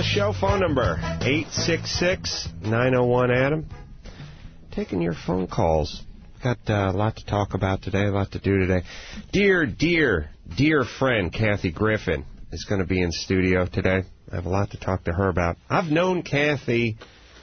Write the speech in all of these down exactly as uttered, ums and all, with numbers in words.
show. Phone number eight six six, nine oh one, Adam. Taking your phone calls. Got uh, a lot to talk about today, a lot to do today. Dear, dear, dear friend Kathy Griffin is going to be in studio today. I have a lot to talk to her about. I've known Kathy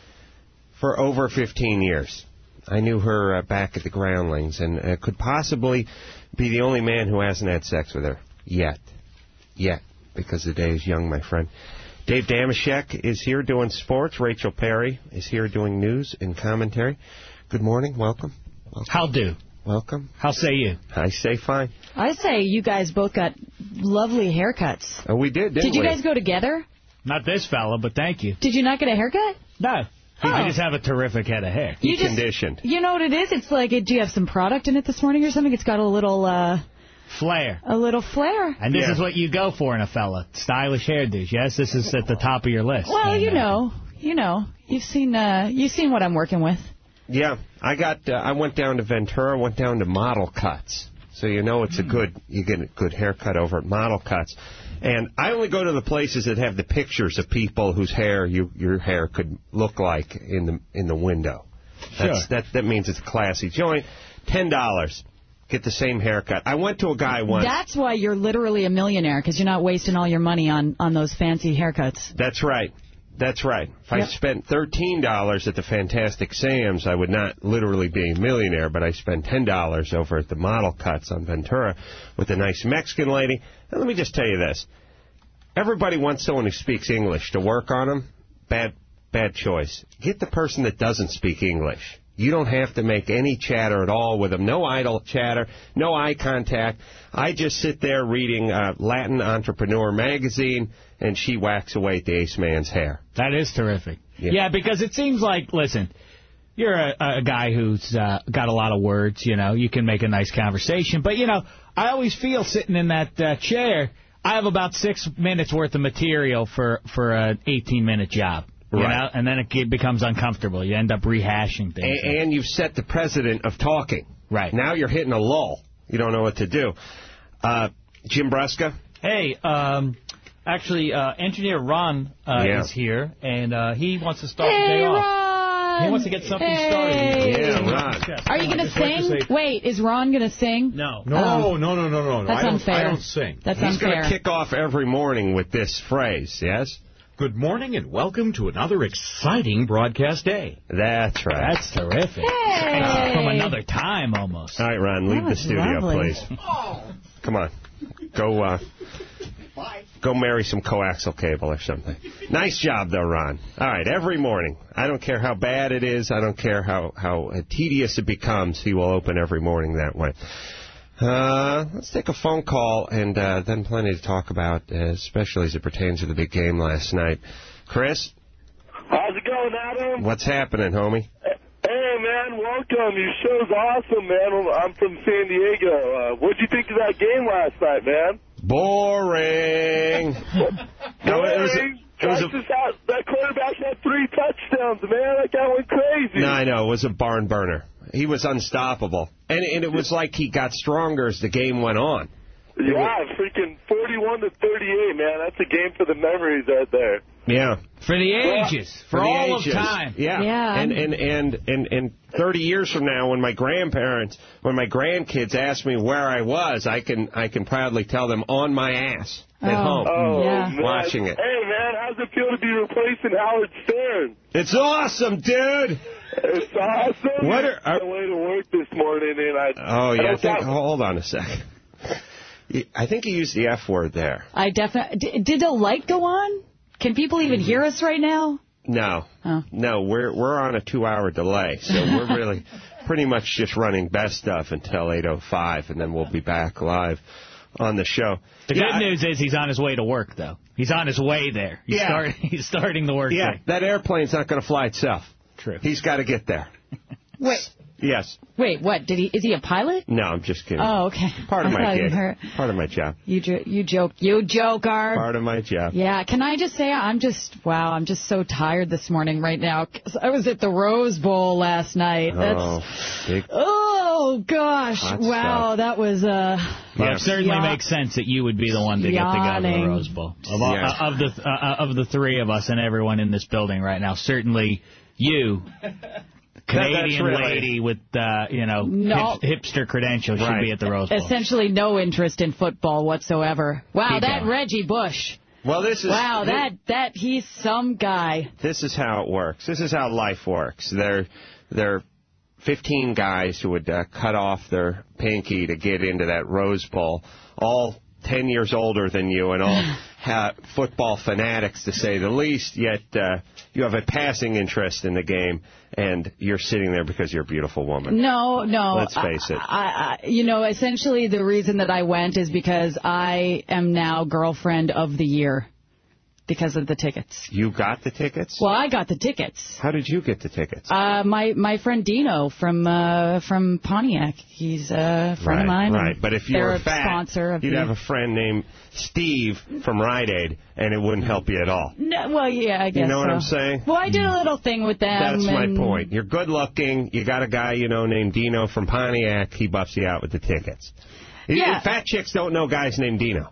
for over fifteen years. I knew her uh, back at the Groundlings, and uh, could possibly be the only man who hasn't had sex with her yet. Yet, because the day is young, my friend. Dave Damashek is here doing sports. Rachel Perry is here doing news and commentary. Good morning. Welcome. Welcome. How do? Welcome. How say you? I say fine. I say you guys both got lovely haircuts. Oh, we did, didn't we? Did you guys go together? Not this fella, but thank you. Did you not get a haircut? No. Oh. I just have a terrific head of hair. You conditioned. You know what it is? It's like, do you have some product in it this morning or something? It's got a little... Uh, flair. A little flair. And this yeah. is what you go for in a fella. Stylish hairdos. Yes, this is at the top of your list. Well, and, you uh, know. You know. You've seen uh, you've seen what I'm working with. Yeah. I got. Uh, I went down to Ventura, went down to Model Cuts. So you know it's a good, you get a good haircut over at Model Cuts. And I only go to the places that have the pictures of people whose hair you, your hair could look like in the in the window. That's, sure. That, that means it's a classy joint. ten dollars. Get the same haircut. I went to a guy once. That's why you're literally a millionaire, because you're not wasting all your money on, on those fancy haircuts. That's right. That's right. If yep. I spent thirteen dollars at the Fantastic Sam's, I would not literally be a millionaire, but I spent ten dollars over at the Model Cuts on Ventura with a nice Mexican lady. And let me just tell you this. Everybody wants someone who speaks English to work on them. Bad, bad choice. Get the person that doesn't speak English. You don't have to make any chatter at all with them. No idle chatter, no eye contact. I just sit there reading uh, Latin Entrepreneur magazine, and she whacks away at the ace man's hair. That is terrific. Yeah, yeah because it seems like, listen, you're a, a guy who's uh, got a lot of words, you know. You can make a nice conversation. But, you know, I always feel sitting in that uh, chair, I have about six minutes worth of material for, for an eighteen-minute job. You right. know, and then it becomes uncomfortable. You end up rehashing things. And, and you've set the precedent of talking. Right. Now you're hitting a lull. You don't know what to do. Uh, Jim Brusca? Hey, um, actually, uh, Engineer Ron uh, yeah. is here, and uh, he wants to start hey, the day Ron. off. He wants to get something hey. started. Yeah, Ron. Are you going to sing? Say... Wait, is Ron going to sing? No. No, oh. no, no, no, no, no. That's I don't, unfair. I don't sing. That's He's unfair. going to kick off every morning with this phrase, yes? Good morning and welcome to another exciting broadcast day. That's right. That's terrific. Hey. From another time, almost. All right, Ron, leave That the was studio, lovely. please. Come on. Go uh, go marry some coaxial cable or something. Nice job, though, Ron. All right, every morning. I don't care how bad it is. I don't care how, how tedious it becomes. He will open every morning that way. Uh, let's take a phone call and uh, then plenty to talk about, uh, especially as it pertains to the big game last night. Chris? How's it going, Adam? What's happening, homie? Hey, man, welcome. Your show's awesome, man. I'm from San Diego. Uh, what'd you think of that game last night, man? Boring. No, it was a, it was a, out, that quarterback had three touchdowns, man. That guy went crazy. No, I know. It was a barn burner. He was unstoppable. And, and it was like he got stronger as the game went on. Yeah, freaking forty-one to thirty-eight, man. That's a game for the memories right there. Yeah. For the ages. For, For all ages. of time. Yeah. Yeah. And, and, and, and, and thirty years from now, when my grandparents, when my grandkids ask me where I was, I can I can proudly tell them on my ass at Oh. home. Oh, Yeah. man. Watching it. Hey, man, how's it feel to be replacing Howard Stern? It's awesome, dude. It's awesome. What are- I went to work this morning, and I... Oh, yeah. I I think, thought, hold on a second. I think you used the F word there. I definitely... Did the light go on? Can people even hear us right now? No. Oh. No, we're we're on a two-hour delay, so we're really pretty much just running best stuff until eight oh five, and then we'll be back live on the show. The yeah, good I, news is he's on his way to work, though. He's on his way there. He's, Yeah. start, he's starting the work Yeah, day. that airplane's not going to fly itself. True. He's got to get there. Wait. Yes. Wait, what? Did he? Is he a pilot? No, I'm just kidding. Oh, okay. Part of I my thought you gig. heard- Part of my job. You jo you joke. You joker. Part of my job. Yeah, can I just say I'm just, wow, I'm just so tired this morning right now. 'Cause I was at the Rose Bowl last night. That's, Oh, big. oh, Oh, gosh. Hot wow, stuff. that was... Uh, well, it certainly Yeah. makes sense that you would be the one to get to go to Yawning. the Rose Bowl. Of, all, Yeah. uh, of, the, uh, of the three of us and everyone in this building right now, certainly you... Canadian really- lady with, uh, you know, No. hip, hipster credentials should Right. be at the Rose Bowl. essentially no interest in football whatsoever. Wow, Keep that going. Reggie Bush. Well, this is Wow, that, that he's some guy. This is how it works. This is how life works. There, there are fifteen guys who would uh, cut off their pinky to get into that Rose Bowl, all ten years older than you and all ha- football fanatics, to say the least, yet uh, you have a passing interest in the game, and you're sitting there because you're a beautiful woman. No, no. Let's face it. I, I, you know, essentially the reason that I went is because I am now girlfriend of the year because of the tickets. You got the tickets? Well, I got the tickets. How did you get the tickets? Uh, my my friend Dino from uh, from Pontiac. He's a friend right, of mine. Right, but if you They're were a fat, sponsor of you'd the... have a friend named Steve from Rite Aid, and it wouldn't help you at all. No, well, yeah, I guess You know what so. I'm saying? Well, I did a little thing with them. That's my and point. You're good looking. You got a guy you know named Dino from Pontiac. He buffs you out with the tickets. Yeah. Fat chicks don't know guys named Dino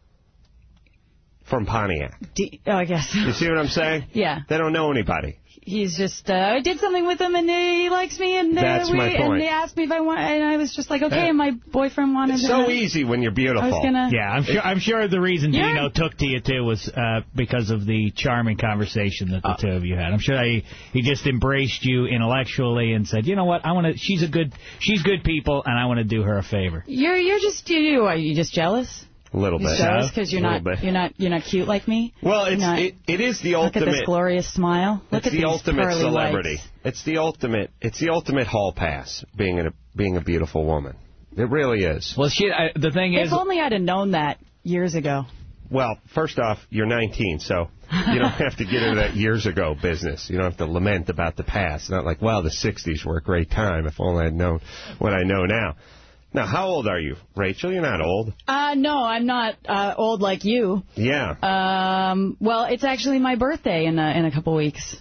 from Pontiac. D- oh, I guess. You see what I'm saying? Yeah. They don't know anybody. He's just, uh, I did something with him, and he likes me, and, uh, That's we, my point. and they asked me if I want, and I was just like, okay, Uh, and my boyfriend wanted It's to. so easy when you're beautiful. I was gonna. Yeah, I'm sure. I'm sure the reason Yeah. Dino took to you too was uh, because of the charming conversation that the Uh, two of you had. I'm sure he he just embraced you intellectually and said, you know what, I want to. She's a good. She's good people, and I want to do her a favor. You're, you're just, you, are you just jealous? A little You're bit. jealous because you're A not, little bit. you're not, you're not cute like me. Well, it's Not- it, it is the Look at this ultimate. glorious smile. Look It's at the these ultimate pearly celebrity. whites. It's the ultimate. It's the ultimate hall pass. Being a being a beautiful woman. It really is. Well, shit. I, the thing If is, only I'd have known that years ago. Well, first off, you're nineteen, so you don't have to get into that years ago business. You don't have to lament about the past. Not like, well, the sixties were a great time. If only I'd known what I know now. Now, how old are you, Rachel? You're not old. Uh, no, I'm not uh, old like you. Yeah. Um, well, it's actually my birthday in a, in a couple weeks.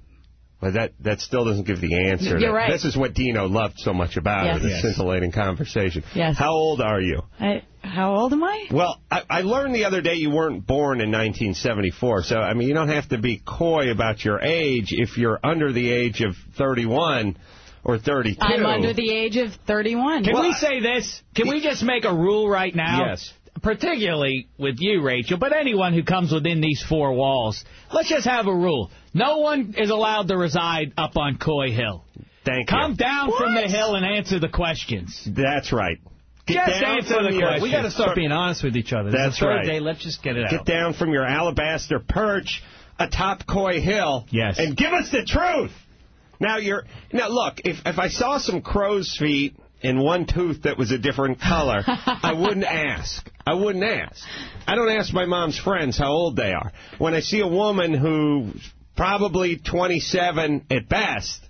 But that, that still doesn't give the answer. You're That- right. This is what Dino loved so much about Yes. her, this Yes. scintillating conversation. Yes. How old are you? I, how old am I? Well, I, I learned the other day you weren't born in nineteen seventy-four, so, I mean, you don't have to be coy about your age if you're under the age of thirty-one or thirty-two. I'm under the age of thirty-one. can Well, we say this? Can we just make a rule right now? Yes. Particularly with you, Rachel, but anyone who comes within these four walls. Let's just have a rule. No one is allowed to reside up on Coy Hill. Thank Come you. down from the hill and answer the questions. That's right. Get Just down answer from the your, question. We got to start being honest with each other. It's That's the third right. day. Let's just get it Get out. down from your alabaster perch atop Coy Hill. Yes. And give us the truth. Now you're now look, if if I saw some crow's feet and one tooth that was a different color, I wouldn't ask. I wouldn't ask. I don't ask my mom's friends how old they are. When I see a woman who's probably twenty-seven at best,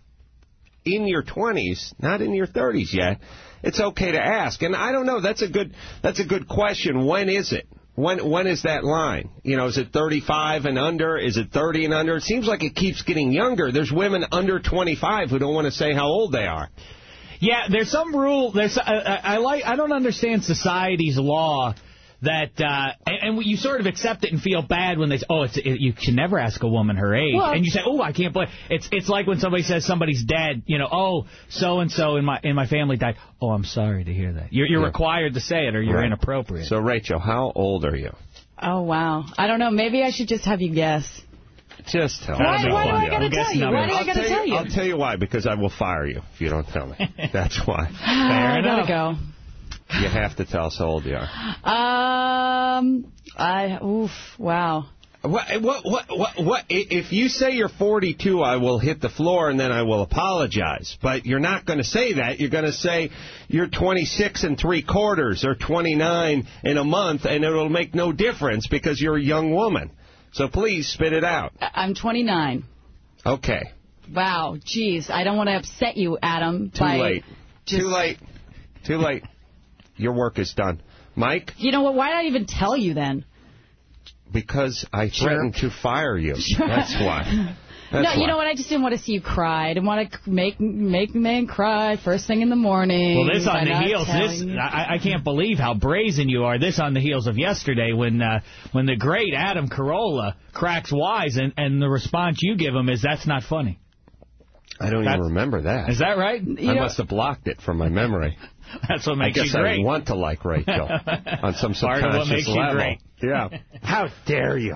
in your twenties, not in your thirties yet, it's okay to ask. And I don't know, that's a good that's a good question. When is it? When when is that line? You know, is it thirty-five and under? Is it thirty and under? It seems like it keeps getting younger. There's women under twenty-five who don't want to say how old they are. Yeah, there's some rule. There's I, I, I like. I don't understand society's law that, uh, and, and you sort of accept it and feel bad when they say, oh, it's it, you can never ask a woman her age, Well, and you say, oh, I can't believe it's it's like when somebody says somebody's dead. You know, oh, so and so in my in my family died. Oh, I'm sorry to hear that. You're you're Yeah. required to say it, or you're Right. inappropriate. So, Rachel, how old are you? Oh, wow. I don't know. Maybe I should just have you guess. Just tell Why, me. why do I got to I'm tell guessing you? I'm Why do I I'll got to tell you? I'll tell you why, because I will fire you if you don't tell me. That's why. I enough. gotta You have to tell us how old you are. go. Um, I, oof, wow. What, what, what, what, what? If you say you're forty-two, I will hit the floor and then I will apologize. But you're not going to say that. You're going to say you're twenty-six and three quarters or twenty-nine in a month, and it'll make no difference because you're a young woman. So please spit it out. I- I'm twenty-nine. Okay. Wow, geez. I don't want to upset you, Adam. Too by late. just- Too late. Too late. Your work is done. Mike? You know what? Why did I even tell you then? Because I threatened to fire you. That's why. no, why. you know what? I just didn't want to see you cry. I didn't want to make make man cry first thing in the morning. Well, this on the heels. This you. I, I can't believe how brazen you are. This on the heels of yesterday when uh, when the great Adam Carolla cracks wise, and, and the response you give him is, that's not funny. I don't That's, even remember that. Is that right? You I know, must have blocked it from my memory. That's what makes I guess you great. I want to like Rachel on some subconscious Part of what makes level. You great. Yeah. How dare you?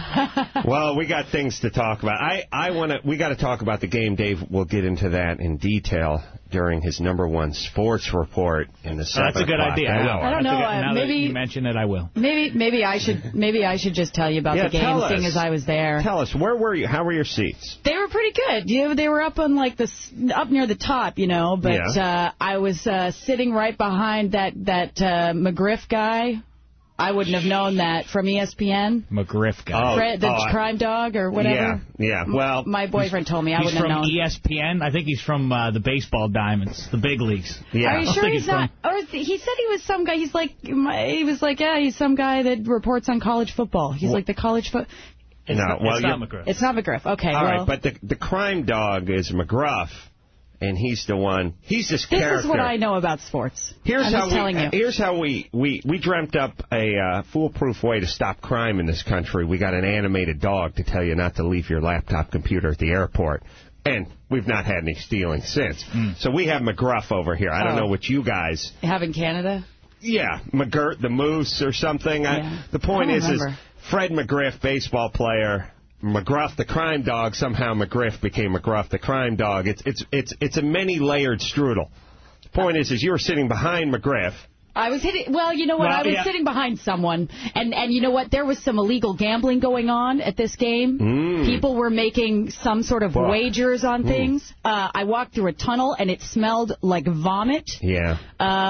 Well, we got things to talk about. I, I want to. We got to talk about the game. Dave will get into that in detail during his number one sports report in the seven That's a good idea. Hour. I will. I don't know. Good, Uh, now maybe that you mention it, I will. Maybe maybe I should maybe I should just tell you about yeah, the game, seeing us. as I was there. Tell us, where were you? How were your seats? They were pretty good. You know, they were up on like the up near the top, you know. But yeah. uh, I was uh, sitting right behind that that uh, McGriff guy. I wouldn't have known that from E S P N. McGriff guy. Oh, Fred, the oh, crime dog or whatever. Yeah, yeah. Well, my boyfriend told me I he's wouldn't have known. He's from E S P N. I think he's from uh, the baseball diamonds, the big leagues. Yeah. Are you I sure think he's, he's not? Or he said he was some guy. He's like he was like yeah, he's some guy that reports on college football. He's What? like the college foot. It's no, not, well, it's not McGriff. It's not McGriff. Okay, all well, right, but the the crime dog is McGruff. And he's the one. He's this, this character. is what I know about sports. Here's I'm how just we. telling you. Here's how we we we dreamt up a uh, foolproof way to stop crime in this country. We got an animated dog to tell you not to leave your laptop computer at the airport, and we've not had any stealing since. Mm. So we have McGruff over here. I don't oh. know what you guys You have in Canada. Yeah, McGirt the Moose or something. Yeah. I, the point I is, remember. is Fred McGriff, baseball player. McGruff the crime dog, somehow McGriff became McGruff the crime dog. It's it's it's it's a many-layered strudel. The point is, is you were sitting behind McGriff. I was hitting. Well, you know what? Well, I was yeah. sitting behind someone, and and you know what? There was some illegal gambling going on at this game. Mm. People were making some sort of Fuck. wagers on Mm. things. Uh, I walked through a tunnel, and it smelled like vomit. Yeah.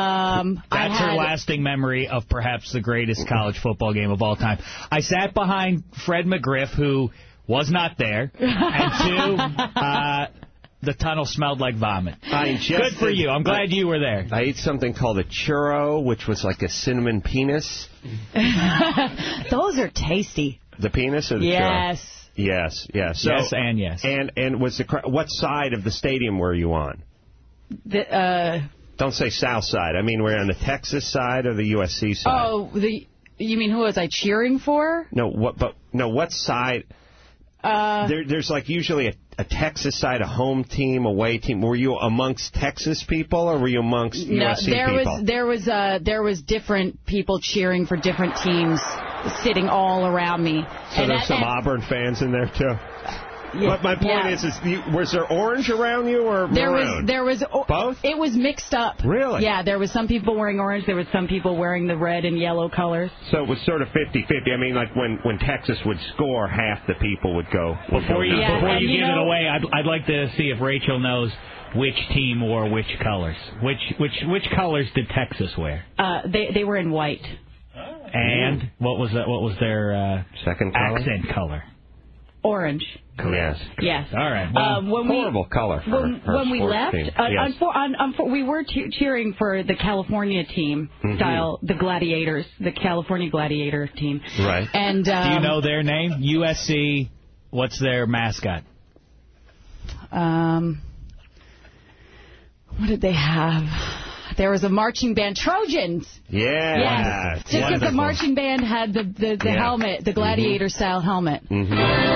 Um, I That's had, her lasting memory of perhaps the greatest college football game of all time. I sat behind Fred McGriff, who was not there, and two, uh, the tunnel smelled like vomit. I Good for you. I'm glad you were there. I ate something called a churro, which was like a cinnamon penis. Those are tasty. The penis or the Yes. churro? Yes. Yes. So, yes, and yes. And and was the cr- what side of the stadium were you on? The, uh, Don't say south side. I mean, we're on the Texas side or the U S C side. oh, the you mean who was I cheering for? No, what? But no, what side? Uh, There, there's like usually a, a Texas side, a home team, away team. Were you amongst Texas people or were you amongst no, U S C there people? was there was uh, there was different people cheering for different teams sitting all around me. So and there's that- some and- Auburn fans in there too. Yeah, But my point yeah. is, is you, was there orange around you or There maroon? was, there was, Both? It was mixed up. Really? Yeah, there was some people wearing orange. There was some people wearing the red and yellow colors. So it was sort of fifty-fifty. I mean, like when, when Texas would score, half the people would go. Would Before go you, Yeah, before and you you give know- it away, I'd, I'd like to see if Rachel knows which team wore which colors. Which which which colors did Texas wear? Uh, they they were in white. And what was that? What was their uh, Second color? accent color? Orange. Yes. Yes. All right. Well, Uh, when Horrible we, color for, when, for a when we sports left, team. uh, Yes. unfor- un- unfor- we were che- cheering for the California team Mhm. style, the Gladiators, the California Gladiator team. Right. And um, do you know their name? U S C. What's their mascot? Um, what did they have? There was a marching band, Trojans. Yeah. Yes. Just because the Wonderful. marching band had the the, the Yeah. helmet, the gladiator style helmet. Mm-hmm.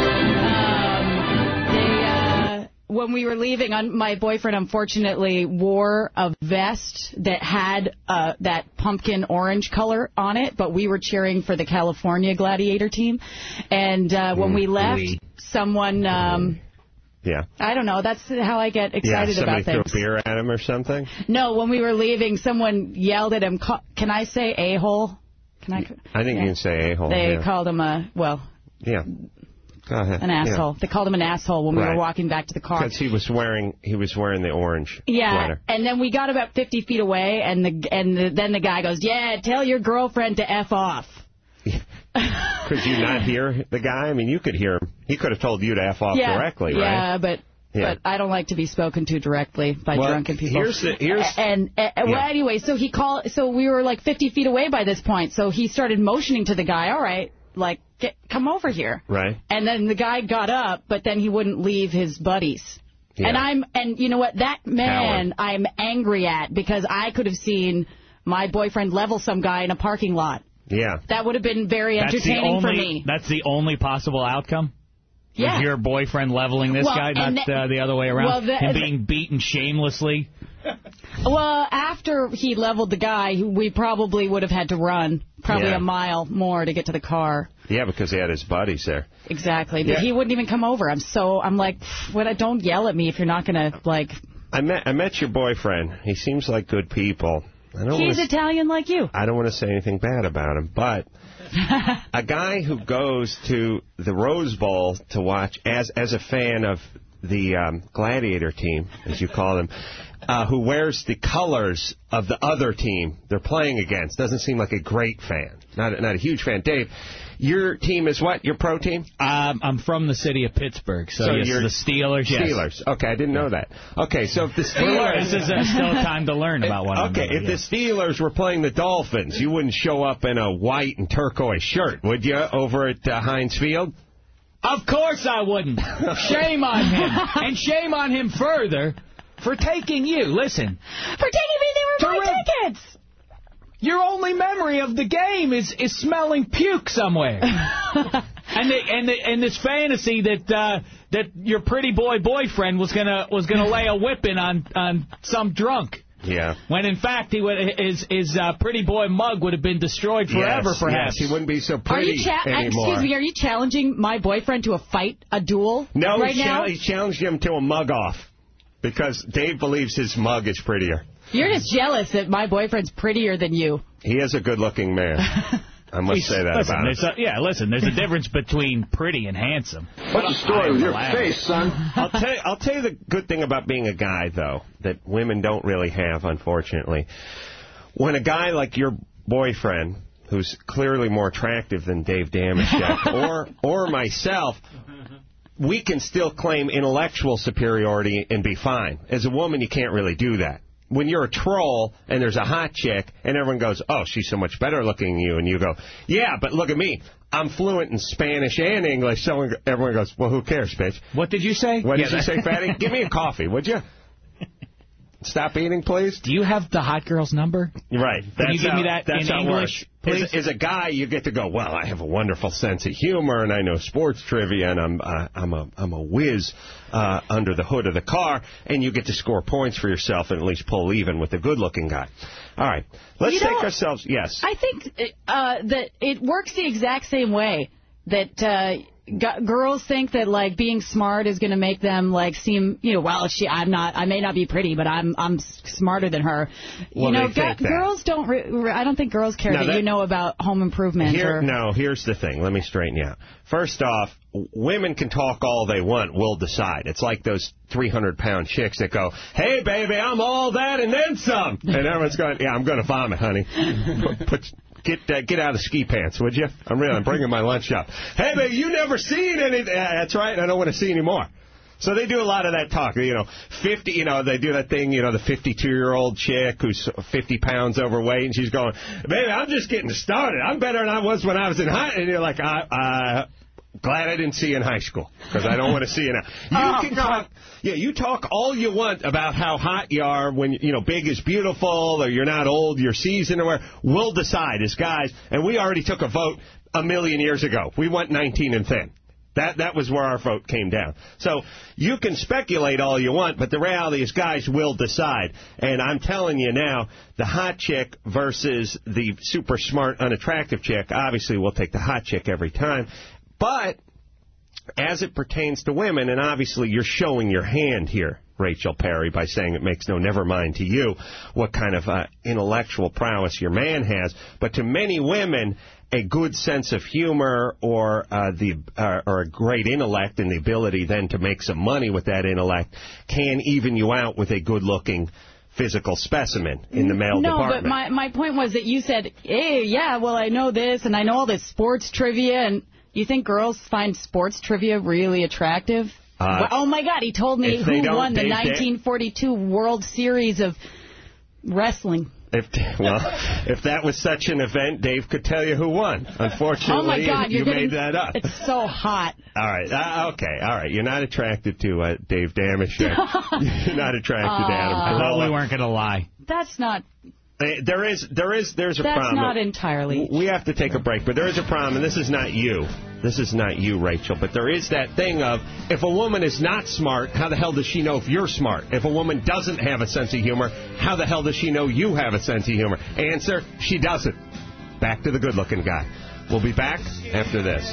Um, they, uh, when we were leaving, un- my boyfriend unfortunately wore a vest that had uh, that pumpkin orange color on it, but we were cheering for the California Gladiator team. And uh, when we left, Glee. someone, um, Yeah. I don't know, that's how I get Yeah, excited somebody about threw things. a beer at him or something? No, when we were leaving, someone yelled at him, "Ca- can I say a-hole? Can I? I think Yeah. you can say a-hole. They yeah. called him a, well, Yeah. Go ahead. an asshole. They called him an asshole when we Right. were walking back to the car. Because he was wearing he was wearing the orange Yeah, sweater. and then we got about fifty feet away, and the and the, then the guy goes, "Yeah, tell your girlfriend to F off." Could you not hear the guy? I mean, you could hear him. He could have told you to F off yeah, directly, yeah, right? but Yeah. but I don't like to be spoken to directly by Well, drunken people. here's the- here's- and, and well, Yeah. anyway, so he called. So we were like fifty feet away by this point. So he started motioning to the guy. All right, like, get, come over here. Right. And then the guy got up, but then he wouldn't leave his buddies. Yeah. And I'm, and you know what, that man Howard. I'm angry at, because I could have seen my boyfriend level some guy in a parking lot. Yeah. That would have been very that's entertaining only, for me. That's the only possible outcome? Yeah. Was your boyfriend leveling this well, guy, not the, uh, the other way around? Well, the, Him being beaten shamelessly? Well, after he leveled the guy, we probably would have had to run probably yeah. a mile more to get to the car. Yeah, because he had his buddies there. Exactly. But yeah. he wouldn't even come over. I'm so, I'm like, what? Don't yell at me if you're not going to, like... I met, I met your boyfriend. He seems like good people. I don't He's wanna, Italian like you. I don't want to say anything bad about him, but a guy who goes to the Rose Bowl to watch, as as a fan of the um, Gladiator team, as you call them, uh, who wears the colors of the other team they're playing against, doesn't seem like a great fan. Not, not a huge fan. Dave, your team is what? Your pro team? Um, I'm from the city of Pittsburgh, so, so yes, you're the Steelers, yes. Steelers. Okay, I didn't know that. Okay, so if the Steelers... This is uh, still time to learn about one Okay, another, if yes. the Steelers were playing the Dolphins, you wouldn't show up in a white and turquoise shirt, would you, over at uh, Heinz Field? Of course I wouldn't. Shame on him. And shame on him further for taking you. Listen. For taking me, they were my tickets. Your only memory of the game is, is smelling puke somewhere. and the, and the, and this fantasy that uh, that your pretty boy boyfriend was gonna was gonna lay a whipping on on some drunk. Yeah. When in fact he would his his uh, pretty boy mug would have been destroyed forever. Yes, perhaps yes, he wouldn't be so pretty are you cha anymore. Excuse me, are you challenging my boyfriend to a fight, a duel? No, right he, now? cha he challenged him to a mug off because Dave believes his mug is prettier. You're just jealous that my boyfriend's prettier than you. He is a good-looking man. I must He's, say that listen, about him. A, yeah, listen, there's a difference between pretty and handsome. What's the story with your face, son? I'll tell you, I'll tell you the good thing about being a guy, though, that women don't really have, unfortunately. When a guy like your boyfriend, who's clearly more attractive than Dave Damashek, or or myself, we can still claim intellectual superiority and be fine. As a woman, you can't really do that. When you're a troll and there's a hot chick and everyone goes, oh, she's so much better looking than you, and you go, yeah, but look at me. I'm fluent in Spanish and English. So everyone goes, well, who cares, bitch? What did you say? What yeah, did you say, Fatty? Give me a coffee, would you? Stop eating, please. Do you have the hot girl's number? Right. Can you give how, me that that's in English, please? As, as a guy, you get to go, well, I have a wonderful sense of humor, and I know sports trivia, and I'm uh, I'm a I'm a whiz uh, under the hood of the car, and you get to score points for yourself and at least pull even with a good-looking guy. All right. Let's you take know, ourselves... Yes. I think uh, that it works the exact same way, that... Uh, G girls think that, like, being smart is going to make them, like, seem, you know, well, she, I'm not, I may not be pretty, but I'm I'm smarter than her. Well, you know, they think that. girls don't, re re I don't think girls care that, that you know about home improvement. Here, or... No, here's the thing. Let me straighten you out. First off, women can talk all they want. We'll decide. It's like those three hundred pound chicks that go, hey, baby, I'm all that and then some. And everyone's going, yeah, I'm going to vomit, honey. Put, put, Get uh, get out of ski pants, would you? I'm really I'm bringing my lunch up. Hey, baby, you never seen anything. Uh, that's right. I don't want to see any more. So they do a lot of that talk. You know, fifty. You know, they do that thing. You know, the fifty-two-year-old chick who's fifty pounds overweight, and she's going, "Baby, I'm just getting started. I'm better than I was when I was in high." And you're like, "I." Uh, Glad I didn't see you in high school, because I don't want to see you now. You oh, can no. talk, yeah, you talk all you want about how hot you are when, you know, big is beautiful, or you're not old, you're seasoned, or whatever. We'll decide as guys, and we already took a vote a million years ago. We went nineteen and thin. That that was where our vote came down. So you can speculate all you want, but the reality is guys will decide. And I'm telling you now, the hot chick versus the super smart, unattractive chick, obviously we'll take the hot chick every time. But as it pertains to women, and obviously you're showing your hand here, Rachel Perry, by saying it makes no never mind to you what kind of uh, intellectual prowess your man has. But to many women, a good sense of humor or uh, the uh, or a great intellect and the ability then to make some money with that intellect can even you out with a good-looking physical specimen in the male no, department. No, but my, my point was that you said, hey, yeah, well, I know this, and I know all this sports trivia, and... You think girls find sports trivia really attractive? Uh, well, oh, my God, he told me who won the they, nineteen forty-two World Series of wrestling. If well, if that was such an event, Dave could tell you who won. Unfortunately, oh my God, you, you getting, made that up. It's so hot. All right. Uh, okay. All right. You're not attracted to uh, Dave Damashek. You're not attracted uh, to Adam Carolla. I thought we weren't going to lie. That's not... There is, there is, there's a That's problem. That's not entirely. We have to take a break, but there is a problem, and this is not you. This is not you, Rachel, but there is that thing of, if a woman is not smart, how the hell does she know if you're smart? If a woman doesn't have a sense of humor, how the hell does she know you have a sense of humor? Answer, she doesn't. Back to the good-looking guy. We'll be back after this.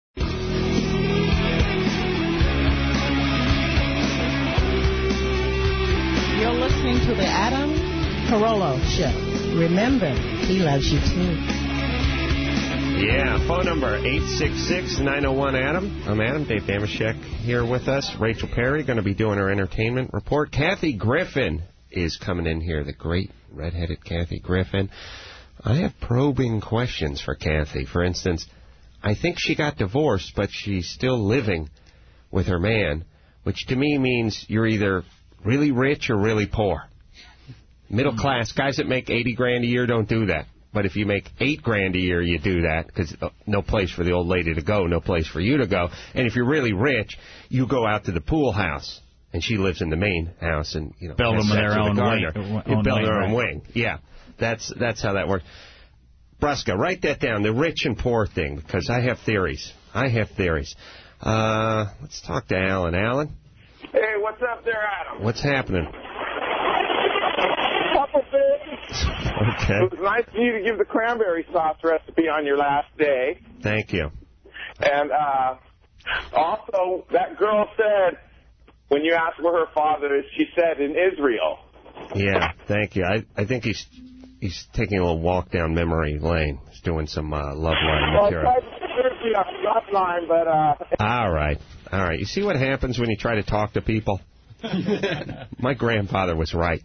You're listening to the Adam Carolla Show. Remember, he loves you too. Yeah, phone number eight six six, nine oh one, Adam. I'm Adam. Dave Damashek here with us. Rachel Perry going to be doing her entertainment report. Kathy Griffin is coming in here, the great redheaded Kathy Griffin. I have probing questions for Kathy. For instance, I think she got divorced, but she's still living with her man, which to me means you're either really rich or really poor. Middle class, guys that make eighty grand a year don't do that. But if you make eight grand a year, you do that, because no place for the old lady to go, no place for you to go. And if you're really rich, you go out to the pool house, and she lives in the main house, and you know, build them their own wing. You build their own wing. Yeah, that's that's how that works. Brusca, write that down, the rich and poor thing, because I have theories. I have theories. Uh, let's talk to Alan. Alan? Hey, what's up there, Adam? What's happening? Couple things. Okay. It was nice of you to give the cranberry sauce recipe on your last day. Thank you. And uh, also, that girl said, when you asked where her father is, she said in Israel. Yeah, thank you. I, I think he's he's taking a little walk down memory lane. He's doing some uh, love line material. Well, I tried to be on love line, but... Uh... All right. All right. You see what happens when you try to talk to people? My grandfather was right.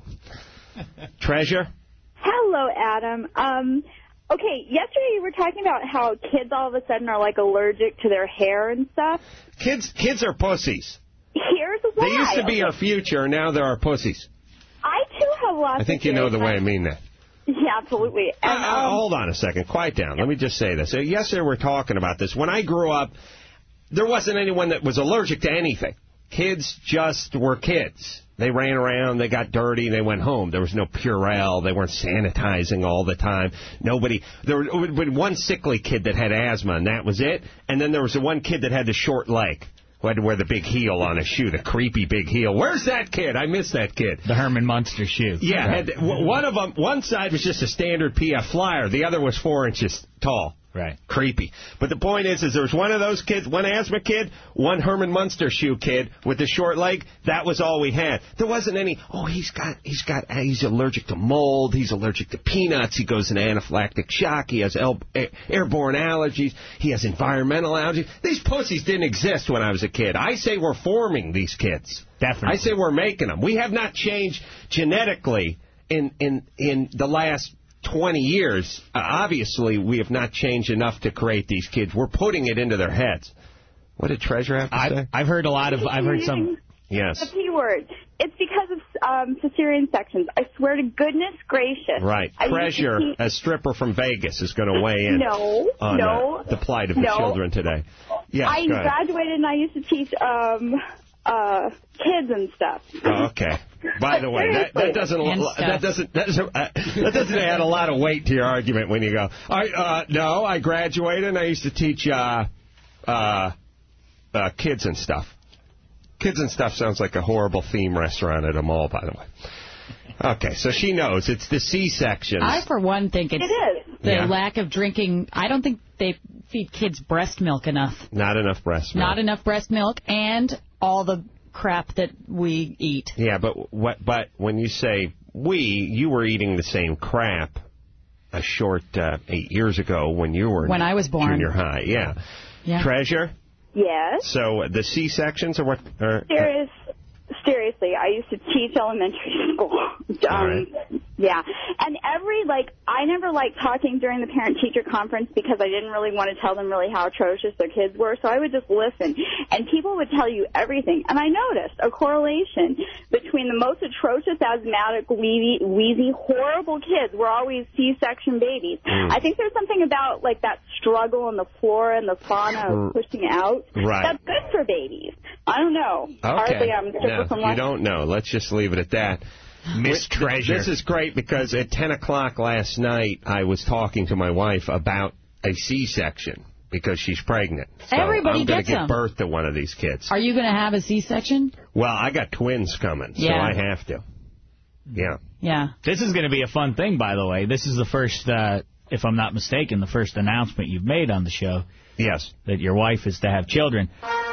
Treasure? Hello, Adam. Um, okay, yesterday you were talking about how kids all of a sudden are, like, allergic to their hair and stuff. Kids kids are pussies. Here's why. They used to be okay. our future, and now they're our pussies. I, too, have lots I think of you know the hair. way I mean that. Yeah, absolutely. And, uh, um, hold on a second. Quiet down. Let me just say this. Uh, yesterday we were talking about this. When I grew up, there wasn't anyone that was allergic to anything. Kids just were kids. They ran around, they got dirty, they went home. There was no Purell. They weren't sanitizing all the time. Nobody. There was one sickly kid that had asthma, and that was it. And then there was the one kid that had the short leg, who had to wear the big heel on his shoe, the creepy big heel. Where's that kid? I miss that kid. The Herman Munster shoe. Yeah, had, one of them, one side was just a standard P F Flyer. The other was four inches tall. Right. Creepy. But the point is, is there was one of those kids, one asthma kid, one Herman Munster shoe kid with the short leg. That was all we had. There wasn't any, oh, he's got, he's got, he's allergic to mold. He's allergic to peanuts. He goes into anaphylactic shock. He has el- airborne allergies. He has environmental allergies. These pussies didn't exist when I was a kid. I say we're forming these kids. Definitely. I say we're making them. We have not changed genetically in, in, in the last twenty years. Uh, obviously, we have not changed enough to create these kids. We're putting it into their heads. What did Treasure have to I've, say? I've heard a lot of, I've heard some... Yes. The P word. It's because of um, cesarean sections. I swear to goodness gracious. Right. I Treasure, teach... a stripper from Vegas, is going to weigh in no, on no, uh, the plight of no. the children today. Yes, I graduated and I used to teach um, uh, kids and stuff. Oh, okay. By the way, that, that doesn't that doesn't that doesn't, uh, that doesn't add a lot of weight to your argument when you go, I uh, no, I graduated and I used to teach uh, uh, uh, kids and stuff. Kids and stuff sounds like a horrible theme restaurant at a mall, by the way. Okay, so she knows it's the C-sections. I, for one, think it's it is. the yeah. lack of drinking. I don't think they feed kids breast milk enough. Not enough breast milk. Not enough breast milk, and all the crap that we eat. Yeah, but what? But when you say we, you were eating the same crap a short uh, eight years ago when you were when in I was born. Junior high. Yeah. Yeah. Treasure. Yes. So the C-sections are what? Are, There is seriously, I used to teach elementary school. Um, right. Yeah. And every, like, I never liked talking during the parent-teacher conference because I didn't really want to tell them really how atrocious their kids were, so I would just listen. And people would tell you everything. And I noticed a correlation between the most atrocious, asthmatic, wheezy, wheezy horrible kids were always C-section babies. Mm. I think there's something about, like, that struggle in the flora and the fauna of pushing out. Right. That's good for babies. I don't know. Okay. Hardly I'm No, from you don't know. Let's just leave it at that. Miss Treasure. This is great because at ten o'clock last night, I was talking to my wife about a C-section because she's pregnant. So Everybody I'm going to gets give them. birth to one of these kids. Are you going to have a C-section? Well, I got twins coming, so Yeah. I have to. Yeah. Yeah. This is going to be a fun thing, by the way. This is the first, uh, if I'm not mistaken, the first announcement you've made on the show. Yes. That your wife is to have children.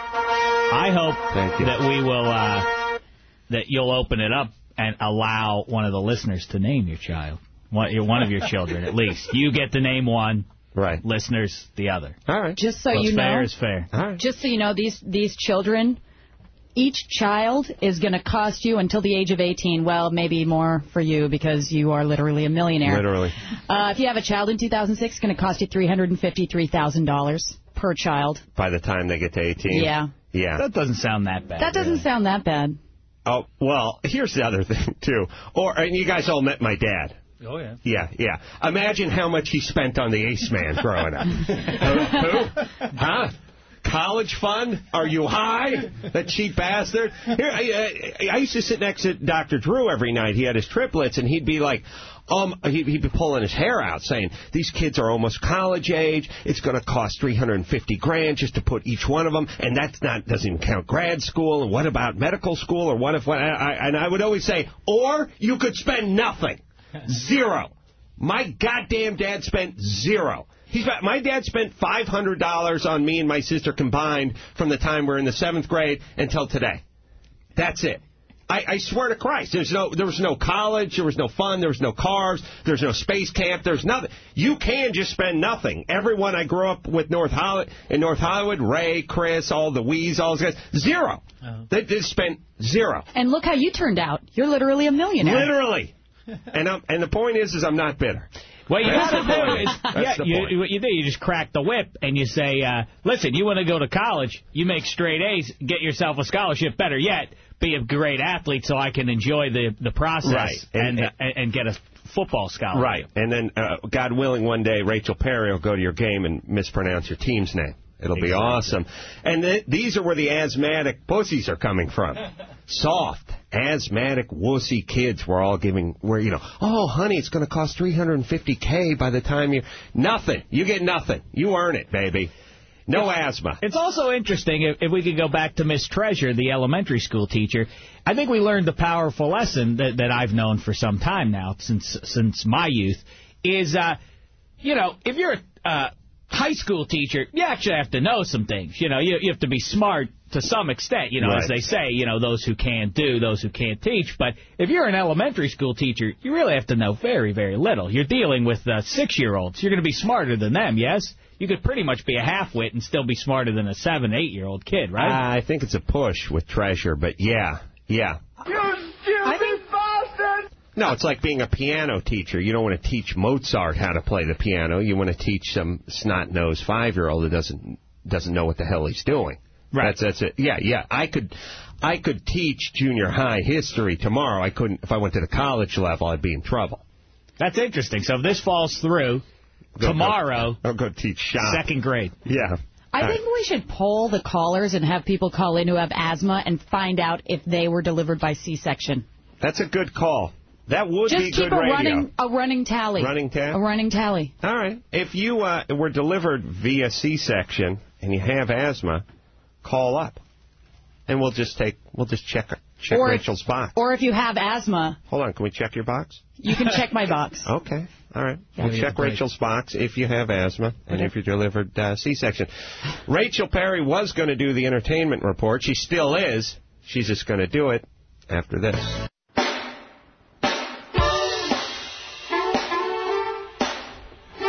I hope Thank you. that we will, uh, that you'll open it up and allow one of the listeners to name your child. One, one of your children, at least. You get to name one. Right. Listeners, the other. All right. Just so What's you know. fair is fair. All right. Just so you know, these these children, each child is going to cost you until the age of eighteen. Well, maybe more for you because you are literally a millionaire. Literally. Uh, if you have a child in two thousand six, it's going to cost you three hundred fifty-three thousand dollars per child. By the time they get to eighteen. Yeah. Yeah. That doesn't sound that bad. That doesn't really. sound that bad. Oh, well, here's the other thing, too. Or, and you guys all met my dad. Oh, yeah. Yeah, yeah. Imagine how much he spent on the Ace Man growing up. Who? Who? Huh? College fund? Are you high? That cheap bastard. Here, I, I, I used to sit next to Doctor Drew every night. He had his triplets, and he'd be like, um, he'd, he'd be pulling his hair out, saying, these kids are almost college age. It's going to cost three hundred fifty grand just to put each one of them, and that's not doesn't even count grad school. And what about medical school? Or what if? What, I, I, and I would always say, or you could spend nothing, zero. My goddamn dad spent zero. He's my dad spent five hundred dollars on me and my sister combined from the time we were in the seventh grade until today. That's it. I, I swear to Christ, there's no, there was no college, there was no fun, there was no cars, there's no space camp, there's nothing. You can just spend nothing. Everyone I grew up with North Hollywood, in North Hollywood, Ray, Chris, all the Wees, all those guys, zero. Uh-huh. They just spent zero. And look how you turned out. You're literally a millionaire. Literally. and I'm, and the point is, is I'm not bitter. What you That's got to the do point. is, That's yeah, the you, point. what you do, you just crack the whip and you say, uh, listen, you want to go to college, you make straight A's, get yourself a scholarship. Better yet, be a great athlete so I can enjoy the, the process right. and, and, and, and get a football scholarship. Right. And then, uh, God willing, one day Rachel Perry will go to your game and mispronounce your team's name. It'll exactly. be awesome. And th these are where the asthmatic pussies are coming from. Soft, asthmatic, wussy kids were all giving, where, you know, oh, honey, it's going to cost three hundred fifty K by the time you... Nothing. You get nothing. You earn it, baby. No it's, asthma. It's also interesting, if, if we could go back to Miss Treasure, the elementary school teacher, I think we learned the powerful lesson that, that I've known for some time now, since since my youth, is, uh, you know, if you're a uh, high school teacher, you actually have to know some things. You know, you, you have to be smart to some extent, you know, right. as they say, you know, those who can't do, those who can't teach. But if you're an elementary school teacher, you really have to know very, very little. You're dealing with uh, six-year-olds. You're going to be smarter than them, yes? You could pretty much be a half-wit and still be smarter than a seven, eight-year-old kid, right? Uh, I think it's a push with Treasure, but yeah, yeah. You stupid bastard! No, it's like being a piano teacher. You don't want to teach Mozart how to play the piano. You want to teach some snot-nosed five-year-old who doesn't doesn't know what the hell he's doing. Right. That's that's it. Yeah, yeah. I could I could teach junior high history tomorrow. I couldn't if I went to the college level. I'd be in trouble. That's interesting. So if this falls through, Go, tomorrow, go, I'll go teach shop. Second grade. Yeah. I All think right. we should poll the callers and have people call in who have asthma and find out if they were delivered by C-section. That's a good call. That would Just be keep good a radio. running a running tally. Running tally? A running tally. All right. If you uh, were delivered via C-section and you have asthma, call up, and we'll just take we'll just check check or Rachel's if, box. Or if you have asthma, hold on, can we check your box? You can check my box. Okay. All right. Yeah, We'll check Rachel's box if you have asthma and okay. if you're delivered uh, C-section. Rachel Perry was going to do the entertainment report. She still is. She's just going to do it after this.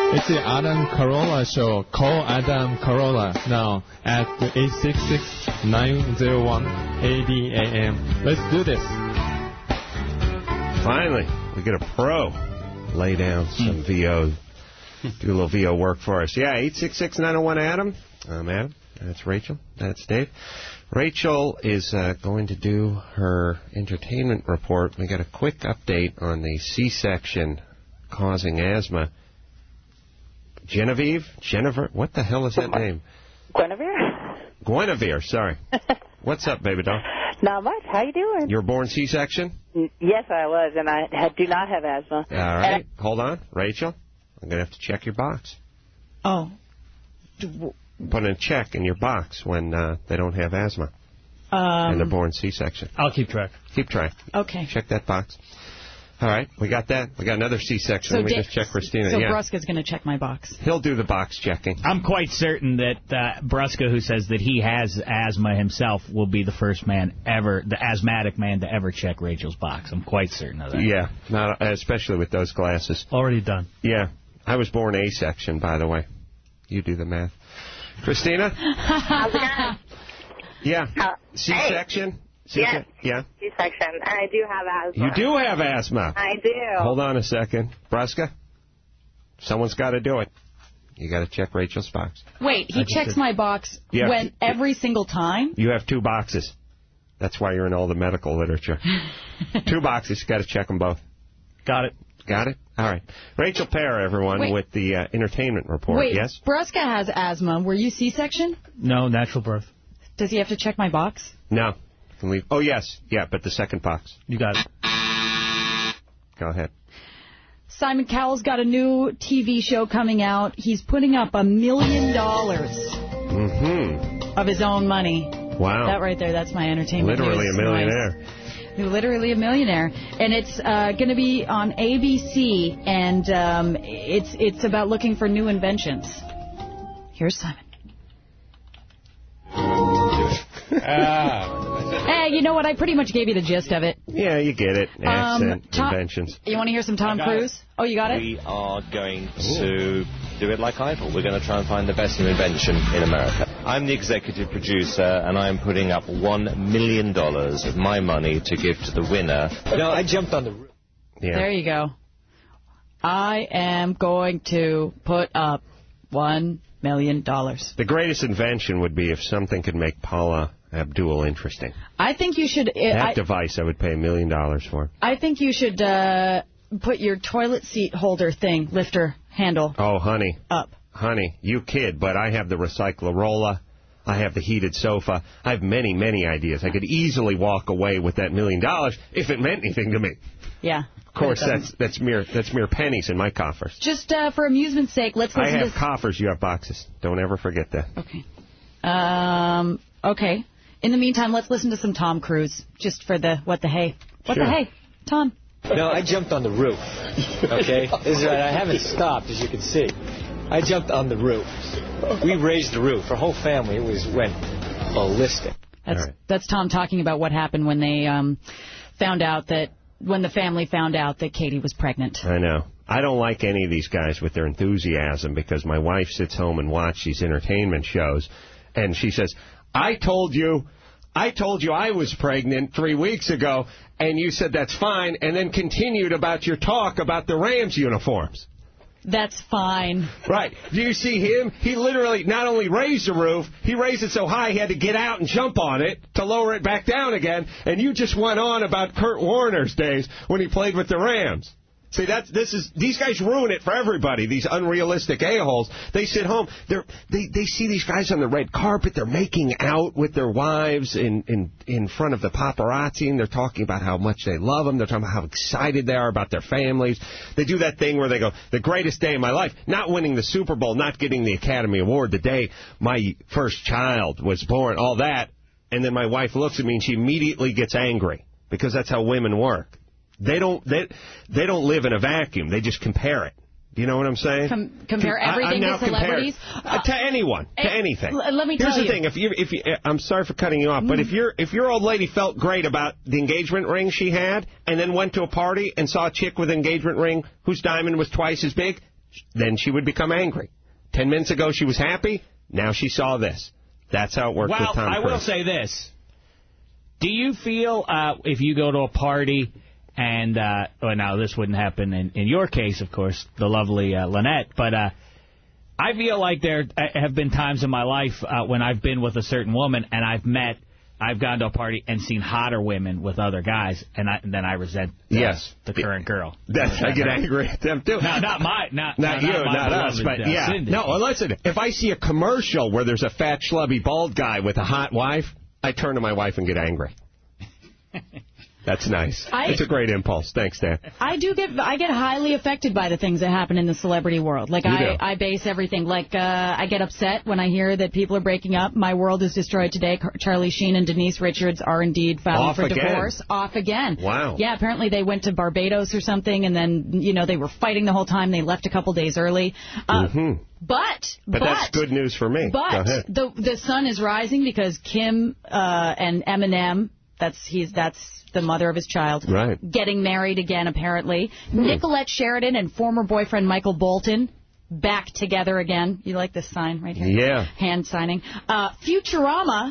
It's the Adam Carolla Show. Call Adam Carolla now at eight six six, nine oh one, eight oh A M. Let's do this. Finally, we get a pro lay down some V O, do a little V O work for us. Yeah, eight six six, nine oh one, Adam. I'm Adam. That's Rachel. That's Dave. Rachel is uh, going to do her entertainment report. We got a quick update on the C-section causing asthma. Genevieve? Jennifer? What the hell is that name? Guinevere? Guinevere, sorry. What's up, baby doll? Not much. How you doing? You were born C-section? Yes, I was, and I had, do not have asthma. All right. I, Hold on. Rachel, I'm going to have to check your box. Oh. Put in a check in your box when uh, they don't have asthma. Um, and they're born C-section. I'll keep track. Keep track. Okay. Check that box. All right. We got that. We got another C-section. So Let me Dick, just check Christina. So yeah. Brusca's going to check my box. He'll do the box checking. I'm quite certain that uh, Brusca, who says that he has asthma himself, will be the first man ever, the asthmatic man to ever check Rachel's box. I'm quite certain of that. Yeah, not especially with those glasses. Already done. Yeah. I was born A-section, by the way. You do the math. Christina? How's it going? Yeah. Uh, C-section? Hey. Yes. Yeah. C-section. I do have asthma. You do have asthma. I do. Hold on a second. Brusca, someone's got to do it. You got to check Rachel's box. Wait, he checks did. my box Yeah. when every single time? You have two boxes. That's why you're in all the medical literature. Two boxes. You got to check them both. Got it. Got it? All right. Rachel Pear, everyone, Wait. with the uh, entertainment report. Wait, yes? Brusca has asthma. Were you C-section? No, natural birth. Does he have to check my box? No. Can leave. Oh, yes. Yeah, but the second box. You got it. Go ahead. Simon Cowell's got a new T V show coming out. He's putting up a million dollars Mm-hmm. of his own money. Wow. That right there, that's my entertainment Literally news. a millionaire. Nice. Literally a millionaire. And it's uh, going to be on A B C, and um, it's it's about looking for new inventions. Here's Simon. ah. Hey, you know what? I pretty much gave you the gist of it. Yeah, you get it. Accent, Um, Tom- inventions. You want to hear some Tom Cruise? it. Oh, you got it? We are going to do it like Idol. We're going to try and find the best new invention in America. I'm the executive producer, and I'm putting up one million dollars of my money to give to the winner. No, I jumped on the roof. Yeah. There you go. I am going to put up one million dollars. The greatest invention would be if something could make Paula Abdul interesting. I think you should... That I, device I would pay a million dollars for. I think you should uh, put your toilet seat holder thing, lifter handle, Oh, honey. up. Honey, you kid, but I have the Recyclarolla. I have the heated sofa. I have many, many ideas. I could easily walk away with that million dollars if it meant anything to me. Yeah. Of course, that's that's mere that's mere pennies in my coffers. Just uh, for amusement's sake, let's I listen have to... coffers, you have boxes. Don't ever forget that. Okay. Um, okay. In the meantime, let's listen to some Tom Cruise, just for the what the hey. What Sure. the hey? Tom. No, I jumped on the roof, okay? This is right. I haven't stopped, as you can see. I jumped on the roof. We raised the roof. Our whole family was went ballistic. That's right. that's Tom talking about what happened when they um, found out that, when the family found out that Katie was pregnant. I know. I don't like any of these guys with their enthusiasm because my wife sits home and watches these entertainment shows, and she says, I told you, I told you I was pregnant three weeks ago, and you said that's fine, and then continued about your talk about the Rams uniforms. That's fine. Right. Do you see him? He literally not only raised the roof, he raised it so high he had to get out and jump on it to lower it back down again, and you just went on about Kurt Warner's days when he played with the Rams. See, that's this is these guys ruin it for everybody. These unrealistic a-holes. They sit home. They're, they they see these guys on the red carpet. They're making out with their wives in in in front of the paparazzi, and they're talking about how much they love them. They're talking about how excited they are about their families. They do that thing where they go, the greatest day of my life, not winning the Super Bowl, not getting the Academy Award, the day my first child was born, all that. And then my wife looks at me and she immediately gets angry because that's how women work. They don't they they don't live in a vacuum. They just compare it. Do you know what I'm saying? Com compare everything I, to celebrities? Uh, to anyone, to anything. L let me Here's tell the you. thing. If you, if you, I'm sorry for cutting you off, mm. but if your if your old lady felt great about the engagement ring she had, and then went to a party and saw a chick with an engagement ring whose diamond was twice as big, then she would become angry. Ten minutes ago, she was happy. Now she saw this. That's how it worked well, with Tom Cruise. I will say this. Do you feel uh, if you go to a party and, uh, well, now this wouldn't happen in, in your case, of course, the lovely uh, Lynette, but uh, I feel like there have been times in my life uh, when I've been with a certain woman and I've met, I've gone to a party and seen hotter women with other guys, and, I, and then I resent the, yes. the current girl. That's, I get angry at them, too. No, not my, not, not no, you, not, my not us, beloved, but uh, yeah. Cindy. No, well, listen, if I see a commercial where there's a fat, schlubby, bald guy with a hot wife, I turn to my wife and get angry. That's nice. I, it's a great impulse. Thanks, Dan. I do get I get highly affected by the things that happen in the celebrity world. Like, you I, do. I base everything. Like, uh, I get upset when I hear that people are breaking up. My world is destroyed today. Charlie Sheen and Denise Richards are indeed filing Off for again. divorce. Off again. Wow. Yeah, apparently they went to Barbados or something, and then, you know, they were fighting the whole time. They left a couple days early. Uh, mm-hmm. But, but, but that's good news for me. But Go ahead. the the sun is rising because Kim uh, and Eminem, that's he's that's the mother of his child, right, getting married again, apparently. Hmm. Nicolette Sheridan and former boyfriend Michael Bolton back together again. You like this sign right here? Yeah. Hand signing. Uh, Futurama.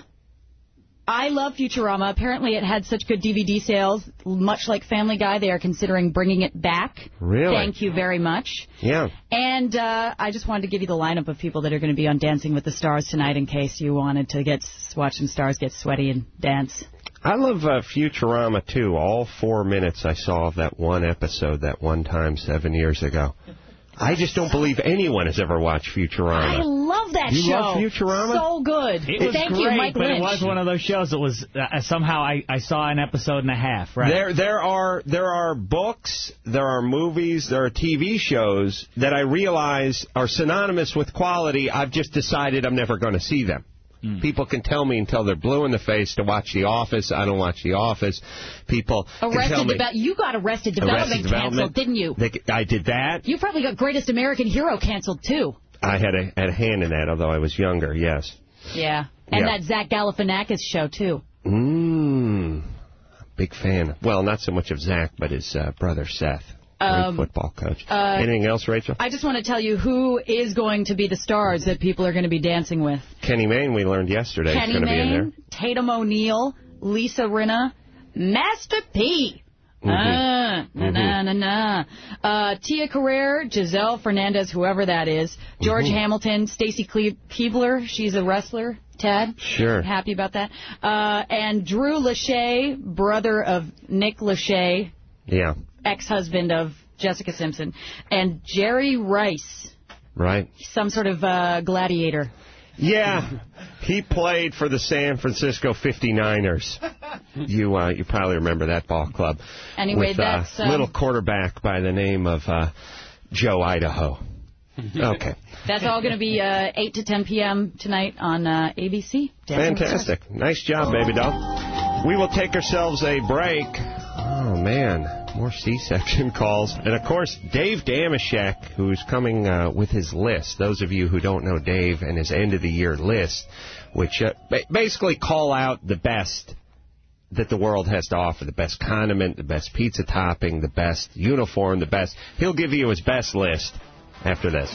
I love Futurama. Apparently it had such good D V D sales, much like Family Guy, they are considering bringing it back. Really? Thank you very much. Yeah. And uh, I just wanted to give you the lineup of people that are going to be on Dancing with the Stars tonight in case you wanted to get watch some stars get sweaty and dance. I love uh, Futurama, too. All four minutes I saw of that one episode that one time seven years ago. I just don't believe anyone has ever watched Futurama. I love that you show. You love Futurama? So good. It was Thank great, you, Mike but Lynch. it was one of those shows that was uh, somehow I, I saw an episode and a half. Right? There, there are there are books, there are movies, there are T V shows that I realize are synonymous with quality. I've just decided I'm never going to see them. Mm. People can tell me until they're blue in the face to watch The Office. I don't watch The Office. People Arrested can tell me... Deve- you got Arrested Development Arrested canceled, Development. didn't you? They, I did that. You probably got Greatest American Hero canceled, too. I had a, had a hand in that, although I was younger, yes. Yeah. And yeah. that Zach Galifianakis show, too. Mmm. Big fan. Well, not so much of Zach, but his uh, brother, Seth. Great Um, football coach. Uh, Anything else, Rachel? I just want to tell you who is going to be the stars that people are going to be dancing with. Kenny Mayne, we learned yesterday, Kenny is going to be in there. Mayne, Tatum O'Neal, Lisa Rinna, Master P. Mm-hmm. Ah, na, na, na, na. Uh, Tia Carrere, Giselle Fernandez, whoever that is, George mm-hmm. Hamilton, Stacy Cle- Keebler, she's a wrestler, Ted. Sure. Happy about that. Uh, and Drew Lachey, brother of Nick Lachey. Yeah. Ex-husband of Jessica Simpson, and Jerry Rice. Right. Some sort of uh, gladiator. Yeah. He played for the San Francisco fifty-niners. You uh, you probably remember that ball club. Anyway, with, that's... a Um, little quarterback by the name of uh, Joe Idaho. Okay. That's all going to be uh, eight to ten p.m. tonight on uh, A B C. Fantastic. Nice job, baby doll. We will take ourselves a break. Oh, man. More C-section calls. And, of course, Dave Damashek, who's coming uh, with his list. Those of you who don't know Dave and his end-of-the-year list, which uh, ba- basically call out the best that the world has to offer, the best condiment, the best pizza topping, the best uniform, the best. He'll give you his best list after this.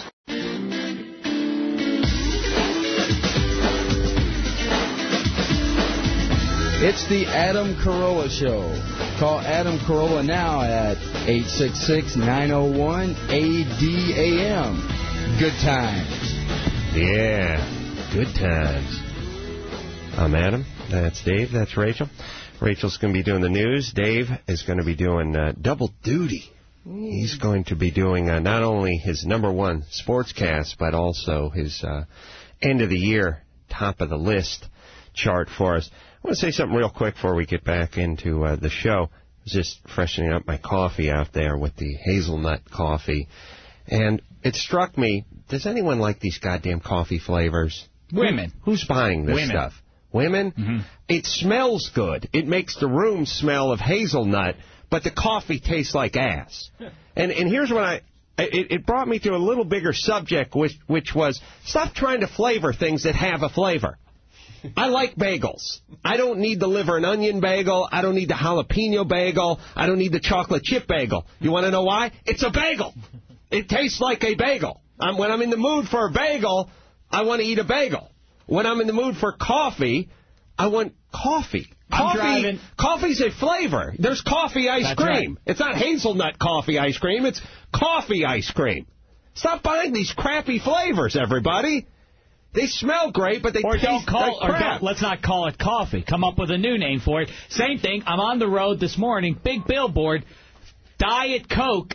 It's the Adam Carolla Show. Call Adam Carolla now at eight six six, nine oh one, A D A M. Good times. Yeah, good times. I'm Adam. That's Dave. That's Rachel. Rachel's going to be doing the news. Dave is going to be doing uh, double duty. He's going to be doing uh, not only his number one sportscast, but also his uh, end of the year, top of the list chart for us. I want to say something real quick before we get back into uh, the show. I was just freshening up my coffee out there with the hazelnut coffee. And it struck me, does anyone like these goddamn coffee flavors? Women. Who's buying this Women. stuff? Women? Mm-hmm. It smells good. It makes the room smell of hazelnut, but the coffee tastes like ass. And and here's what I... It, it brought me to a little bigger subject, which, which was, stop trying to flavor things that have a flavor. I like bagels. I don't need the liver and onion bagel. I don't need the jalapeno bagel. I don't need the chocolate chip bagel. You want to know why? It's a bagel. It tastes like a bagel. Um, when I'm in the mood for a bagel, I want to eat a bagel. When I'm in the mood for coffee, I want coffee. I'm Coffee, driving. Coffee's a flavor. There's coffee ice That's cream. right. It's not hazelnut coffee ice cream. It's coffee ice cream. Stop buying these crappy flavors, everybody. They smell great, but they or taste don't call, like or crap. don't, let's not call it coffee. Come up with a new name for it. Same thing. I'm on the road this morning. Big billboard. Diet Coke,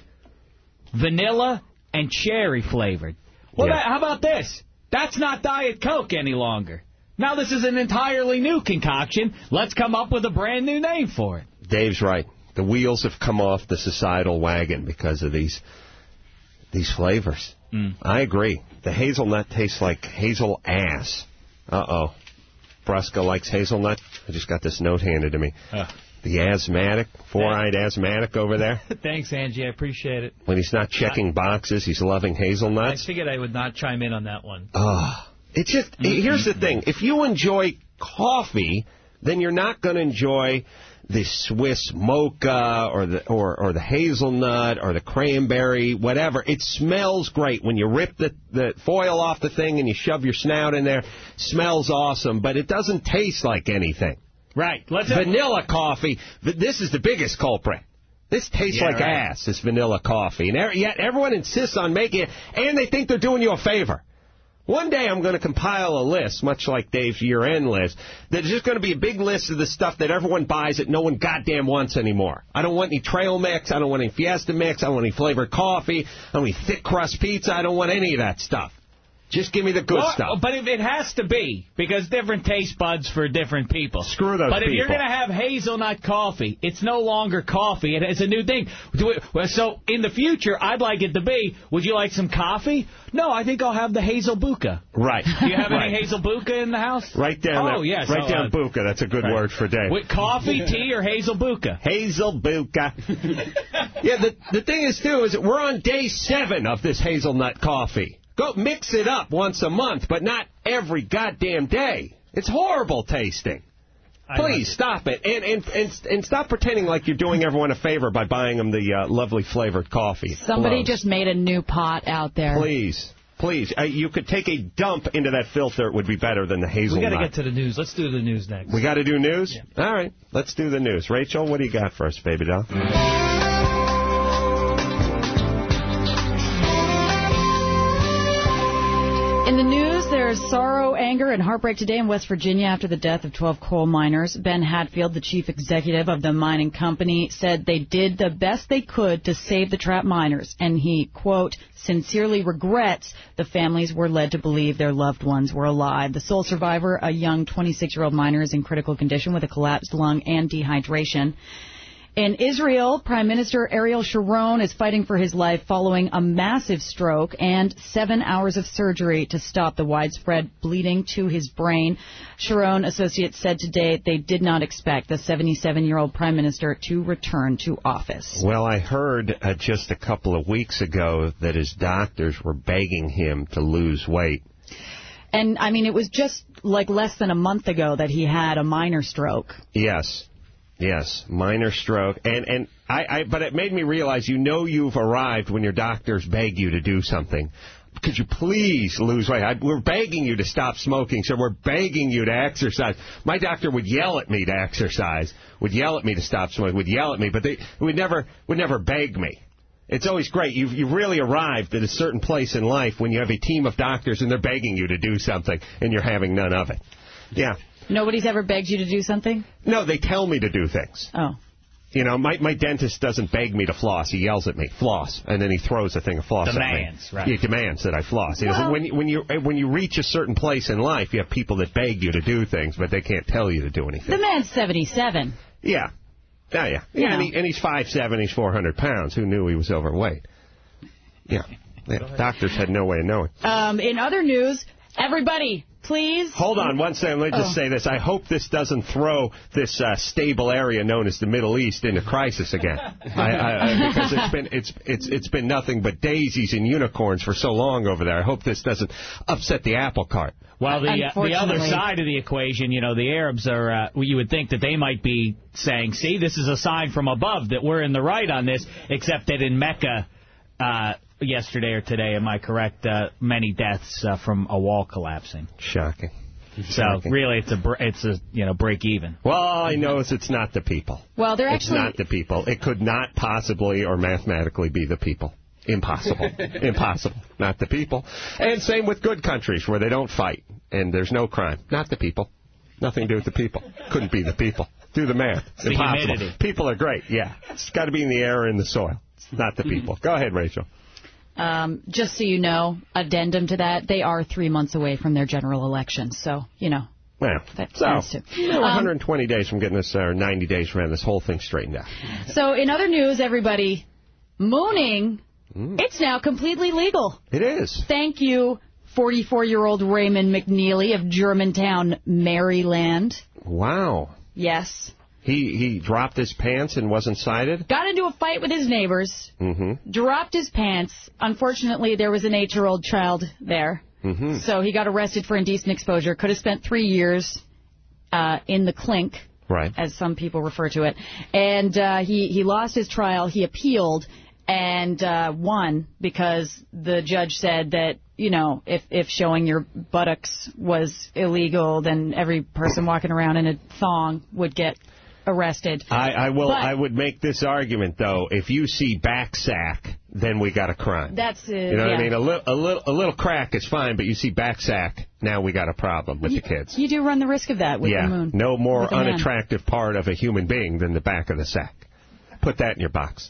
vanilla and cherry flavored. Well, Yeah. that, how about this? That's not Diet Coke any longer. Now this is an entirely new concoction. Let's come up with a brand new name for it. Dave's right. The wheels have come off the societal wagon because of these these flavors. Mm. I agree. The hazelnut tastes like hazel ass. Uh-oh. Brusca likes hazelnut. I just got this note handed to me. Uh. The asthmatic, four-eyed asthmatic over there. Thanks, Angie. I appreciate it. When he's not checking boxes, he's loving I hazelnuts. figured I would not chime in on that one. Oh, it's just, Mm-hmm. here's the thing. If you enjoy coffee, then you're not going to enjoy the Swiss mocha or the or, or the hazelnut or the cranberry, whatever. It smells great. When you rip the, the foil off the thing and you shove your snout in there, smells awesome, but it doesn't taste like anything. Right. Let's Vanilla coffee, th- this is the biggest culprit. This tastes Yeah, like right. ass, this vanilla coffee. And er- yet everyone insists on making it, and they think they're doing you a favor. One day I'm going to compile a list, much like Dave's year-end list, that's just going to be a big list of the stuff that everyone buys that no one goddamn wants anymore. I don't want any trail mix. I don't want any Fiesta mix. I don't want any flavored coffee. I don't want any thick crust pizza. I don't want any of that stuff. Just give me the good well, stuff. But if it has to be, because different taste buds for different people. Screw those But if people. you're going to have hazelnut coffee, it's no longer coffee. It, it's a new thing. Do it, well, so in the future, I'd like it to be, would you like some coffee? No, I think I'll have the Hazel Buka. Right. Do you have Right. any Hazel Buka in the house? Right down Oh, there. yes. Right so, down uh, Buka. That's a good right. word for Dave. With coffee, tea, or Hazel Buka? Hazel Buka. Yeah, the, the thing is, too, is that we're on day seven of this hazelnut coffee. Go mix it up once a month, but not every goddamn day. It's horrible tasting. Please stop it. And, and and and stop pretending like you're doing everyone a favor by buying them the uh, lovely flavored coffee. Somebody Blows. just made a new pot out there. Please. Please. Uh, you could take a dump into that filter. It would be better than the We hazelnut. got to get to the news. Let's do the news next. We got to do news? All right. Let's do the news. Rachel, what do you got for us, baby doll? In the news, there's sorrow, anger, and heartbreak today in West Virginia after the death of twelve coal miners. Ben Hatfield, the chief executive of the mining company, said they did the best they could to save the trapped miners, and he, quote, sincerely regrets the families were led to believe their loved ones were alive. The sole survivor, a young twenty-six-year-old miner, is in critical condition with a collapsed lung and dehydration. In Israel, Prime Minister Ariel Sharon is fighting for his life following a massive stroke and seven hours of surgery to stop the widespread bleeding to his brain. Sharon associates said today they did not expect the seventy-seven-year-old Prime Minister to return to office. Well, I heard uh, just a couple of weeks ago that his doctors were begging him to lose weight. And, I mean, it was just like less than a month ago that he had a minor stroke. Yes. Yes, minor stroke. And and I, I but it made me realize, you know you've arrived when your doctors beg you to do something. Could you please lose weight? I, we're begging you to stop smoking, so we're begging you to exercise. My doctor would yell at me to exercise, would yell at me to stop smoking, would yell at me, but they would never would never beg me. It's always great. You've, you've really arrived at a certain place in life when you have a team of doctors and they're begging you to do something and you're having none of it. Yeah. Nobody's ever begged you to do something? No, they tell me to do things. Oh. You know, my my dentist doesn't beg me to floss. He yells at me, floss, and then he throws a thing of floss Demands, at me. right. He demands that I floss. He Well, doesn't, when, you, when, you, when you reach a certain place in life, you have people that beg you to do things, but they can't tell you to do anything. The man's seventy-seven. Yeah. Oh, yeah. Yeah, and, he, and he's five seven, he's four hundred pounds. Who knew he was overweight? Yeah. yeah. Doctors had no way of knowing. Um, in other news, everybody, please. Hold on one second. Let me just Oh. say this. I hope this doesn't throw this uh, stable area known as the Middle East into crisis again. I, I, because it's been it's it's it's been nothing but daisies and unicorns for so long over there. I hope this doesn't upset the apple cart. Well, the uh, the other side of the equation, you know, the Arabs are, uh, you would think that they might be saying, see, this is a sign from above that we're in the right on this, except that in Mecca, uh, yesterday or today, am I correct? Uh, many deaths uh, from a wall collapsing. Shocking. So Shocking. really, it's a br- it's a you know break even. Well, all I know is it's not the people. Well, they're It's actually not the people. It could not possibly or mathematically be the people. Impossible. Impossible. Not the people. And same with good countries where they don't fight and there's no crime. Not the people. Nothing to do with the people. Couldn't be the people. Do the math. It's the Impossible. humidity. People are great. Yeah. It's got to be in the air or in the soil. It's not the people. Go ahead, Rachel. Um, just so you know, addendum to that, they are three months away from their general election. So, you know. Well, That's so nice too. we're Um, one hundred twenty days from getting this, or ninety days from having this whole thing straightened out. So, in other news, everybody, mooning, Mm. it's now completely legal. It is. Thank you, forty-four-year-old Raymond McNeely of Germantown, Maryland. Wow. Yes. He he dropped his pants and wasn't cited? Got into a fight with his neighbors, Mm-hmm. dropped his pants. Unfortunately, there was an eight-year-old child there. Mm-hmm. So he got arrested for indecent exposure. Could have spent three years uh, in the clink, right, as some people refer to it. And uh, he, he lost his trial. He appealed and uh, won because the judge said that, you know, if, if showing your buttocks was illegal, then every person walking around in a thong would get arrested. I, I will. But I would make this argument though. If you see back sack, then we got a crime. That's uh, You know yeah. what I mean? A little, a little, a little crack is fine, but you see back sack, now we got a problem with you, the kids. You do run the risk of that with yeah, the moon. no more with the man. unattractive part of a human being than the back of the sack. Put that in your box.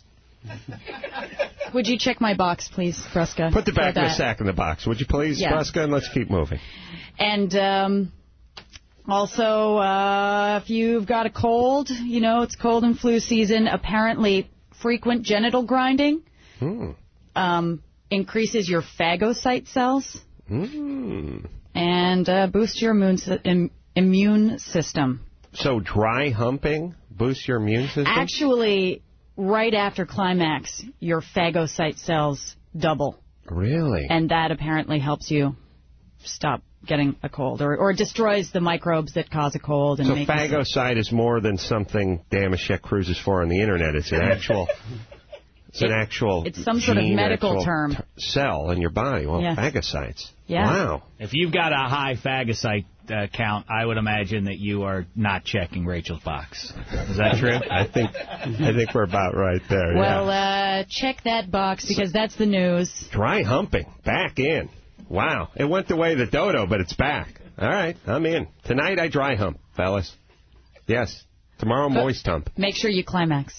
Would you check my box, please, Brusca? Put the back for of the that? sack in the box, would you please, Yeah. Brusca? And let's keep moving. And um, also, uh, if you've got a cold, you know, it's cold and flu season, apparently frequent genital grinding Hmm. um, increases your phagocyte cells Hmm. and uh, boosts your immune, sy- im- immune system. So dry humping boosts your immune system? Actually, right after climax, your phagocyte cells double. Really? And that apparently helps you stop getting a cold, or, or destroys the microbes that cause a cold. And So make you- phagocyte is more than something Damashek cruises for on the internet. It's an actual, it's an actual. It's some sort of gene, medical actual term. t- cell in your body. Well, Yeah. phagocytes. Yeah. Wow. If you've got a high phagocyte uh, count, I would imagine that you are not checking Rachel's box. Is that true? I think I think we're about right there. Well, yeah. uh, check that box because that's the news. Dry humping back in. Wow. It went the way of the dodo, but it's back. All right, I'm in. Tonight I dry hump, fellas. Yes. Tomorrow moist hump. Make sure you climax.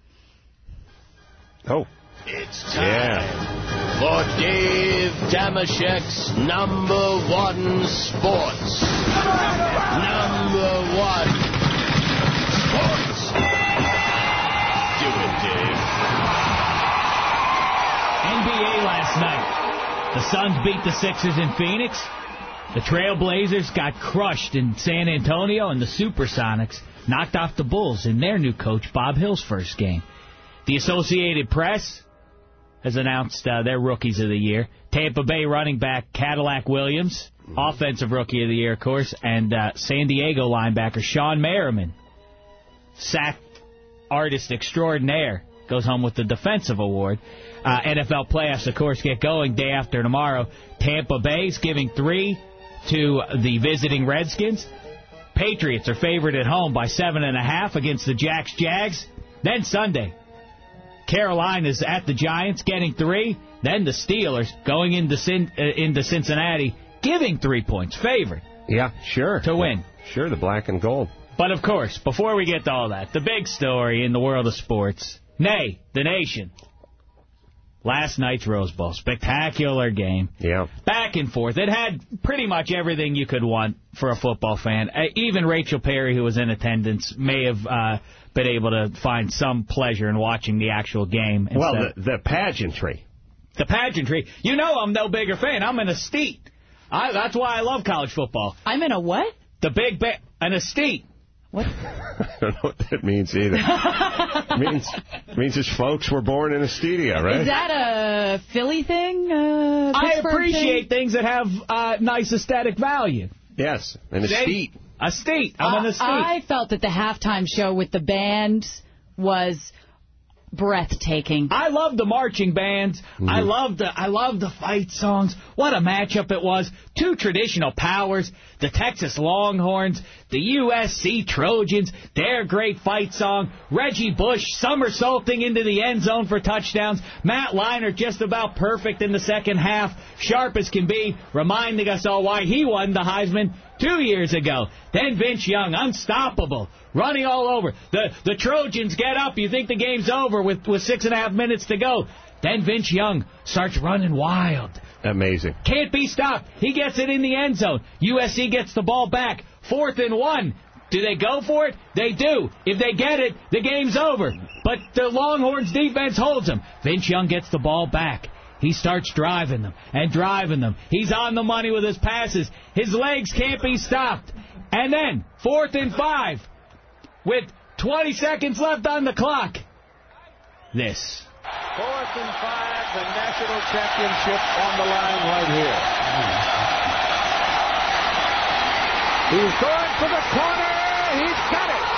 Oh. It's time for Dave Damashek's number one sports. Number one sports. Do it, Dave. N B A last night. The Suns beat the Sixers in Phoenix. The Trailblazers got crushed in San Antonio, and the Supersonics knocked off the Bulls in their new coach Bob Hill's first game. The Associated Press has announced uh, their Rookies of the Year. Tampa Bay running back Cadillac Williams, Offensive Rookie of the Year, of course, and uh, San Diego linebacker Sean Merriman, sack artist extraordinaire, goes home with the Defensive Award. Uh, N F L playoffs, of course, get going day after tomorrow. Tampa Bay's giving three to the visiting Redskins. Patriots are favored at home by seven and a half against the Jacks Jags. Then Sunday, Carolina's at the Giants getting three. Then the Steelers going into Cin- uh, into Cincinnati giving three points, favored. Yeah, sure. To win. Sure, the black and gold. But, of course, before we get to all that, the big story in the world of sports, nay, the nation. Last night's Rose Bowl. Spectacular game. Yeah. Back and forth. It had pretty much everything you could want for a football fan. Uh, even Rachel Perry, who was in attendance, may have uh, been able to find some pleasure in watching the actual game. Well, the, the pageantry. The pageantry. You know I'm no bigger fan. I'm an aesthete. I, that's why I love college football. I'm in a what? The big ba- an aesthete. What? I don't know what that means either. it means it means his folks were born in a studio, right? Is that a Philly thing? Uh, I Pittsburgh appreciate thing? things that have uh, nice aesthetic value. Yes, an See? aesthete. Aesthete. I'm an Uh, aesthete. I felt that the halftime show with the band was breathtaking. I love the marching bands. Mm-hmm. I love the I love the fight songs. What a matchup it was. Two traditional powers, the Texas Longhorns, the U S C Trojans, their great fight song, Reggie Bush somersaulting into the end zone for touchdowns, Matt Leinart just about perfect in the second half, sharp as can be, reminding us all why he won the Heisman two years ago. Then Vince Young, unstoppable, running all over. The the Trojans get up. You think the game's over with, with six and a half minutes to go. Then Vince Young starts running wild. Amazing. Can't be stopped. He gets it in the end zone. U S C gets the ball back. Fourth and one. Do they go for it? They do. If they get it, the game's over. But the Longhorns defense holds them. Vince Young gets the ball back. He starts driving them and driving them. He's on the money with his passes. His legs can't be stopped. And then, fourth and five, with twenty seconds left on the clock. This. Fourth and five, the national championship on the line right here. He's going for the corner. He's got it.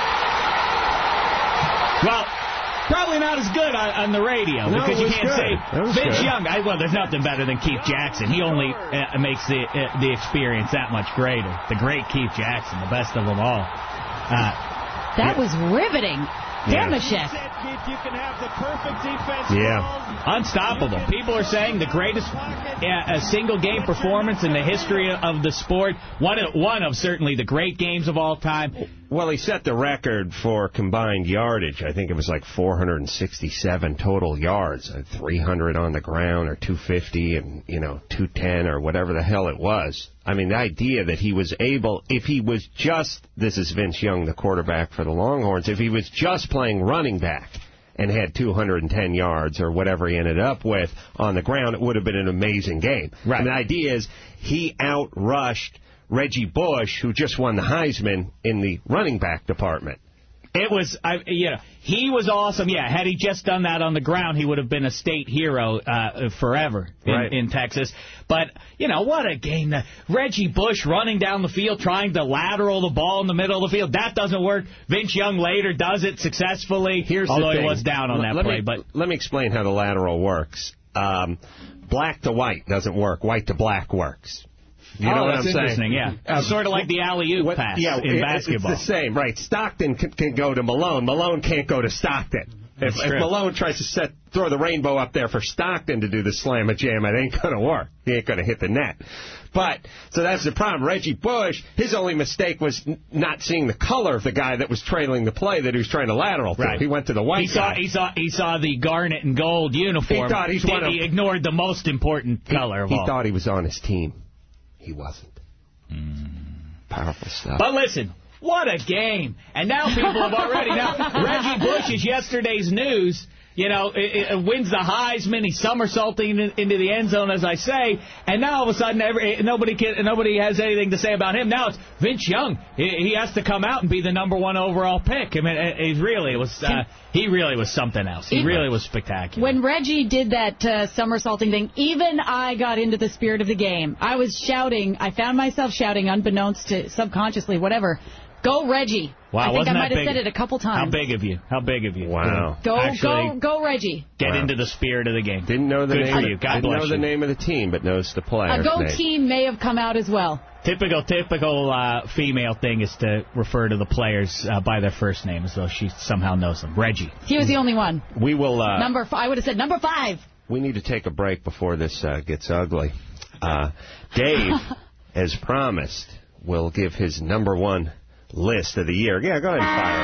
Well, probably not as good on, on the radio, no, because you can't good. say Vince good. Young. I, well, there's nothing better than Keith Jackson. He only uh, makes the uh, the experience that much greater. The great Keith Jackson, the best of them all. Uh, that was riveting. Damashek. You can have the perfect defense. Yeah. Unstoppable. People are saying the greatest uh, single-game performance in the history of the sport. One of, one of certainly the great games of all time. Well, he set the record for combined yardage. I think it was like four hundred sixty-seven total yards, three hundred on the ground, or two fifty, and, you know, two ten, or whatever the hell it was. I mean, the idea that he was able, if he was just, this is Vince Young, the quarterback for the Longhorns, if he was just playing running back and had two hundred ten yards or whatever he ended up with on the ground, it would have been an amazing game. Right. And the idea is he outrushed Reggie Bush, who just won the Heisman in the running back department. It was, I, you know, he was awesome. Yeah, had he just done that on the ground, he would have been a state hero uh, forever in, right. in Texas. But, you know, what a game. The Reggie Bush running down the field, trying to lateral the ball in the middle of the field. That doesn't work. Vince Young later does it successfully, Here's although the thing. he was down on L- that let play. Me, but let me explain how the lateral works. Um, black to white doesn't work. White to black works. You know oh, what that's I'm saying? interesting, yeah. Uh, sort of like the alley-oop what, pass yeah, in it, basketball. It's the same, right. Stockton can, can go to Malone. Malone can't go to Stockton. If, if Malone tries to set throw the rainbow up there for Stockton to do the slam-a-jam, it ain't going to work. He ain't going to hit the net. But, so that's the problem. Reggie Bush, his only mistake was n- not seeing the color of the guy that was trailing the play that he was trying to lateral to. Right. He went to the white he saw, guy. he saw He saw the garnet and gold uniform. He thought he's one He of, ignored the most important he, color of he all. He thought he was on his team. He wasn't. Mm. Powerful stuff. But listen, what a game. And now people have already... Now, Reggie Bush is yesterday's news. You know, it, it wins the Heisman. He's somersaulting into the end zone, as I say. And now all of a sudden, every, nobody can, nobody has anything to say about him. Now it's Vince Young. He, he has to come out and be the number one overall pick. I mean, he's really it was. Uh, he really was something else. He really was spectacular. When Reggie did that uh, somersaulting thing, even I got into the spirit of the game. I was shouting. I found myself shouting, unbeknownst to subconsciously, whatever. Go, Reggie. Wow, I think I might have big? said it a couple times. How big of you? How big of you? Wow. Go, Actually, go, go, Reggie. Get wow. into the spirit of the game. Didn't know the Good name. for you. God didn't bless know you. the name of the team, but knows the player. A go name. team may have come out as well. Typical, typical uh, female thing is to refer to the players uh, by their first name as though she somehow knows them. Reggie. He was the only one. We will. Uh, number. F- I would have said number five. We need to take a break before this uh, gets ugly. Uh, Dave, as promised, will give his number one list of the year. Yeah, go ahead and fire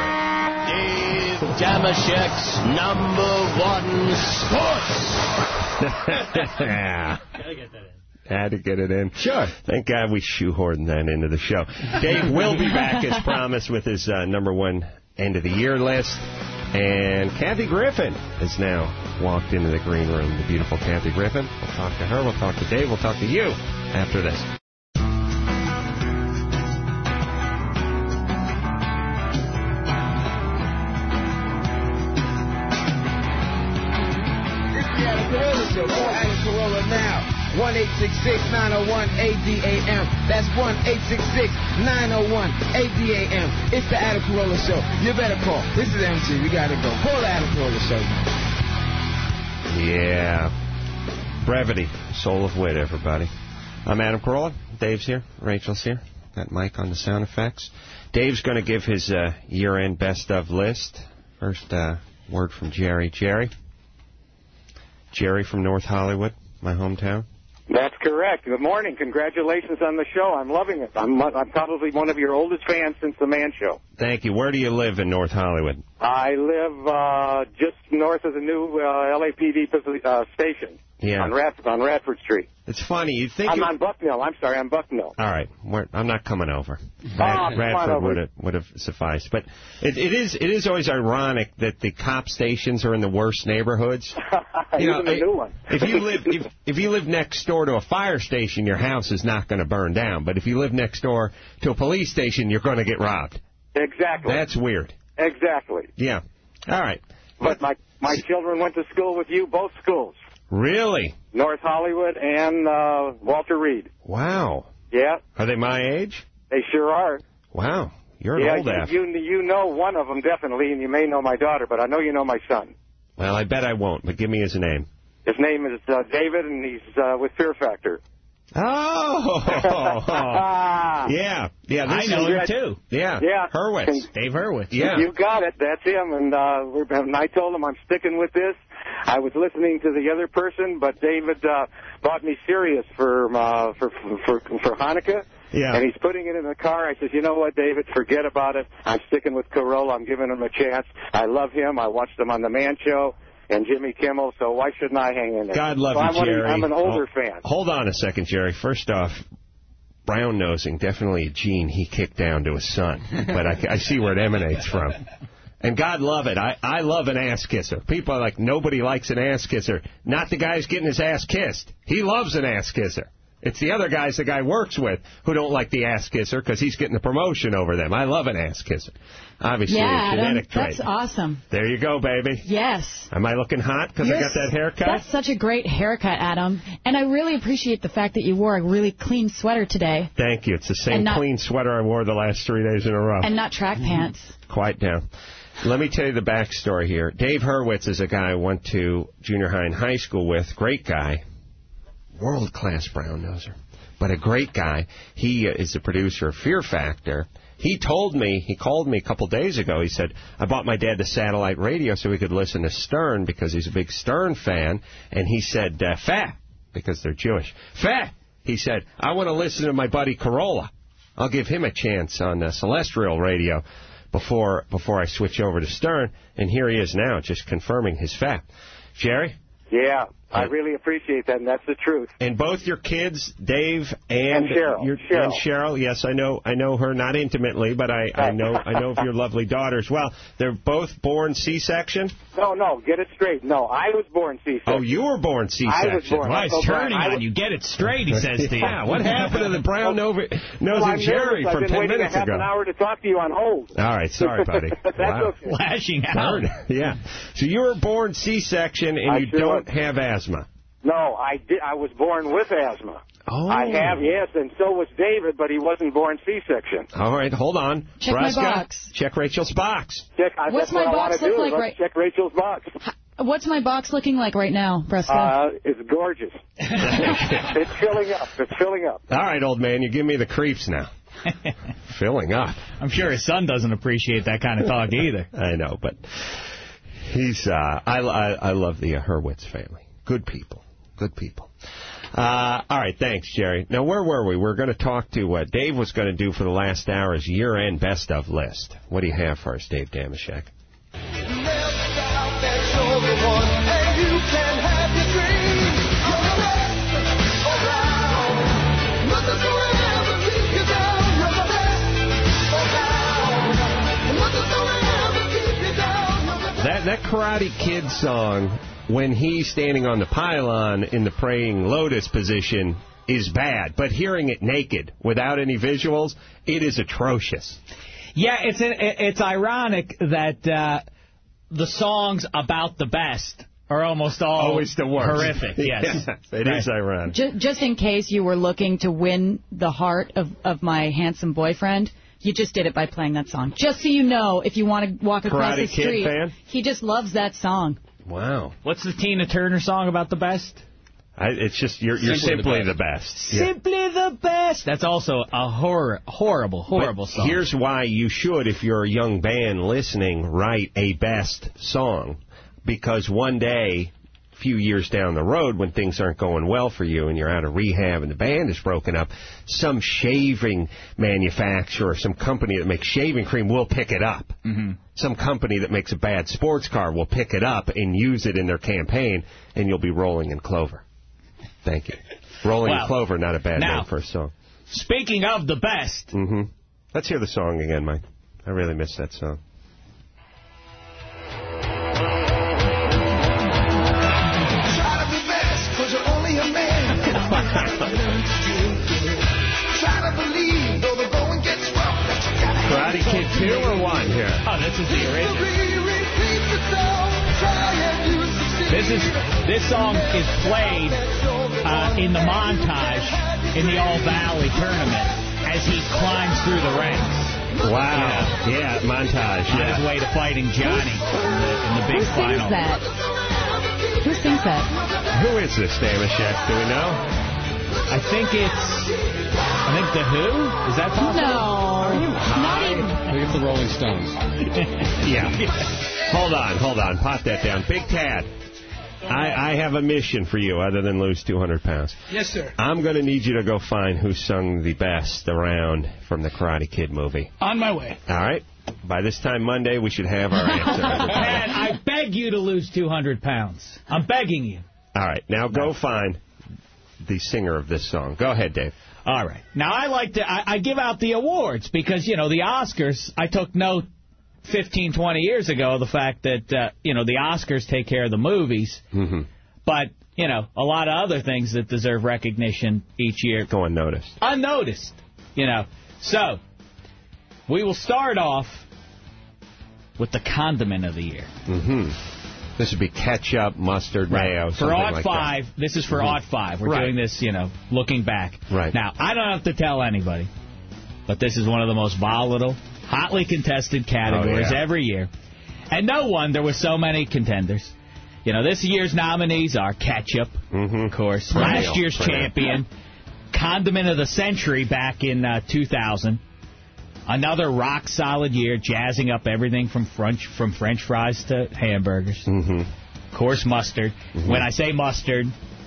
it. Dave Damashek's number one sports. Yeah. Had to get it in. Sure. Thank God we shoehorned that into the show. Dave will be back as promised with his uh, number one end of the year list. And Kathy Griffin has now walked into the green room. The beautiful Kathy Griffin. We'll talk to her. We'll talk to Dave. We'll talk to you after this. Corolla now. one eight six six, nine oh one, A D A M. That's one eight six six, nine oh one, A D A M. It's the Adam Carolla Show. You better call. This is M T. We got to go. Call the Adam Carolla Show. Yeah. Brevity, soul of wit, everybody. I'm Adam Carolla. Dave's here. Rachel's here. Got Mike on the sound effects. Dave's going to give his uh, year-end best-of list. First uh, word from Jerry. Jerry? Jerry from North Hollywood, my hometown. That's correct. Good morning. Congratulations on the show. I'm loving it. I'm, I'm probably one of your oldest fans since The Man Show. Thank you. Where do you live in North Hollywood? I live uh, just north of the new uh, L A P D uh, station. Yeah. On, Rat on Radford Street. It's funny. You think I'm you... on Bucknell. I'm sorry. I'm Bucknell. All right. We're, I'm not coming over. Oh, Rad, come Radford on over. would have, would have sufficed. But it, it is it is always ironic that the cop stations are in the worst neighborhoods. You know, Even the new one. if you live if, if you live next door to a fire station, your house is not going to burn down. But if you live next door to a police station, you're going to get robbed. Exactly. That's weird. Exactly. Yeah. All right. But my my children went to school with you, both schools. Really? North Hollywood and uh, Walter Reed. Wow. Yeah. Are they my age? They sure are. Wow. You're an yeah, old ass. you, you you know one of them definitely, and you may know my daughter, but I know you know my son. Well, I bet I won't, but give me his name. His name is uh, David, and he's uh, with Fear Factor. Oh! yeah. Yeah, I this know is, him, too. Yeah. Yeah. Hurwitz. Dave Hurwitz. Yeah. You got it. That's him. And, uh, we're, and I told him I'm sticking with this. I was listening to the other person, but David uh, bought me Sirius for, uh, for for for Hanukkah. Yeah. And he's putting it in the car. I says, you know what, David, forget about it. I'm sticking with Carolla. I'm giving him a chance. I love him. I watched him on The Man Show and Jimmy Kimmel, so why shouldn't I hang in there? God love so you, I'm Jerry. One, I'm an older oh, fan. Hold on a second, Jerry. First off, brown nosing, definitely a gene he kicked down to his son. But I, I see where it emanates from. And God love it. I, I love an ass kisser. People are like, nobody likes an ass kisser. Not the guy who's getting his ass kissed. He loves an ass kisser. It's the other guys the guy works with who don't like the ass kisser because he's getting the promotion over them. I love an ass kisser. Obviously, yeah, a genetic Adam, trait. that's awesome. There you go, baby. Yes. Am I looking hot because I got that haircut? That's such a great haircut, Adam. And I really appreciate the fact that you wore a really clean sweater today. Thank you. It's the same not, clean sweater I wore the last three days in a row. And not track pants. Quiet down. Let me tell you the backstory here. Dave Hurwitz is a guy I went to junior high and high school with. Great guy. World-class brown noser. But a great guy. He uh, is the producer of Fear Factor. He told me, he called me a couple days ago. He said, I bought my dad the satellite radio so we could listen to Stern because he's a big Stern fan. And he said, uh, Fat, because they're Jewish. Fat, he said, I want to listen to my buddy Carolla. I'll give him a chance on uh, Celestial Radio before before I switch over to Stern. And here he is now, just confirming his fact. Jerry? Yeah, I really appreciate that, and that's the truth. And both your kids, Dave and, and Cheryl. Your, Cheryl. And Cheryl, yes, I know I know her not intimately, but I, I know I know of your lovely daughter as well. They're both born C-section? No, no, get it straight. No, I was born C-section. Oh, you were born C-section. I was born. Well, he's turning on you. Get it straight, he says to you. Yeah, what happened to the brown nosy well, Jerry I've from been ten waiting minutes a half ago? an hour to talk to you on hold. All right, sorry, buddy. That's wow. okay. Flashing out. Yeah. So you were born C-section and I you sure don't was. have asthma. No, I did. I was born with asthma. Oh. I have, yes, and so was David, but he wasn't born C-section. All right, hold on. Check Braska, my box. Check Rachel's box. Check, I, What's that's my what box I want to look do. like Let's right- check Rachel's box. What's my box looking like right now, Breska? Uh, it's gorgeous. It's filling up. It's filling up. All right, old man, you give me the creeps now. Filling up. I'm sure his son doesn't appreciate that kind of talk either. I know, but he's, uh, I, I, I love the uh, Hurwitz family. Good people. Good people. Uh, all right, thanks, Jerry. Now, where were we? We we're going to talk to, uh, Dave was going to do for the last hour his year-end best-of list. What do you have for us, Dave Damashek? That, that Karate Kid song, when he's standing on the pylon in the praying lotus position, is bad. But hearing it naked, without any visuals, it is atrocious. Yeah, it's an, it's ironic that uh, the songs about the best are almost all always the worst. Horrific, yes. Yeah, it right. is ironic. Just, just in case you were looking to win the heart of, of my handsome boyfriend, you just did it by playing that song. Just so you know, if you want to walk across Karate the street, Kid fan? he just loves that song. Wow. What's the Tina Turner song about the best? I, it's just, you're, you're simply, simply the best. The best. Simply yeah. the best. That's also a hor horrible, horrible but song. Here's why you should, if you're a young band listening, write a best song. Because one day, a few years down the road, when things aren't going well for you and you're out of rehab and the band is broken up, some shaving manufacturer, some company that makes shaving cream will pick it up. Mm-hmm. Some company that makes a bad sports car will pick it up and use it in their campaign, and you'll be rolling in clover. Thank you. Rolling well, in Clover, not a bad now, name for a song. Speaking of the best. Mm-hmm. Let's hear the song again, Mike. I really miss that song. Try to be best, because you're only a man. Try to believe, though the going gets rough, that you gotta Karate Kid two or one here? Oh, this is the original. This is this song is played uh, in the montage in the All Valley tournament as he climbs through the ranks. Wow. Yeah, yeah montage. On yeah. his way to fighting Johnny in the, in the big Who final. Who sings that? Who sings that? Who is this, Damashek? Do we know? I think it's... I think The Who? Is that possible? No. Are you Not even... I think it's the Rolling Stones. yeah. Hold on, hold on. Pop that down. Big Tad. I, I have a mission for you other than lose two hundred pounds. Yes, sir. I'm going to need you to go find who sung the best around from the Karate Kid movie. On my way. All right? By this time Monday, we should have our answer. Pat, I beg you to lose two hundred pounds. I'm begging you. All right. Now go find the singer of this song. Go ahead, Dave. All right. Now, I like to... I, I give out the awards because, you know, the Oscars, I took note fifteen, twenty years ago, the fact that, uh, you know, the Oscars take care of the movies. Mm-hmm. But, you know, a lot of other things that deserve recognition each year. Go unnoticed. Unnoticed, you know. So, we will start off with the condiment of the year. Mm-hmm. This would be ketchup, mustard, right. mayo, For Odd like five, that. this is for mm-hmm. Odd five. We're right. doing this, you know, looking back. Right. Now, I don't have to tell anybody, but this is one of the most volatile, hotly contested categories oh, yeah. every year. And no wonder with so many contenders. You know, this year's nominees are ketchup, mm-hmm. of course, Perennial. last year's Perennial. champion, condiment of the century back in uh, two thousand. Another rock-solid year, jazzing up everything from French from French fries to hamburgers. Mm-hmm. Of course, mustard. Mm-hmm. When I say mustard,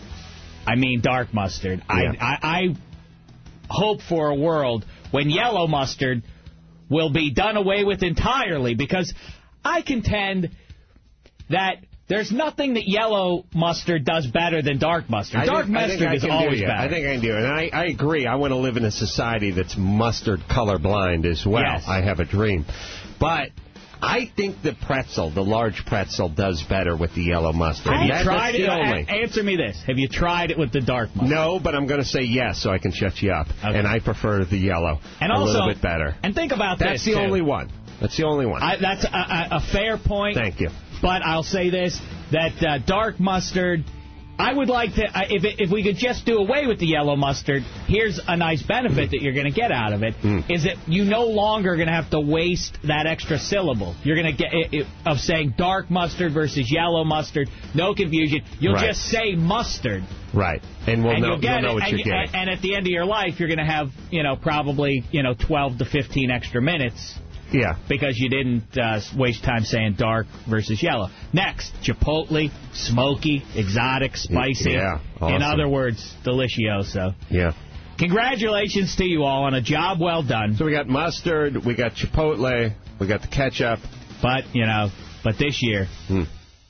I mean dark mustard. Yeah. I, I, I hope for a world when yellow mustard will be done away with entirely, because I contend that there's nothing that yellow mustard does better than dark mustard. I Dark think, mustard I is can always do better. I think I can do it. And I, I agree. I want to live in a society that's mustard colorblind as well. Yes. I have a dream. But I think the pretzel, the large pretzel, does better with the yellow mustard. Have you that, tried that's it? the only. A- answer me this. Have you tried it with the dark mustard? No, but I'm going to say yes so I can shut you up. Okay. And I prefer the yellow and a also, little bit better. And think about that's this, That's the too. only one. That's the only one. I, that's a, a, a fair point. Thank you. But I'll say this, that uh, dark mustard, I would like to, uh, if it, if we could just do away with the yellow mustard, here's a nice benefit mm. that you're going to get out of it, mm. is that you no longer going to have to waste that extra syllable. You're going to get, it, it, of saying dark mustard versus yellow mustard, no confusion. You'll right. just say mustard. Right. And we'll and know, you'll, get you'll know it, what and, you're getting. And at the end of your life, you're going to have, you know, probably, you know, twelve to fifteen extra minutes. Yeah. Because you didn't uh, waste time saying dark versus yellow. Next, chipotle, smoky, exotic, spicy. Yeah, awesome. In other words, delicioso. Yeah. Congratulations to you all on a job well done. So we got mustard, we got chipotle, we got the ketchup. But, you know, but this year, hmm.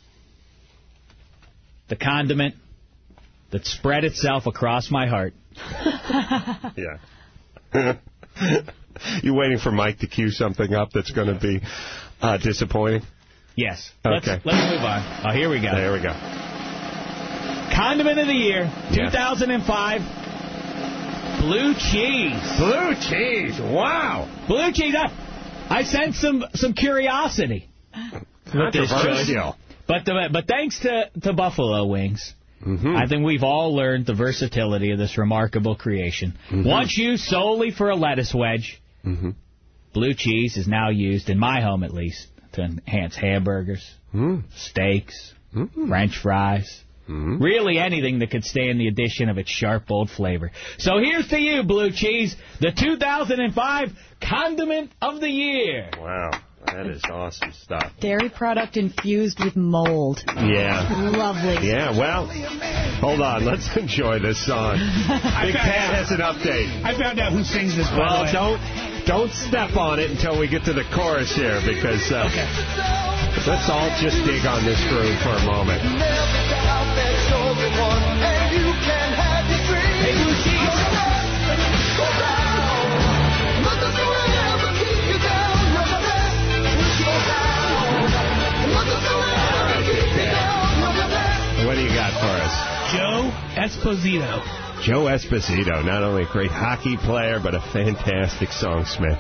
the condiment that spread itself across my heart. Yeah. You waiting for Mike to cue something up that's going to be uh, disappointing? Yes. Okay. Let's, let's move on. Oh, here we go. There we go. Condiment of the year, yes. two thousand five, blue cheese. Blue cheese. Wow. Blue cheese. I, I sense some, some curiosity. Controversial. But, the, but thanks to, to Buffalo Wings, mm-hmm. I think we've all learned the versatility of this remarkable creation. Mm-hmm. Once used solely for a lettuce wedge, mm-hmm. blue cheese is now used, in my home at least, to enhance hamburgers, mm. steaks, mm. French fries. Mm. Really anything that could stand the addition of its sharp, bold flavor. So here's to you, Blue Cheese, the two thousand five Condiment of the Year. Wow, that is awesome stuff. Dairy product infused with mold. Yeah. Lovely. Yeah, well, hold on. Let's enjoy this song. Big Pat has an update. I found out who sings this, by Well, the way. don't, don't step on it until we get to the chorus here, because uh, okay. let's all just dig on this groove for a moment. Hey, Blue Cheese. What do you got for us? Joe Esposito. Joe Esposito, not only a great hockey player, but a fantastic songsmith.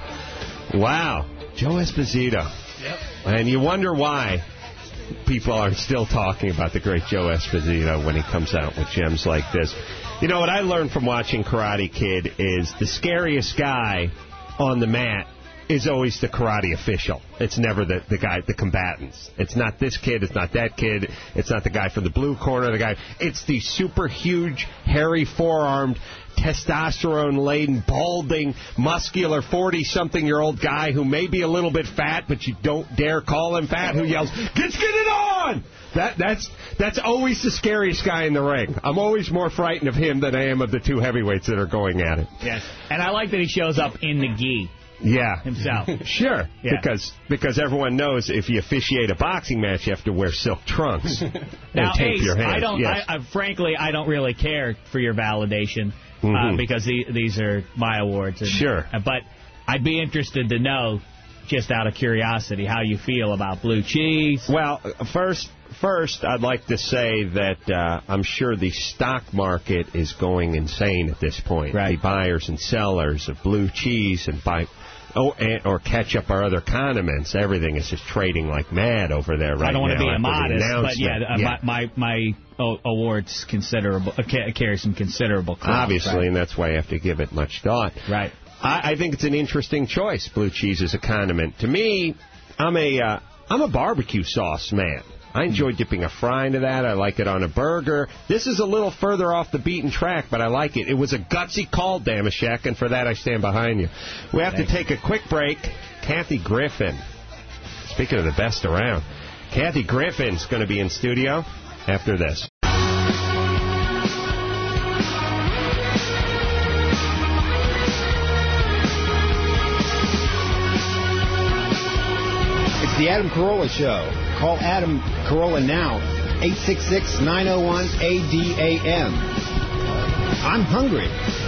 Wow, Joe Esposito. Yep. And you wonder why people are still talking about the great Joe Esposito when he comes out with gems like this. You know, what I learned from watching Karate Kid is the scariest guy on the mat is always the karate official. It's never the, the guy, the combatants. It's not this kid, it's not that kid, it's not the guy from the blue corner, the guy. It's the super huge, hairy, four-armed, testosterone-laden, balding, muscular, forty-something-year-old guy who may be a little bit fat, but you don't dare call him fat, who yells, "Let's get it on!" That, that's that's always the scariest guy in the ring. I'm always more frightened of him than I am of the two heavyweights that are going at it. Yes, and I like that he shows up in the gi. Yeah. Himself. Sure. Yeah. Because because everyone knows if you officiate a boxing match, you have to wear silk trunks and Now, tape Ace, your hands. I don't. Yes. I, I, frankly, I don't really care for your validation mm-hmm. uh, because the, these are my awards. And, sure. Uh, but I'd be interested to know, just out of curiosity, how you feel about Blue Cheese. Well, first, first, I'd like to say that uh, I'm sure the stock market is going insane at this point. Right. The buyers and sellers of Blue Cheese and buy. Oh, and, or ketchup or other condiments. Everything is just trading like mad over there right now. I don't want to be immodest, but yeah, uh, yeah. my my, my awards considerable uh, carry some considerable cost. Obviously, right? and that's why you have to give it much thought. Right. I, I think it's an interesting choice, blue cheese as a condiment. To me, I'm a uh, I'm a barbecue sauce man. I enjoy dipping a fry into that. I like it on a burger. This is a little further off the beaten track, but I like it. It was a gutsy call, Damashek, and for that I stand behind you. We have Thanks. to take a quick break. Kathy Griffin, speaking of the best around, Kathy Griffin's going to be in studio after this. It's the Adam Carolla Show. Call Adam Carolla now, eight six six, nine oh one, A D A M. I'm hungry.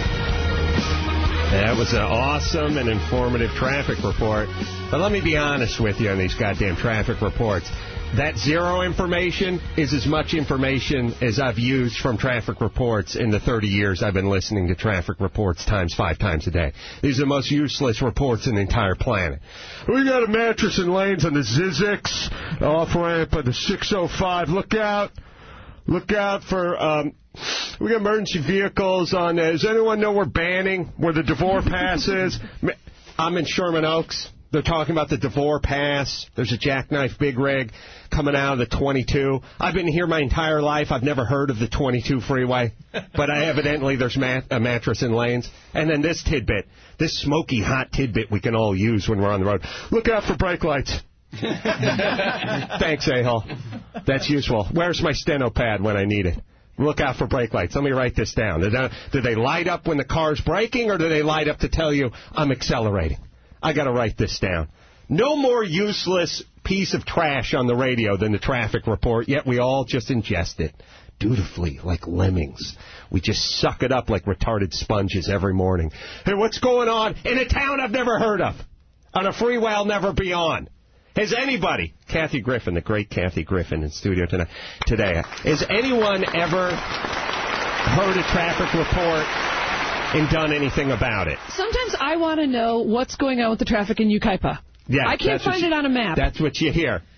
That was an awesome and informative traffic report. But let me be honest with you on these goddamn traffic reports. That zero information is as much information as I've used from traffic reports in the thirty years I've been listening to traffic reports times five times a day. These are the most useless reports in the entire planet. We got a mattress in lanes on the Zizix, off-ramp of the six oh five. Look out. Look out for... Um, we got emergency vehicles on there. Does anyone know where Banning, where the DeVore Pass is? I'm in Sherman Oaks. They're talking about the DeVore Pass. There's a jackknife big rig coming out of the twenty-two. I've been here my entire life. I've never heard of the twenty-two freeway. But I evidently there's mat- a mattress in lanes. And then this tidbit, this smoky hot tidbit we can all use when we're on the road. Look out for brake lights. Thanks, A-hole. That's useful. Where's my steno pad when I need it? Look out for brake lights. Let me write this down. Do they light up when the car's braking, or do they light up to tell you I'm accelerating? I got to write this down. No more useless piece of trash on the radio than the traffic report, yet we all just ingest it dutifully like lemmings. We just suck it up like retarded sponges every morning. Hey, what's going on in a town I've never heard of? On a freeway I'll never be on. Has anybody, Kathy Griffin, the great Kathy Griffin in studio tonight, today, has anyone ever heard a traffic report and done anything about it? Sometimes I want to know what's going on with the traffic in Yucaipa. Yeah, I can't find you, it on a map. That's what you hear.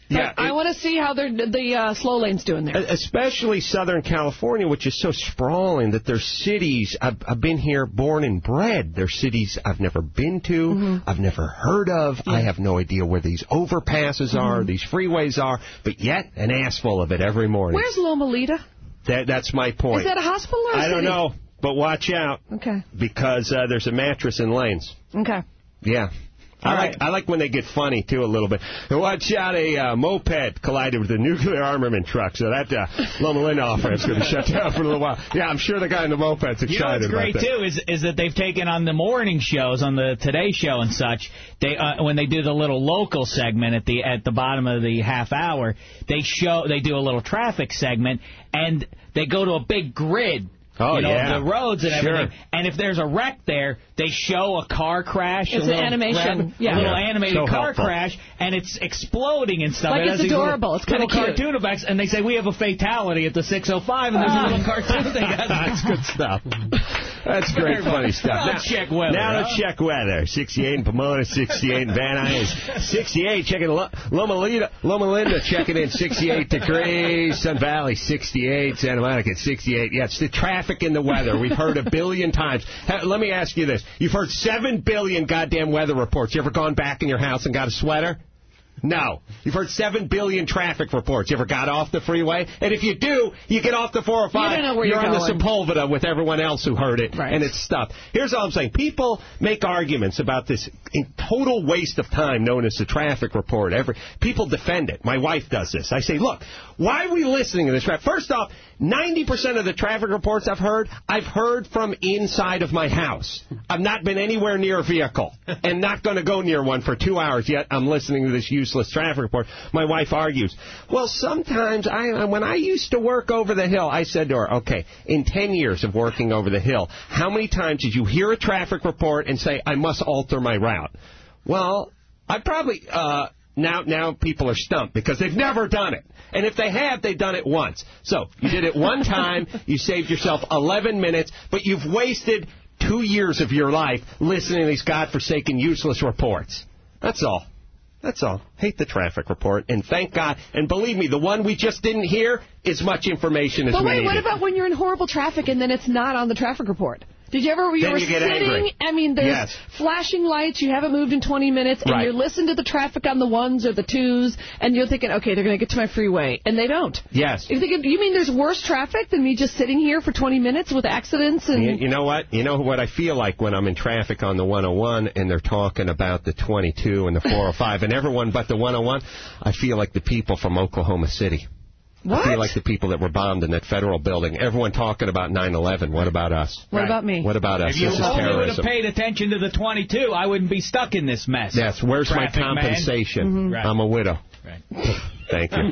Yeah, I want to see how they're, the uh, slow lane's doing there. Especially Southern California, which is so sprawling that there's cities. I've, I've been here, born and bred. There's cities I've never been to, mm-hmm. I've never heard of. Yeah. I have no idea where these overpasses are, mm-hmm. these freeways are, but yet an ass full of it every morning. Where's Loma Linda? That, that's my point. Is that a hospital or a I city? don't know, but watch out. Okay. Because uh, there's a mattress in lanes. Okay. Yeah. I like right. I like when they get funny, too, a little bit. And watch out, a uh, moped collided with a nuclear armament truck, so that uh, Loma Linda off-ramp's going to be shut down for a little while. Yeah, I'm sure the guy in the moped's excited you know what's great, about that. too, is, is that they've taken on the morning shows, on the Today Show and such, they uh, when they do the little local segment at the at the bottom of the half hour, they show they do a little traffic segment, and they go to a big grid. Oh, you know, yeah. the roads and sure. everything. And if there's a wreck there, they show a car crash. It's a an animation. Grab, yeah. A little yeah. animated so car helpful. crash, and it's exploding and stuff. Like it it's adorable. Little, it's kind of little cute. cartoon effects, and they say, we have a fatality at the six oh five, and there's uh, a little cartoon thing. That's good stuff. That's great, funny stuff. Now, now let's check weather. Now huh? let's check weather. sixty-eight in Pomona, sixty-eight in Van Nuys, sixty-eight checking Loma Linda, Loma Linda checking in sixty-eight degrees. Sun Valley, sixty-eight. Santa Monica, sixty-eight. Yeah, it's the traffic and the weather. We've heard a billion times. Let me ask you this. You've heard seven billion goddamn weather reports. You ever gone back in your house and got a sweater? No. You've heard seven billion traffic reports. You ever got off the freeway? And if you do, you get off the four oh five. You don't know where you're, you're on going. the Sepulveda with everyone else who heard it, right. and it's stuff. Here's all I'm saying. People make arguments about this total waste of time known as the traffic report. Every People defend it. My wife does this. I say, look, why are we listening to this? First off, ninety percent of the traffic reports I've heard, I've heard from inside of my house. I've not been anywhere near a vehicle and not going to go near one for two hours, yet I'm listening to this useless traffic report. My wife argues, well, sometimes I, when I used to work over the hill, I said to her, okay, in ten years of working over the hill, how many times did you hear a traffic report and say, I must alter my route? Well, I probably... Uh, Now now people are stumped because they've never done it. And if they have, they've done it once. So you did it one time, you saved yourself eleven minutes, but you've wasted two years of your life listening to these godforsaken useless reports. That's all. That's all. Hate the traffic report, and thank God. And believe me, the one we just didn't hear is much information as but we wait, needed. What about when you're in horrible traffic and then it's not on the traffic report? Did you ever, you then were you get sitting, angry. I mean, there's yes. flashing lights, you haven't moved in twenty minutes, and right. you're listening to the traffic on the ones or the twos, and you're thinking, okay, they're going to get to my freeway, and they don't. Yes. You're thinking, you mean there's worse traffic than me just sitting here for twenty minutes with accidents? And you, you know what? You know what I feel like when I'm in traffic on the one oh one, and they're talking about the twenty-two and the four oh five, and everyone but the one oh one, I feel like the people from Oklahoma City. What? I feel like the people that were bombed in that federal building. Everyone talking about nine eleven. What about us? What right. about me? What about us? If you this is only terrorism. would have paid attention to the twenty-two, I wouldn't be stuck in this mess. Yes, where's Traffic my compensation? Mm-hmm. Right. I'm a widow. Right. Thank you.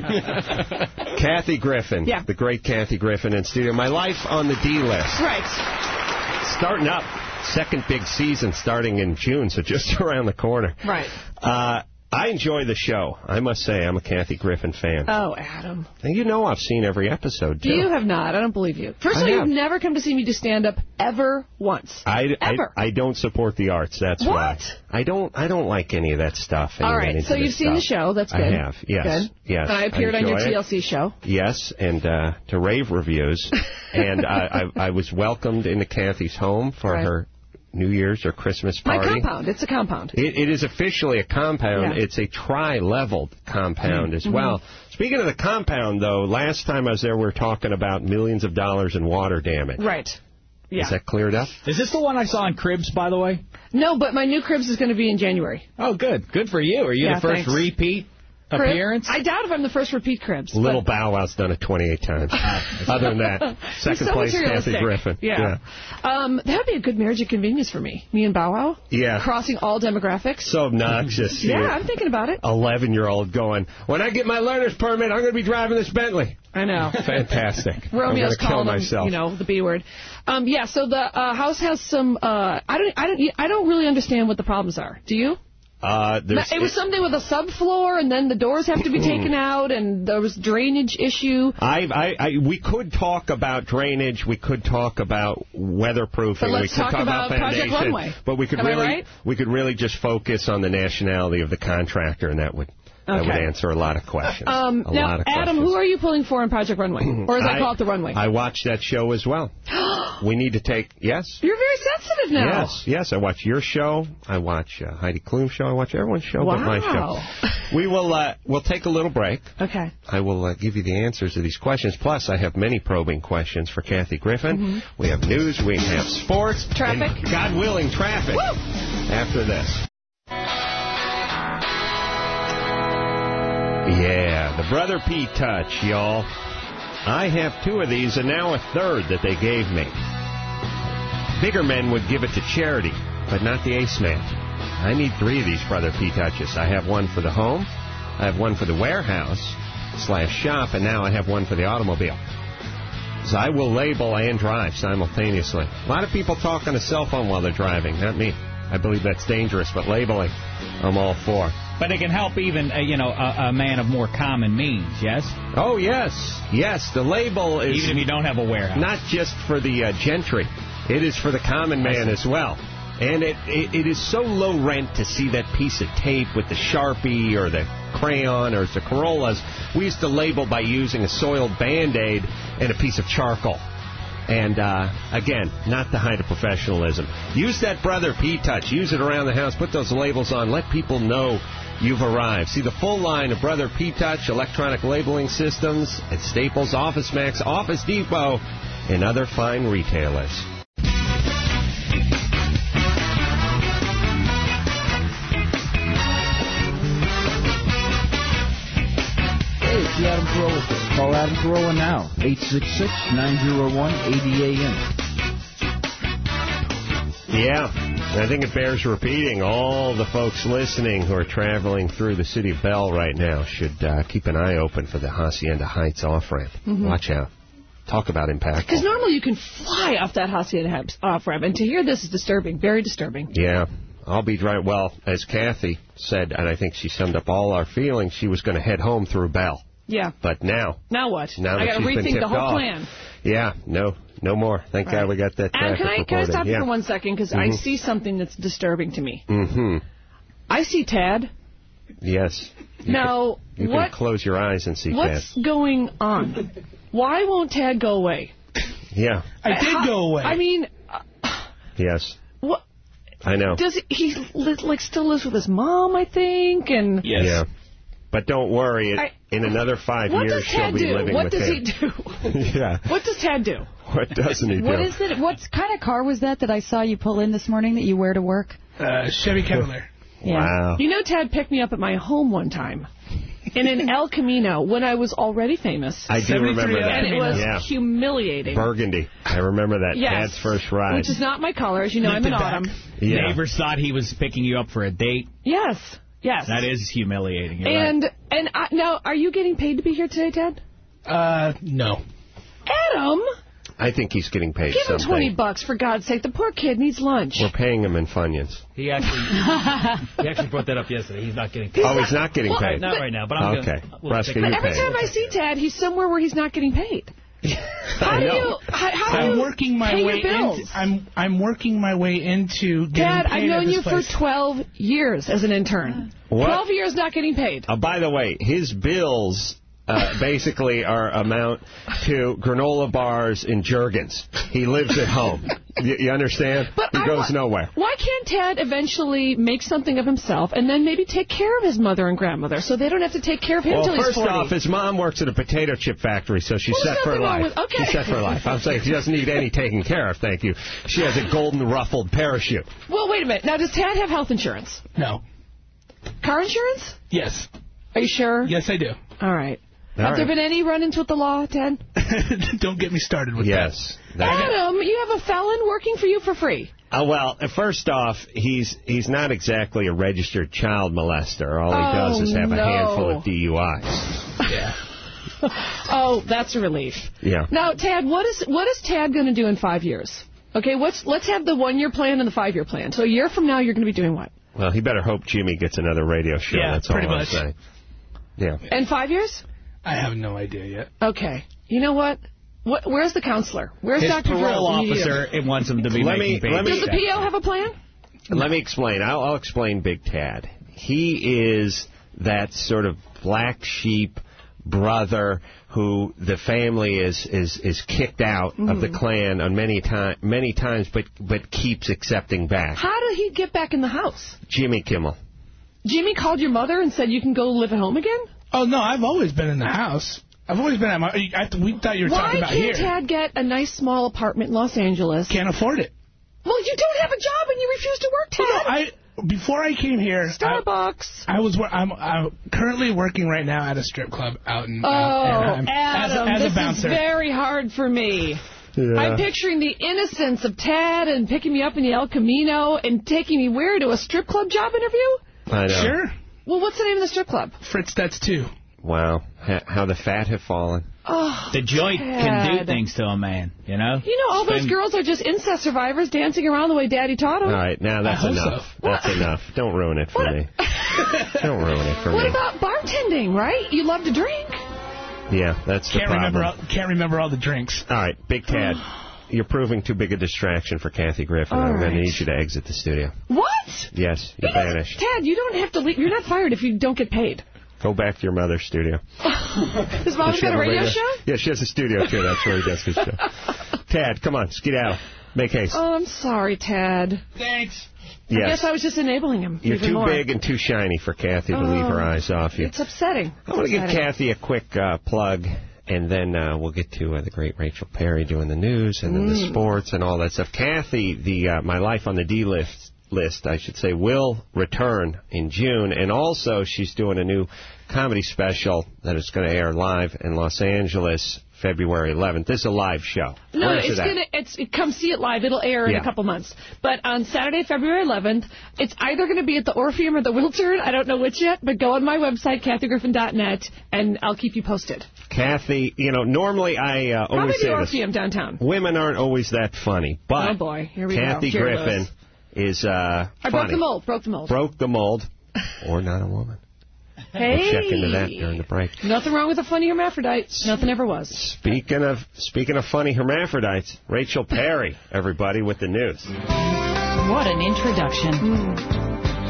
Kathy Griffin, yeah. the great Kathy Griffin in studio. My life on the D-list. Right. Starting up. Second big season starting in June, so just around the corner. Right. Uh, I enjoy the show. I must say, I'm a Kathy Griffin fan. Oh, Adam. And you know I've seen every episode, too. You have not. I don't believe you. First of all, you've never come to see me do stand-up ever once. I, ever. I, I don't support the arts. That's what? why. I don't I don't like any of that stuff. All right. So you've seen stuff. the show. That's good. I have. Yes. Good. Yes. And I appeared I on your it. T L C show. Yes, and uh, to rave reviews. and I, I, I was welcomed into Kathy's home for right. her New Year's or Christmas party. My compound. It's a compound. It, it is officially a compound. Yeah. It's a tri-leveled compound mm-hmm. as well. Mm-hmm. Speaking of the compound, though, last time I was there, we were talking about millions of dollars in water damage. Right. Yeah. Is that cleared up? Is this the one I saw in Cribs, by the way? No, but my new Cribs is going to be in January. Oh, good. Good for you. Are you yeah, the first thanks. repeat Crib? appearance? I doubt if I'm the first repeat Cribs. Little Bow Wow's done it twenty-eight times. Other than that, second so place, Kathy Griffin. Yeah. yeah. Um, that would be a good marriage of convenience for me. Me and Bow Wow. Yeah. Crossing all demographics. So obnoxious. Yeah, I'm thinking about it. eleven-year-old going, when I get my learner's permit, I'm going to be driving this Bentley. I know. Fantastic. Romeo's calling him, myself. you know, the B word. Um, yeah, so the uh, house has some, uh, I don't I don't, I don't really understand what the problems are. Do you? Uh, it was something with a subfloor, and then the doors have to be taken out, and there was drainage issue. I, I, I, we could talk about drainage. We could talk about weatherproofing. But let's we could talk, talk about, about foundation. Project Runway. But we could Am really, I right? we could really just focus on the nationality of the contractor, and that would That Okay. would answer a lot of questions. Um, a now, lot of Adam, questions. who are you pulling for in Project Runway? Or as I, I call it, the Runway? I watch that show as well. We need to take, yes? You're very sensitive now. Yes, yes. I watch your show. I watch uh, Heidi Klum's show. I watch everyone's show but my Wow. show. We will uh, we'll take a little break. Okay. I will uh, give you the answers to these questions. Plus, I have many probing questions for Kathy Griffin. Mm-hmm. We have news. We have sports. Traffic. And, God willing, traffic. Woo! After this. Yeah, the Brother P touch, y'all. I have two of these and now a third that they gave me. Bigger men would give it to charity, but not the Ace Man. I need three of these Brother P touches. I have one for the home, I have one for the warehouse slash shop, and now I have one for the automobile. So I will label and drive simultaneously. A lot of people talk on a cell phone while they're driving, not me. I believe that's dangerous, but labeling, I'm all for. But it can help even, uh, you know, a, a man of more common means, yes? Oh, yes. Yes, the label is... Even if you don't have a warehouse. Not just for the uh, gentry. It is for the common man as well. And it, it it is so low rent to see that piece of tape with the Sharpie or the crayon or the Corollas. We used to label by using a soiled Band-Aid and a piece of charcoal. And, uh, again, not the height of professionalism. Use that Brother P-Touch. Use it around the house. Put those labels on. Let people know you've arrived. See the full line of Brother P-Touch electronic labeling systems at Staples, OfficeMax, Office Depot, and other fine retailers. Hey, it's the Adam Carolla Show. Call Adam Carolla now, eight six six, nine oh one, A D A M. Yeah, I think it bears repeating. All the folks listening who are traveling through the city of Bell right now should uh, keep an eye open for the Hacienda Heights off-ramp. Mm-hmm. Watch out. Talk about impactful. Because normally you can fly off that Hacienda off-ramp, and to hear this is disturbing, very disturbing. Yeah, I'll be driving. Well, as Kathy said, and I think she summed up all our feelings, she was going to head home through Bell. Yeah. But now. Now what? Now I got to rethink the whole off. plan. Yeah, no, no more. Thank right. God we got that And can I, can I stop yeah. you for one second? Because mm-hmm. I see something that's disturbing to me. Mm-hmm. I see Tad. Yes. You now, can, you what, can close your eyes and see what's Tad. going on? Why won't Tad go away? Yeah. I did How, go away. I mean... Uh, yes. What? I know. Does he, he li like still lives with his mom, I think? And yes. Yeah. But don't worry, I, in another five what years does Tad she'll be do? living what with does him. What does he do? Yeah. What does Tad do? What doesn't he do? What is it? What kind of car was that that I saw you pull in this morning that you wear to work? Uh, Chevy Cavalier. Yeah. Wow. You know, Tad picked me up at my home one time in an El Camino when I was already famous. I do remember that. And it was yeah. humiliating. Burgundy. I remember that. Yes. Tad's first ride. Which is not my color. As you know, I'm an autumn. Yeah. Neighbors thought he was picking you up for a date. Yes. Yes. That is humiliating. You're and right. and I, now, are you getting paid to be here today, Ted? Uh, no. Adam! I think he's getting paid Give something. him twenty bucks, for God's sake. The poor kid needs lunch. We're paying him in Funyuns. He actually he actually brought that up yesterday. He's not getting paid. He's oh, he's not getting well, paid? Not right now, but I'm okay. gonna... We'll Ruska, but you every pay. time I see Tad, he's somewhere where he's not getting paid. How do you? How, how I'm do you working my pay way your bills? into. I'm I'm working my way into getting Dad, paid I've known at this you place. for twelve years as an intern. What? Twelve years not getting paid. Uh, by the way, his bills uh, basically are amount to granola bars and Jergens. He lives at home. You, you understand? But he I goes wa- nowhere. Why can't Tad eventually make something of himself and then maybe take care of his mother and grandmother so they don't have to take care of him Well, till he's first forty? off, his mom works at a potato chip factory, so she's Well, set there's for nothing wrong life. with- okay. She's set for life. I'm saying she doesn't need any taking care of, thank you. She has a golden ruffled parachute. Well, wait a minute. Now, does Tad have health insurance? No. Car insurance? Yes. Are you sure? Yes, I do. All right. All have right. there been any run-ins with the law, Ted? Don't get me started with yes. that. Yes. Adam, you have a felon working for you for free. Uh, well, first off, he's he's not exactly a registered child molester. All he Oh, does is have no. a handful of D U Is. Yeah. Oh, that's a relief. Yeah. Now, Tad, what is what is Tad going to do in five years? Okay, what's let's have the one-year plan and the five-year plan. So a year from now, you're going to be doing what? Well, he better hope Jimmy gets another radio show. Yeah, That's pretty all much. I'm saying. Yeah. And five years? I have no idea yet. Okay. You know what? What? Where's the counselor? Where's His Doctor parole Drill? We need officer him. it wants him to be Let making me- babies. let me- Does the P O have a plan? Let me explain. I'll, I'll explain Big Tad. He is that sort of black sheep brother who the family is is, is kicked out mm-hmm. of the Klan on many time many times, but but keeps accepting back. How did he get back in the house? Jimmy Kimmel. Jimmy called your mother and said you can go live at home again? Oh no, I've always been in the house. I've always been at my. I, we thought you were Why talking about here. Why can't Tad get a nice small apartment in Los Angeles? Can't afford it. Well, you don't have a job and you refuse to work, Tad. Well, no, I. Before I came here, Starbucks. I, I was I'm, I'm currently working right now at a strip club out in oh, uh, Adam, as, a, as this a bouncer. is very hard for me. Yeah. I'm picturing the innocence of Tad and picking me up in the El Camino and taking me where to a strip club job interview. I know. Sure. Well, what's the name of the strip club? Fritz, that's two. Wow, how the fat have fallen. Oh, the joint Tad. can do things to a man, you know? You know, all Spend... those girls are just incest survivors dancing around the way Daddy taught them. All right, now that's enough. So. That's what? enough. Don't ruin it for what? me. Don't ruin it for what me. What about bartending, right? You love to drink. Yeah, that's can't the problem. Remember all, can't remember all the drinks. All right, Big Tad, you're proving too big a distraction for Kathy Griffin. All I'm right. going to need you to exit the studio. What? Yes, you're because, banished. Tad, you don't have to leave. You're not fired if you don't get paid. Go back to your mother's studio. His mom's got a radio, radio show? Yeah, she has a studio, too. That's where he does his show. Tad, come on, skedaddle. Make haste. Oh, I'm sorry, Tad. Thanks. Yes. I guess I was just enabling him. You're even too more. big and too shiny for Kathy to oh, leave her eyes off you. It's upsetting. I want to give Kathy a quick uh, plug, and then uh, we'll get to uh, the great Rachel Perry doing the news and then mm. the sports and all that stuff. Kathy, the uh, My Life on the D-List, list, I should say, will return in June, and also she's doing a new comedy special that is going to air live in Los Angeles February eleventh. This is a live show. No, Where's it's it gonna. It's it, come see it live. It'll air yeah. in a couple months. But on Saturday, February eleventh, it's either going to be at the Orpheum or the Wiltern. I don't know which yet. But go on my website, Kathy Griffin dot net, and I'll keep you posted. Kathy, you know, normally I uh, Probably always the say Orpheum this. downtown. Women aren't always that funny, but oh boy, here we Kathy go. Griffin is uh, I funny. broke the mold. Broke the mold. Broke the mold, or not a woman. Hey. We'll check into that during the break. Nothing wrong with a funny hermaphrodite. Nothing ever was. Speaking of speaking of funny hermaphrodites, Rachel Perry, everybody, with the news. What an introduction. Mm.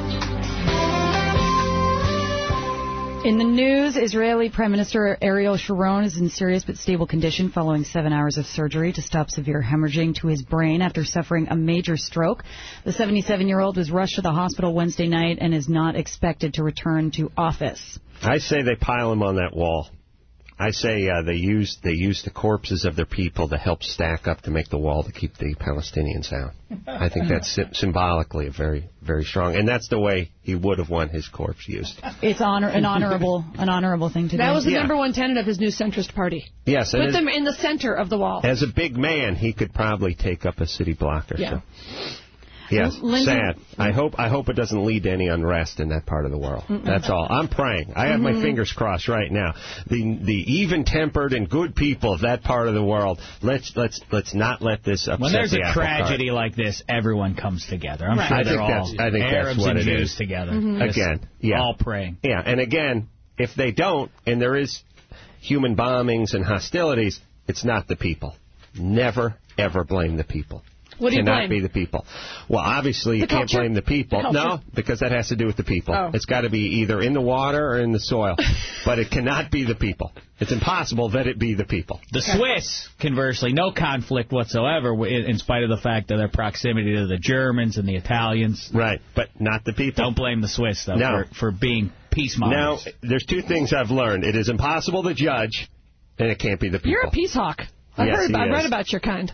In the news, Israeli Prime Minister Ariel Sharon is in serious but stable condition following seven hours of surgery to stop severe hemorrhaging to his brain after suffering a major stroke. The seventy-seven-year-old was rushed to the hospital Wednesday night and is not expected to return to office. I say they pile him on that wall. I say uh, they use they use the corpses of their people to help stack up to make the wall to keep the Palestinians out. I think that's sy- symbolically very, very strong, and that's the way he would have won his corpse used. It's honor an honorable an honorable thing to that do. That was the yeah. number one tenet of his new centrist party. Yes, put and them in the center of the wall. As a big man, he could probably take up a city block or yeah. so. Yes, Lindsay, sad. I hope I hope it doesn't lead to any unrest in that part of the world. Mm-mm. That's all. I'm praying. I have mm-hmm. my fingers crossed right now. The the even-tempered and good people of that part of the world. Let's let's let's not let this upset When there's the a apple tragedy cart. like this, everyone comes together. I'm right. sure I they're think all that's, I think Arabs that's what and it Jews is. together. Mm-hmm. Again, yeah, all praying. Yeah, and again, if they don't, and there is human bombings and hostilities, it's not the people. Never ever blame the people. What do you cannot blame? be the people. Well, obviously, you the can't culture? blame the people. The no, because that has to do with the people. Oh. It's got to be either in the water or in the soil. But it cannot be the people. It's impossible that it be the people. The Swiss, conversely, no conflict whatsoever, in spite of the fact of their proximity to the Germans and the Italians. Right, but not the people. Don't blame the Swiss, though, no. for, for being peace mongers. Now, there's two things I've learned. It is impossible to judge, and it can't be the people. You're a peace hawk. I've, yes, heard, I've read is. about your kind.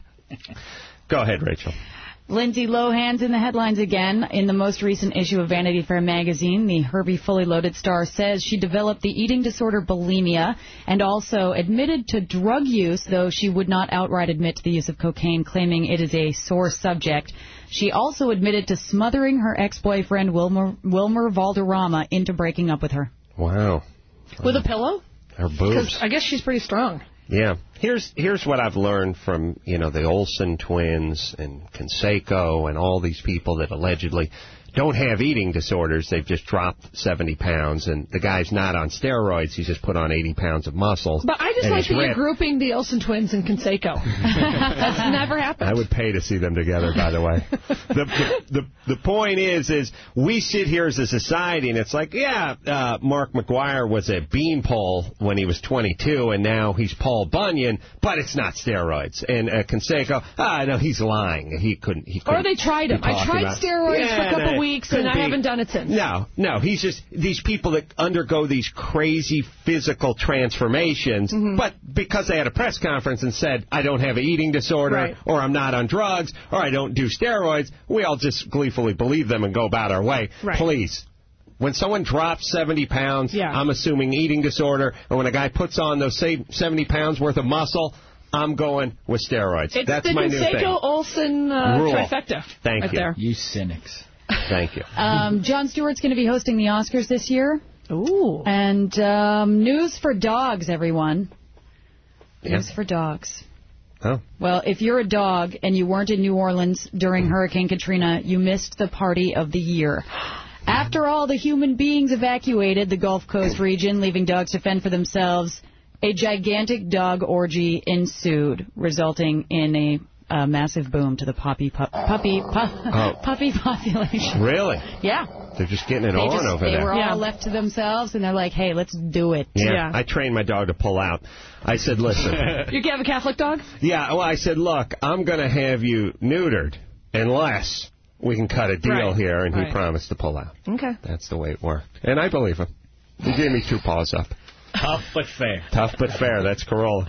Go ahead, Rachel. Lindsay Lohan's in the headlines again. In the most recent issue of Vanity Fair magazine, the Herbie Fully Loaded star says she developed the eating disorder bulimia and also admitted to drug use, though she would not outright admit to the use of cocaine, claiming it is a sore subject. She also admitted to smothering her ex-boyfriend, Wilmer, Wilmer Valderrama, into breaking up with her. Wow. With a pillow? Her boobs. Because I guess she's pretty strong. Yeah. Here's here's what I've learned from, you know, the Olsen twins and Canseco and all these people that allegedly don't have eating disorders. They've just dropped seventy pounds, and the guy's not on steroids. He's just put on eighty pounds of muscle. But I just and like he's that you're ripped. grouping the Olsen twins and Conseco. That's never happened. I would pay to see them together, by the way. the, the, the the point is, is we sit here as a society, and it's like, yeah, uh, Mark McGuire was a beanpole when he was twenty-two, and now he's Paul Bunyan, but it's not steroids. And uh, Conseco, ah, no, he's lying. He couldn't. He couldn't Or they tried him. be I tried talking about- steroids Yeah, for a couple no, weeks, and couldn't I be- haven't done it since. No, no, he's just these people that undergo these crazy physical transformations, Mm-hmm. but because they had a press conference and said, I don't have an eating disorder, Right. or I'm not on drugs, or I don't do steroids, we all just gleefully believe them and go about our way. Right. Please. When someone drops seventy pounds, Yeah. I'm assuming eating disorder, and when a guy puts on those same seventy pounds worth of muscle, I'm going with steroids. It's That's the my new thing. Conseco-Olsen uh, Rule. trifecta. Thank right you. There. You cynics. Thank you. Um, Jon Stewart's going to be hosting the Oscars this year. Ooh. And um, news for dogs, everyone. Yeah. News for dogs. Oh. Well, if you're a dog and you weren't in New Orleans during Hurricane Katrina, you missed the party of the year. After all the human beings evacuated the Gulf Coast region, leaving dogs to fend for themselves, a gigantic dog orgy ensued, resulting in a, a massive boom to the puppy pu- puppy pu- Oh. puppy population. Really? Yeah. They're just getting it They, on just, over they there. were all Yeah. left to themselves, and they're like, hey, let's do it. Yeah, I trained my dog to pull out. I said, listen. You have a Catholic dog? Yeah, well, I said, look, I'm going to have you neutered unless we can cut a deal Right. here, and Right. he promised to pull out. Okay. That's the way it worked. And I believe him. He gave me two paws up. Tough but fair. Tough but fair. That's Corolla.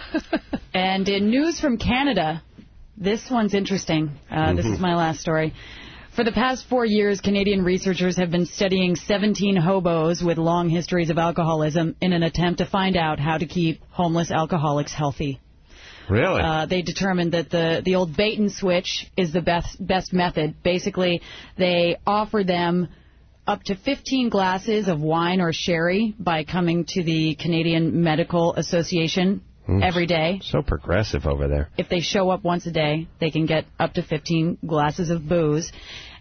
And in news from Canada, this one's interesting. Uh, This Mhm. is my last story. For the past four years, Canadian researchers have been studying seventeen hobos with long histories of alcoholism in an attempt to find out how to keep homeless alcoholics healthy. Really? Uh, they determined that the, the old bait and switch is the best, best method. Basically, they offer them up to fifteen glasses of wine or sherry by coming to the Canadian Medical Association Mm. every day. So progressive over there. If they show up once a day, they can get up to fifteen glasses of booze.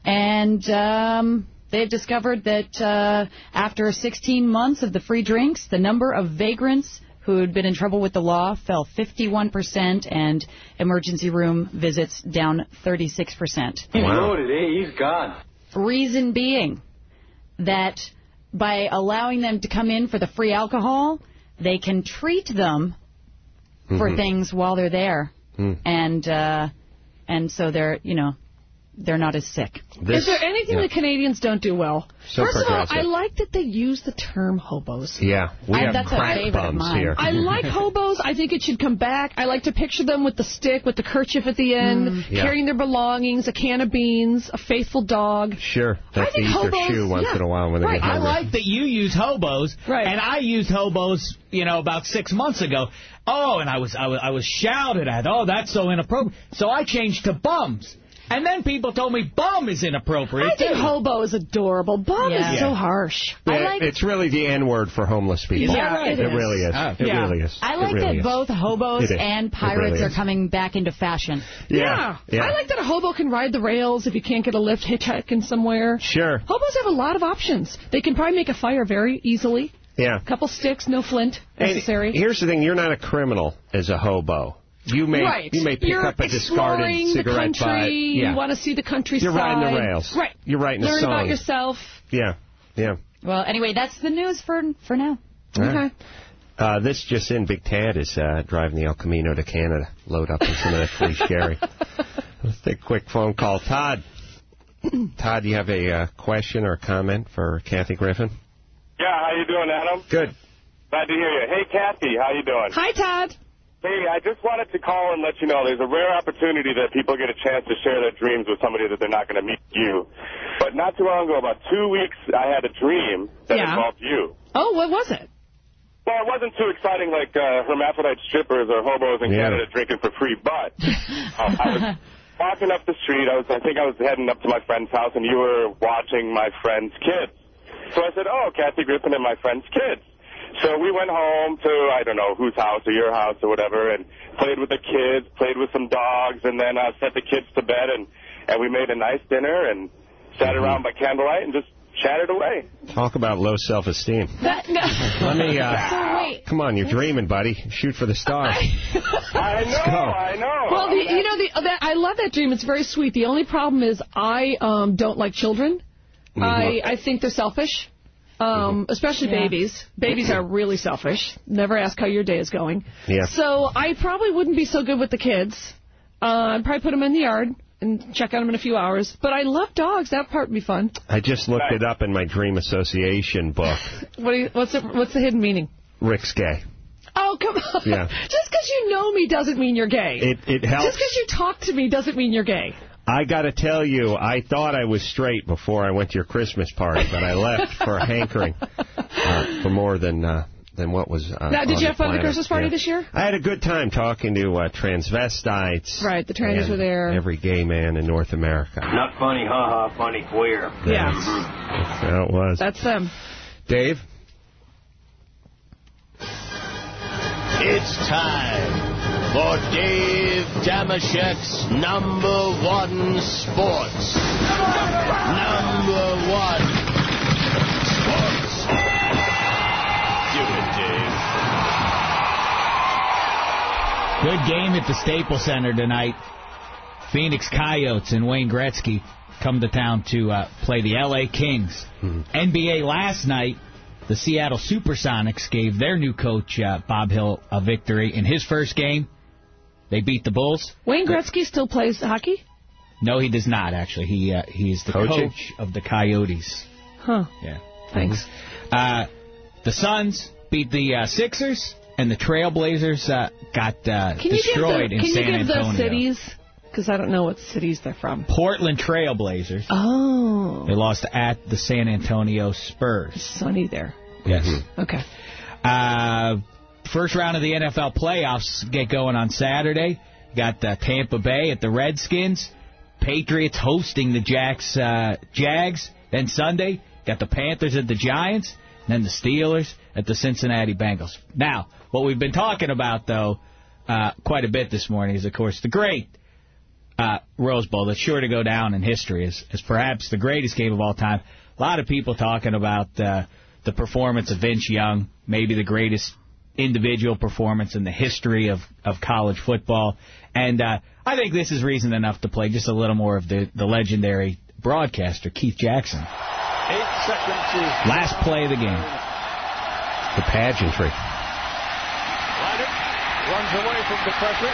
And um, they've discovered that uh, after sixteen months of the free drinks, the number of vagrants who'd been in trouble with the law fell fifty-one percent, and emergency room visits down thirty-six percent. Wow. He's gone. Reason being that by allowing them to come in for the free alcohol, they can treat them for Mhm. things while they're there. Mm. And uh, and so they're, you know, they're not as sick. Is there anything yeah. the Canadians don't do well? So First of all, progressive. I like that they use the term hobos. Yeah, we I- have that's a crack favorite of bums mine. here. I like hobos. I think it should come back. I like to picture them with the stick, with the kerchief at the end, Mm. Yeah. carrying their belongings, a can of beans, a faithful dog. Sure. They I have to think eat their hobos- shoe once yeah. in a while when they Right, get I hungry. like that you use hobos, Right. and I used hobos, you know, about six months ago. Oh, and I was, I was I was shouted at. Oh, that's so inappropriate. So I changed to bums. And then people told me bum is inappropriate, I think too. hobo is adorable. Bum Yeah. is so harsh. I Yeah, like it's really the N-word for homeless people. Yeah, right? It it is. really is. Oh. It Yeah. really is. I It like really that is. both hobos It is. and It pirates really are is. coming back into fashion. Yeah. yeah. I like that a hobo can ride the rails if you can't get a lift hitchhiking somewhere. Sure. Hobos have a lot of options. They can probably make a fire very easily. Yeah. A couple sticks, no flint And necessary. here's the thing. You're not a criminal as a hobo. You may right. you may pick You're up a discarded exploring cigarette the country. butt. Yeah. You want to see the countryside. You're riding the rails. Right. You're writing a Learn song. about yourself. Yeah. Yeah. Well, anyway, that's the news for for now. All Okay. right. Uh, this just in, Big Tad is uh, driving the El Camino to Canada. Load up on some of that free sherry. Let's take a quick phone call. Todd. Todd, do you have a uh, question or a comment for Kathy Griffin? Yeah, how you doing, Adam? Good. Glad to hear you. Hey, Kathy, how you doing? Hi, Todd. Hey, I just wanted to call and let you know there's a rare opportunity that people get a chance to share their dreams with somebody that they're not going to meet you. But not too long ago, about two weeks, I had a dream that Yeah. involved you. Oh, what was it? Well, it wasn't too exciting like uh, hermaphrodite strippers or hobos in Yeah. Canada drinking for free, but um, I was walking up the street. I was, I think I was heading up to my friend's house, and you were watching my friend's kids. So I said, oh, Kathy Griffin and my friend's kids. So we went home to, I don't know, whose house or your house or whatever, and played with the kids, played with some dogs, and then uh, sent the kids to bed, and, and we made a nice dinner and sat around by candlelight and just chatted away. Talk about low self-esteem. That, no. Let me, uh, so wait. Come on, you're dreaming, buddy. Shoot for the stars. I know, I know. Well, the, you know, the, that, I love that dream. It's very sweet. The only problem is I um, don't like children. Mm-hmm. I, I think they're selfish, um, mm-hmm. especially yeah. babies. Babies are really selfish. Never ask how your day is going. Yeah. So I probably wouldn't be so good with the kids. Uh, I'd probably put them in the yard and check on them in a few hours. But I love dogs. That part would be fun. I just looked it up in my dream association book. what do you, what's, the, what's the hidden meaning? Rick's gay. Oh, come on. Yeah. Just because you know me doesn't mean you're gay. It, it helps. Just because you talk to me doesn't mean you're gay. I got to tell you, I thought I was straight before I went to your Christmas party, but I left for a hankering uh, for more than... Uh, than what was uh, Now, did you have fun at the Christmas party yeah. this year? I had a good time talking to uh, transvestites. Right, the trannies were there. Every gay man in North America. Not funny, ha-ha, funny, queer. Yeah. That's how it was. That's them. Dave? It's time for Dave Damashek's number one sports. Number one sports. Good game at the Staples Center tonight. Phoenix Coyotes and Wayne Gretzky come to town to uh, play the L A Kings. Mm-hmm. N B A last night, the Seattle Supersonics gave their new coach, uh, Bob Hill, a victory. In his first game, they beat the Bulls. Wayne Gretzky still plays hockey? No, he does not, actually. He uh, He's the Coaching? coach of the Coyotes. Huh. Yeah. Thanks. Mm-hmm. Uh, the Suns beat the uh, Sixers. And the Trailblazers uh, got uh, can destroyed the, in can San you give Antonio. the cities? Because I don't know what cities they're from. Portland Trailblazers. Oh. They lost at the San Antonio Spurs. It's sunny there. Yes. Mm-hmm. Okay. Uh, first round of the N F L playoffs get going on Saturday. You got uh, Tampa Bay at the Redskins. Patriots hosting the Jacks, uh, Jags. Then Sunday, got the Panthers at the Giants. And then the Steelers at the Cincinnati Bengals. Now, what we've been talking about, though, uh, quite a bit this morning is, of course, the great uh, Rose Bowl that's sure to go down in history as, as perhaps the greatest game of all time. A lot of people talking about uh, the performance of Vince Young, maybe the greatest individual performance in the history of, of college football. And uh, I think this is reason enough to play just a little more of the, the legendary broadcaster, Keith Jackson. Eight seconds to... Last play of the game. The pageantry. Leonard runs away from the pressure.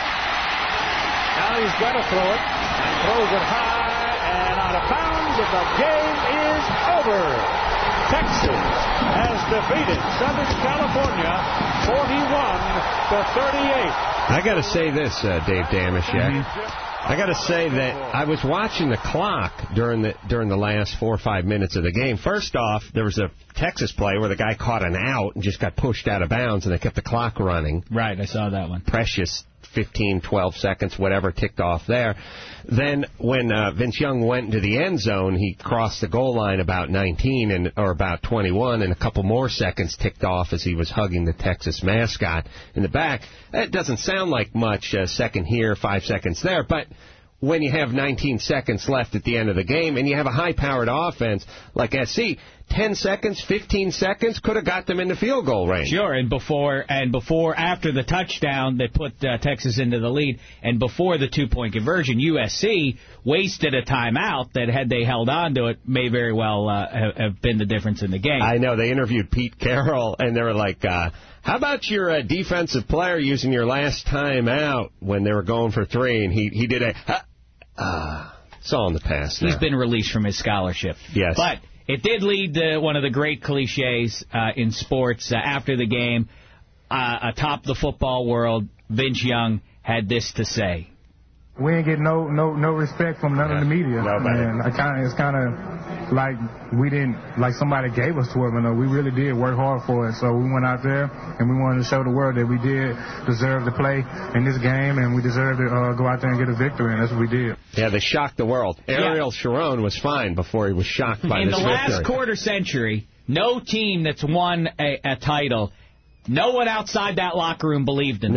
Now he's got to throw it. And throws it high and out of bounds. And the game is over. Texas has defeated Southern California forty-one to thirty-eight. I got to say this, uh, Dave Damashek. Mm-hmm. I got to say that I was watching the clock during the during the last four or five minutes of the game. First off, there was a Texas play where the guy caught an out and just got pushed out of bounds, and they kept the clock running. Right, I saw that one. Precious fifteen, twelve seconds, whatever, ticked off there. Then when uh, Vince Young went into the end zone, he crossed the goal line about nineteen and or about twenty-one, and a couple more seconds ticked off as he was hugging the Texas mascot in the back. That doesn't sound like much, a second here, five seconds there, but when you have nineteen seconds left at the end of the game and you have a high-powered offense like S C, ten seconds, fifteen seconds could have got them into field goal range. Sure, and before and before after the touchdown that put uh, Texas into the lead, and before the two-point conversion, U S C wasted a timeout that, had they held on to it, may very well uh, have, have been the difference in the game. I know. They interviewed Pete Carroll, and they were like, uh, how about your uh, defensive player using your last timeout when they were going for three, and he, he did a... Uh, uh, it's all in the past now. He's been released from his scholarship. Yes. But it did lead to one of the great cliches uh, in sports. Uh, after the game, uh, atop the football world, Vince Young had this to say. We ain't get no no no respect from none yeah. of the media. Nobody. And I kind of it's kind of like we didn't like somebody gave us to it, but no, we really did work hard for it. So we went out there and we wanted to show the world that we did deserve to play in this game, and we deserve to uh, go out there and get a victory, and that's what we did. Yeah, they shocked the world. Ariel yeah. Sharon was fine before he was shocked by in this the victory. last quarter century, no team that's won a, a title, no one outside that locker room believed in it. No.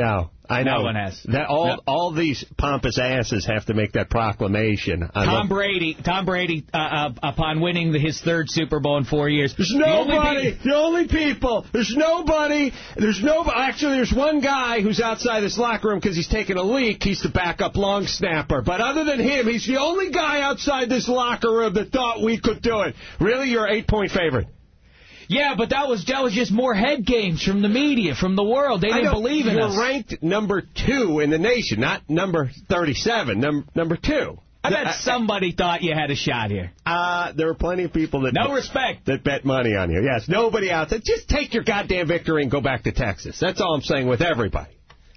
I know. No one has. That all No. all these pompous asses have to make that proclamation. I Tom love- Brady, Tom Brady, uh, uh, upon winning the, his third Super Bowl in four years. There's the only nobody. pe- The only people. There's nobody. There's no. Actually, there's one guy who's outside this locker room because he's taking a leak. He's the backup long snapper. But other than him, he's the only guy outside this locker room that thought we could do it. Really, you're an eight-point favorite. Yeah, but that was that was just more head games from the media, from the world. They I didn't know believe in you're us. ranked number two in the nation, not number thirty-seven. Num number two. I bet somebody thought you had a shot here. Uh, there were plenty of people that No respect. that bet money on you. Yes, nobody out there. Just take your goddamn victory and go back to Texas. That's all I'm saying with everybody.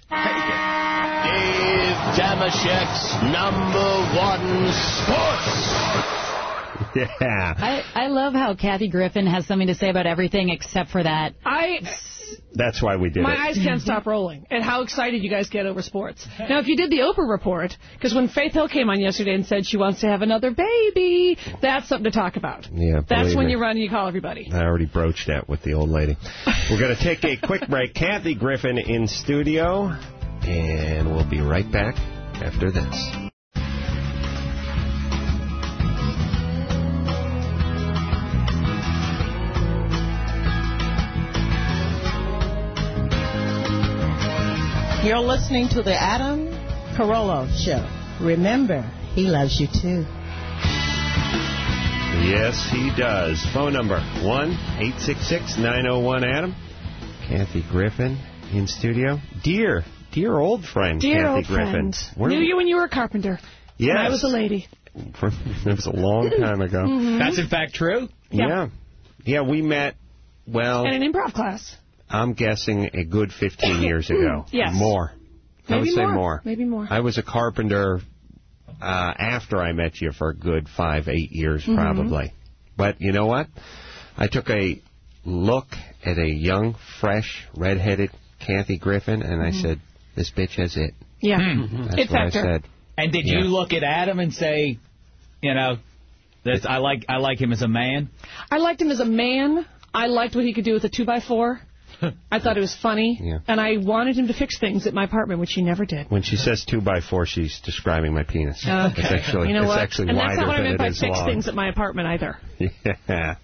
Dave Damashek's number one sports. Yeah. I, I love how Kathy Griffin has something to say about everything except for that. I That's why we did My it. eyes can't stop rolling at how excited you guys get over sports. Now, if you did the Oprah report, because when Faith Hill came on yesterday and said she wants to have another baby, that's something to talk about. Yeah, That's believe when me. you run and you call everybody. I already broached that with the old lady. We're going to take a quick break. Kathy Griffin in studio, and we'll be right back after this. You're listening to the Adam Carolla Show. Remember, he loves you too. Yes, he does. Phone number one eight six six, nine oh one, Adam. Kathy Griffin in studio. Dear, dear old friend, Dear Kathy old Griffin. friend. Where- Knew you when you were a carpenter. Yes. When I was a lady. It was a long time ago. Mhm. That's in fact true? Yeah. Yeah. Yeah, we met, well, In an improv class. I'm guessing a good fifteen years ago. Yes. More. I would Maybe say more. more. Maybe more. I was a carpenter uh, after I met you for a good five, eight years Mhm. probably. But you know what? I took a look at a young, fresh, red-headed Kathy Griffin, and I Mhm. said, this bitch has it. Yeah. That's It what I factor. said. And did Yeah. you look at Adam and say, you know, that I like I like him as a man? I liked him as a man. I liked what he could do with a two by four. I thought it was funny. Yeah. And I wanted him to fix things at my apartment, which he never did. When she says two by four, she's describing my penis. Okay. It's actually, you know it's what? actually and wider that's not what I than meant it by is fix long. things at my apartment either. Yeah.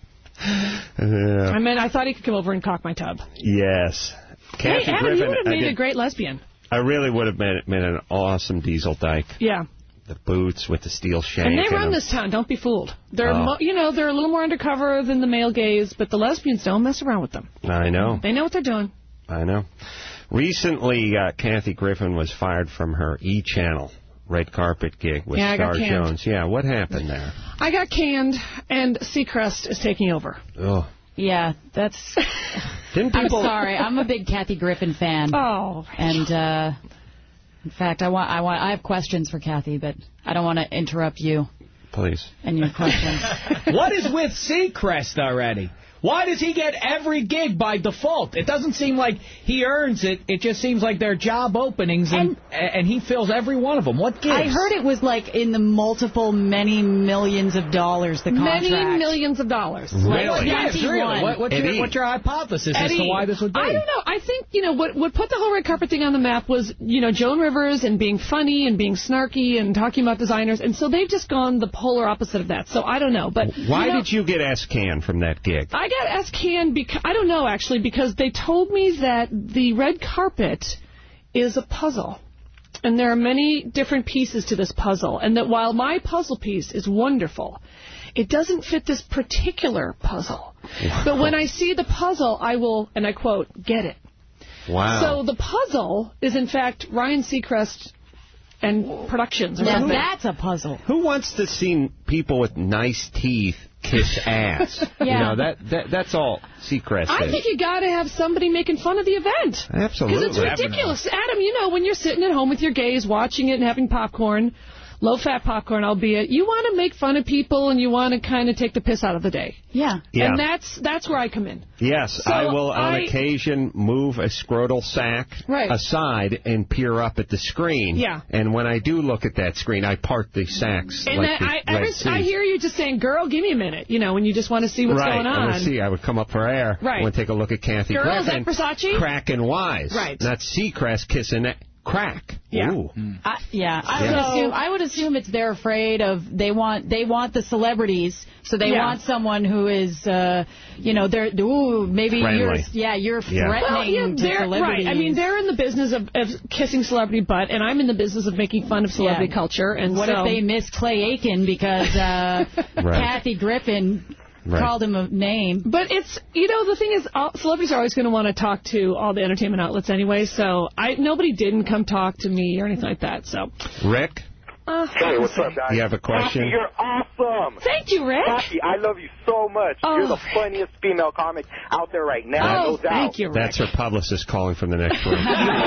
Yeah. I mean, I thought he could come over and cock my tub. Yes. Kathy hey, Adam, Griffin, you would have I made did- a great lesbian. I really would have been, been an awesome diesel dyke. Yeah. The boots with the steel shank. And they in run them. this town. Don't be fooled. They're, Oh. mo- you know, they're a little more undercover than the male gaze, but the lesbians don't mess around with them. I know. They know what they're doing. I know. Recently, uh, Kathy Griffin was fired from her E! Channel red carpet gig with Yeah, I got Star canned. Jones. Yeah, what happened there? I got canned, and Seacrest is taking over. Oh. Yeah, that's... Didn't I'm people... sorry. I'm a big Kathy Griffin fan. Oh. And, uh, in fact, I want, I want, I have questions for Kathy, but I don't want to interrupt you Please. and your questions. What is with Seacrest already? Why does he get every gig by default? It doesn't seem like he earns it. It just seems like they're job openings, and and, and he fills every one of them. What gives? I heard it was like in the multiple, many millions of dollars, the contract. Many millions of dollars. Really? Like Yes, twenty-one. really. What, what's, your, Eddie. what's your hypothesis as to Eddie, why this would be? I don't know. I think, you know, what what put the whole red carpet thing on the map was, you know, Joan Rivers and being funny and being snarky and talking about designers. And so they've just gone the polar opposite of that. So I don't know. But Why you know, did you get S-Can from that gig? I got S-Can because, I don't know, actually, because they told me that the red carpet is a puzzle. And there are many different pieces to this puzzle. And that while my puzzle piece is wonderful, it doesn't fit this particular puzzle. Wow. But when I see the puzzle, I will, and I quote, get it. Wow. So the puzzle is, in fact, Ryan Seacrest and Productions. Or Now something. that's a puzzle. Who wants to see people with nice teeth kiss ass? Yeah. You know, that, that that's all Seacrest I is. think you got to have somebody making fun of the event. Absolutely. Because it's ridiculous. Adam, you know, when you're sitting at home with your gays, watching it and having popcorn, low-fat popcorn, albeit, you want to make fun of people and you want to kind of take the piss out of the day. Yeah. Yeah. And that's that's where I come in. Yes, So I will on I- occasion move a scrotal sack Right. aside and peer up at the screen. Yeah. And when I do look at that screen, I part the sacks And like that, the I, Red ever, Sea. I hear you just saying, girl, give me a minute, you know, when you just want to see what's right. going I on. want to see. I would come up for air. Right. I want to take a look at Kathy Girl, is Griffin. that Versace? Cracking wise. Right. Not Seacrest kissing crack. Yeah. Ooh. I, yeah, I would Yeah. assume. I would assume it's they're afraid of. They want. They want the celebrities, so they Yeah. want someone who is, uh, you know, they're. Ooh, maybe Friendly. you're. Yeah, you're Yeah. threatening Well, yeah, to they're, celebrities. right. I mean, they're in the business of, of kissing celebrity butt, and I'm in the business of making fun of celebrity Yeah. culture. And what so, if they miss Clay Aiken because uh, Right. Kathy Griffin Right. called him a name? But it's, you know, the thing is, all, celebrities are always going to want to talk to all the entertainment outlets anyway, so I nobody didn't come talk to me or anything like that, so. Rick, Uh, Hey, what's up, guys? you have a question? Kathy, you're awesome. Thank you, Rick. Kathy, I love you so much. Oh. You're the funniest female comic out there right now, Oh, no doubt. thank you, Rick. That's her publicist calling from the next room.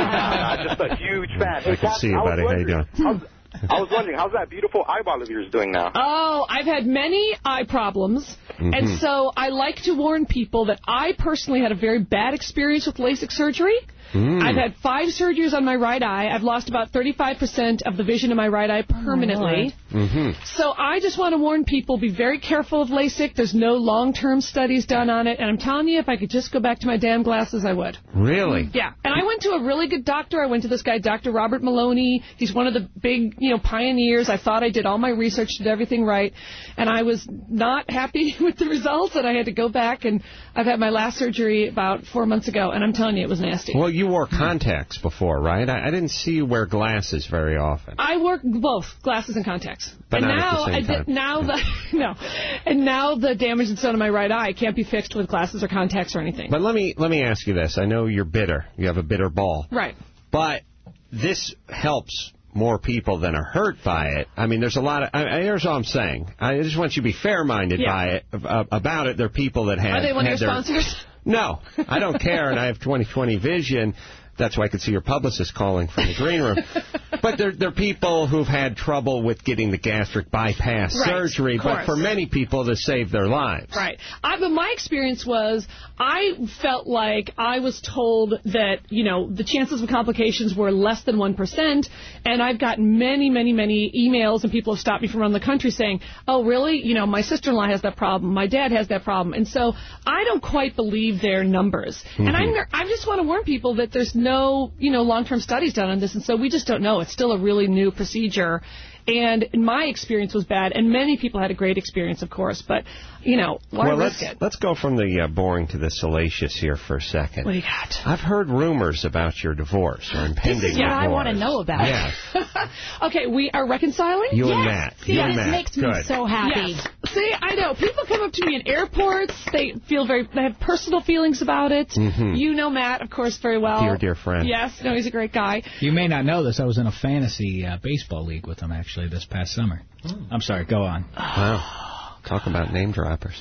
I'm just a huge fan. I can see you, I was buddy. How you doing? wondering- how's- I was wondering, how's that beautiful eyeball of yours doing now? Oh, I've had many eye problems, Mhm. and so I like to warn people that I personally had a very bad experience with LASIK surgery. Mm. I've had five surgeries on my right eye. I've lost about thirty-five percent of the vision in my right eye permanently. Mm-hmm. So I just want to warn people, be very careful of LASIK. There's no long-term studies done on it. And I'm telling you, if I could just go back to my damn glasses, I would. Really? Yeah. And I went to a really good doctor. I went to this guy, Doctor Robert Maloney. He's one of the big, you know, pioneers. I thought I did all my research, did everything right. And I was not happy with the results, and I had to go back. And I've had my last surgery about four months ago, and I'm telling you, it was nasty. Well, you wore contacts before, right? I, I didn't see you wear glasses very often. I work both glasses and contacts. But and not at now, the same I did, time. now the no, and now the damage that's done to my right eye can't be fixed with glasses or contacts or anything. But let me let me ask you this. I know you're bitter. You have a bitter ball. Right. But this helps more people than are hurt by it. I mean, there's a lot of... I, I, here's all I'm saying. I just want you to be fair-minded Yeah. by it, uh, about it. There are people that have... Are they one of had your their, sponsors? No, I don't care, and I have twenty twenty vision. That's why I could see your publicist calling from the green room. But there, there are people who've had trouble with getting the gastric bypass Right, surgery, of but course. for many people, this saved their lives. Right. I, but my experience was I felt like I was told that, you know, the chances of complications were less than one percent, and I've gotten many, many, many emails, and people have stopped me from around the country saying, oh, really? You know, my sister-in-law has that problem. My dad has that problem. And so I don't quite believe their numbers. Mm-hmm. And I'm, I just want to warn people that there's no, you know, long-term studies done on this, and so we just don't know. It's still a really new procedure. And my experience was bad, and many people had a great experience, of course. But, you know, why well, risk let's, it? let's go from the uh, boring to the salacious here for a second. What do you got? I've heard rumors about your divorce or impending This is what divorce. I want to know about. Yeah. Okay, we are reconciling? You yes. and Matt. You Yes, and Matt. makes me Good. so happy. Yes. See, I know. People come up to me in airports. They feel very, they have personal feelings about it. Mhm. You know Matt, of course, very well. Dear, dear friend. Yes, no, he's a great guy. You may not know this. I was in a fantasy uh, baseball league with him, actually, this past summer. I'm sorry. Go on. Wow. Talk about name droppers.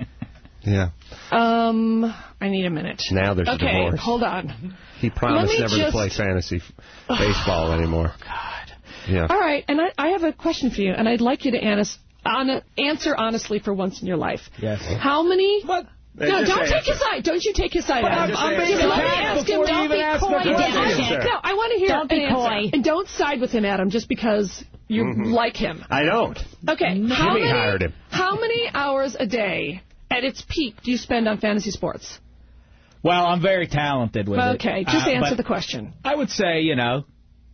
Yeah. Um, I need a minute. Now there's a okay, divorce. hold on. He promised Let me never to just- play fantasy f- baseball anymore. God. Yeah. All right, and I, I have a question for you, and I'd like you to honest, on, answer honestly for once in your life. Yes. How many... What? No, Just don't take answer. his side. Don't you take his side. But Adam. I'm- I'm being Just let me attacked ask him. before you Don't even be ask the coy. question, Adam. sir. No, I want to hear Don't be an answer. coy. And don't side with him, Adam, just because you Mhm. like him. I don't. Okay. How Jimmy many, hired him. How many hours a day at its peak do you spend on fantasy sports? Well, I'm very talented with it. Okay, just Uh, answer but the question. I would say, you know,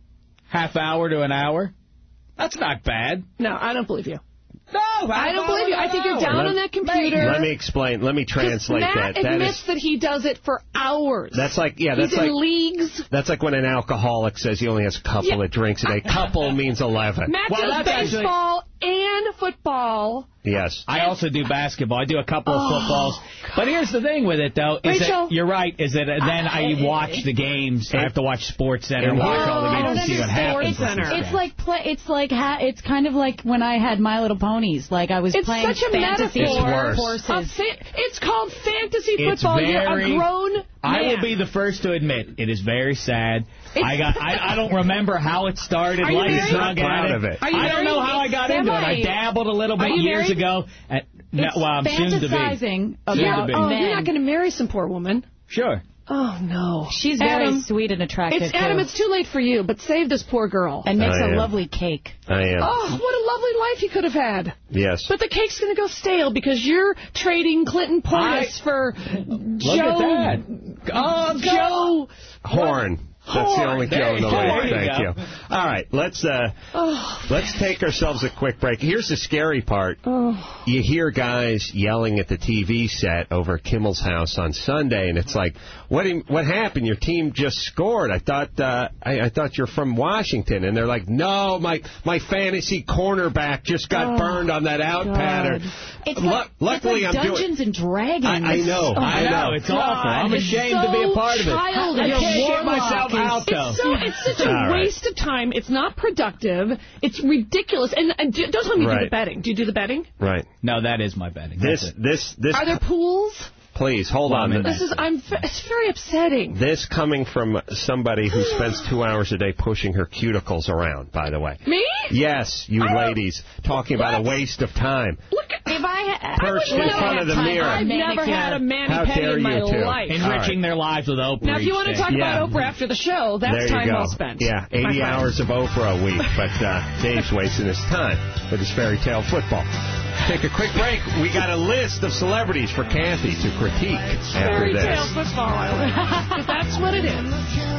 half hour to an hour. That's not bad. No, I don't believe you. No, I don't believe you. I think you're down Let- on that computer. Let me explain. Let me translate Matt that. That admits is. that he does it for hours. That's like yeah. He's That's in like leagues. that's like when an alcoholic says he only has a couple Yeah. of drinks a day. Couple means eleven. Matt Well, does that's actually- baseball and football. Yes. I also do basketball. I do a couple of Oh, footballs. But here's the thing with it, though. Is Rachel? that you're right. Is that then I watch the games. I have to watch Sports Center, watch all the I games don't to see what understand. happens. It's, it's like play. It's like ha, it's kind of like when I had My Little Ponies. Like I was It's playing such a fantasy metaphor. It's worse. horses. Of fa- it's called fantasy It's football. You're very- a grown I man. will be the first to admit it is very sad. It's- I got. I, I don't remember how it started. Are you Like, married? drug Not proud addict. of it. Are you I don't married? know how I got into it. I Semi. dabbled a little Are bit you years married? ago. At, no, It's well, I'm soon to be. fantasizing Soon to about be. Oh, men. you're not going to marry some poor woman. Sure. Oh, no. She's very Adam, sweet and attractive. It's Adam, too. it's too late for you, but save this poor girl. and makes I a am. lovely cake. I am. Oh, what a lovely life you could have had. Yes. But the cake's going to go stale because you're trading Clinton Portis I- for Look Joe. at that. Oh, Joe. Horn. That's the only Joe in the There league. you Thank go. you. All right, let's uh, Oh, let's take ourselves a quick break. Here's the scary part. oh. You hear guys yelling at the T V set over at Kimmel's house on Sunday, and it's like, what what happened? Your team just scored. I thought uh, I, I thought you're from Washington, and they're like, no, my my fantasy cornerback just got Oh, burned on that out God. pattern. It's Lu- like, luckily, it's like I'm doing. Dungeons and Dragons. I, I know, Oh, I know. know, it's awful. I'm It's ashamed so to be a part of it. childish. I Your can't get warlock myself is- out, though. It's, so, it's such a All right. waste of time. It's not productive. It's ridiculous. And, and do, don't tell me you do Right. the betting. Do you do the betting? Right. No, that is my betting. This That's it. this this. Are there pools? Please hold Well, on. I'm in This is, I'm, it's very upsetting. This coming from somebody who spends two hours a day pushing her cuticles around, by the way. Me? Yes, you ladies, talking about a waste of time. If I, Perched in front of the mirror. I've never had a How mani-pedi dare in my you two. life. Enriching their lives with Oprah. Now, if you each want to day. talk Yeah. about Oprah after the show, There that's you time go. well spent. Yeah, my eighty friend. hours of Oprah a week, but uh, Dave's wasting his time with his fairy tale football. Take a quick break. We got a list of celebrities for Kathy to critique after Fairy this. tale football. If that's what it is.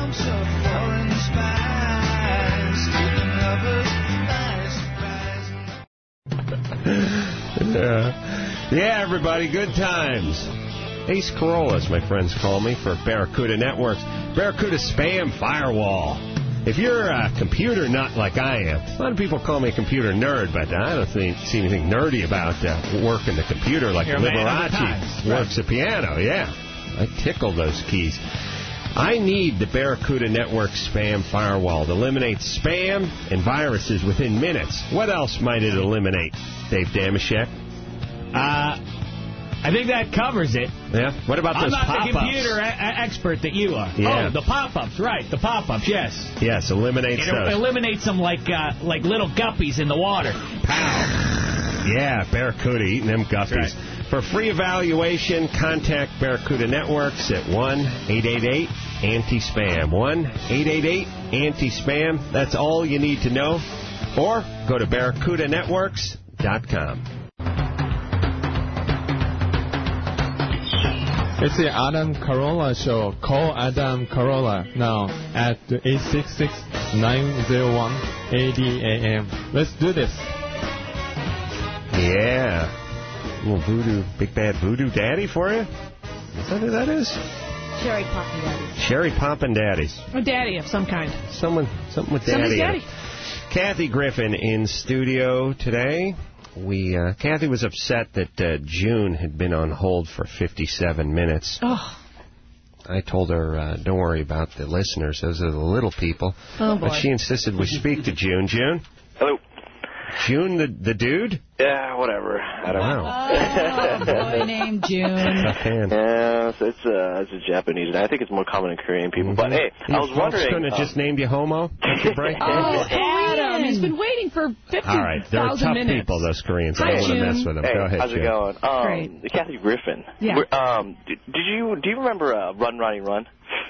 yeah. yeah, everybody, good times. Ace Corollas, my friends call me, for Barracuda Networks. Barracuda Spam Firewall. If you're a computer nut like I am, a lot of people call me a computer nerd, but I don't see, see anything nerdy about uh, working the computer like You're a man of the Liberace times. works the piano. Yeah, I tickle those keys. I need the Barracuda Network Spam Firewall to eliminate spam and viruses within minutes. What else might it eliminate, Dave Damashek? Uh, I think that covers it. Yeah. What about I'm those not pop-ups? the computer a- a- expert that you are. Yeah. Oh, the pop-ups, right? The pop-ups, yes. Yes, eliminates It those. eliminates them like uh, like little guppies in the water. Pow. Yeah, Barracuda eating them guppies. Right. For free evaluation, contact Barracuda Networks at one eight eight eight anti spam. one eight eight eight anti spam. That's all you need to know. Or go to barracuda networks dot com. It's the Adam Carolla Show. Call Adam Carolla now at eight six six, nine zero one, A D A M. Let's do this. Yeah. Little voodoo, big bad voodoo daddy for you? Is that who that is? Sherry Poppy Daddy. Sherry Poppin' Daddies. A daddy of some kind. Someone, something with Somebody's daddy. in daddy. it. Kathy Griffin in studio today. We uh, Kathy was upset that uh, June had been on hold for fifty-seven minutes. Oh. I told her, uh, don't worry about the listeners. Those are the little people. Oh, boy. But she insisted we speak to June. June? Hello. June, the the dude? Yeah, whatever. I don't Wow. know. Oh, boy named June. Tough hand. Yeah, it's, it's, uh, it's a Japanese. I think it's more common in Korean people. But hey, I was wondering. Couldn't have uh, just named you homo? Take a break. Oh, Adam. He's been waiting for fifty All right, they're thousand tough minutes. people, those Koreans. I Hi, don't want to June. mess with them. Hey, Go ahead, how's June. it going? Um, Great. Kathy Griffin. Yeah. We're- Um, did, did you do you remember uh, Run, Ronnie, Run?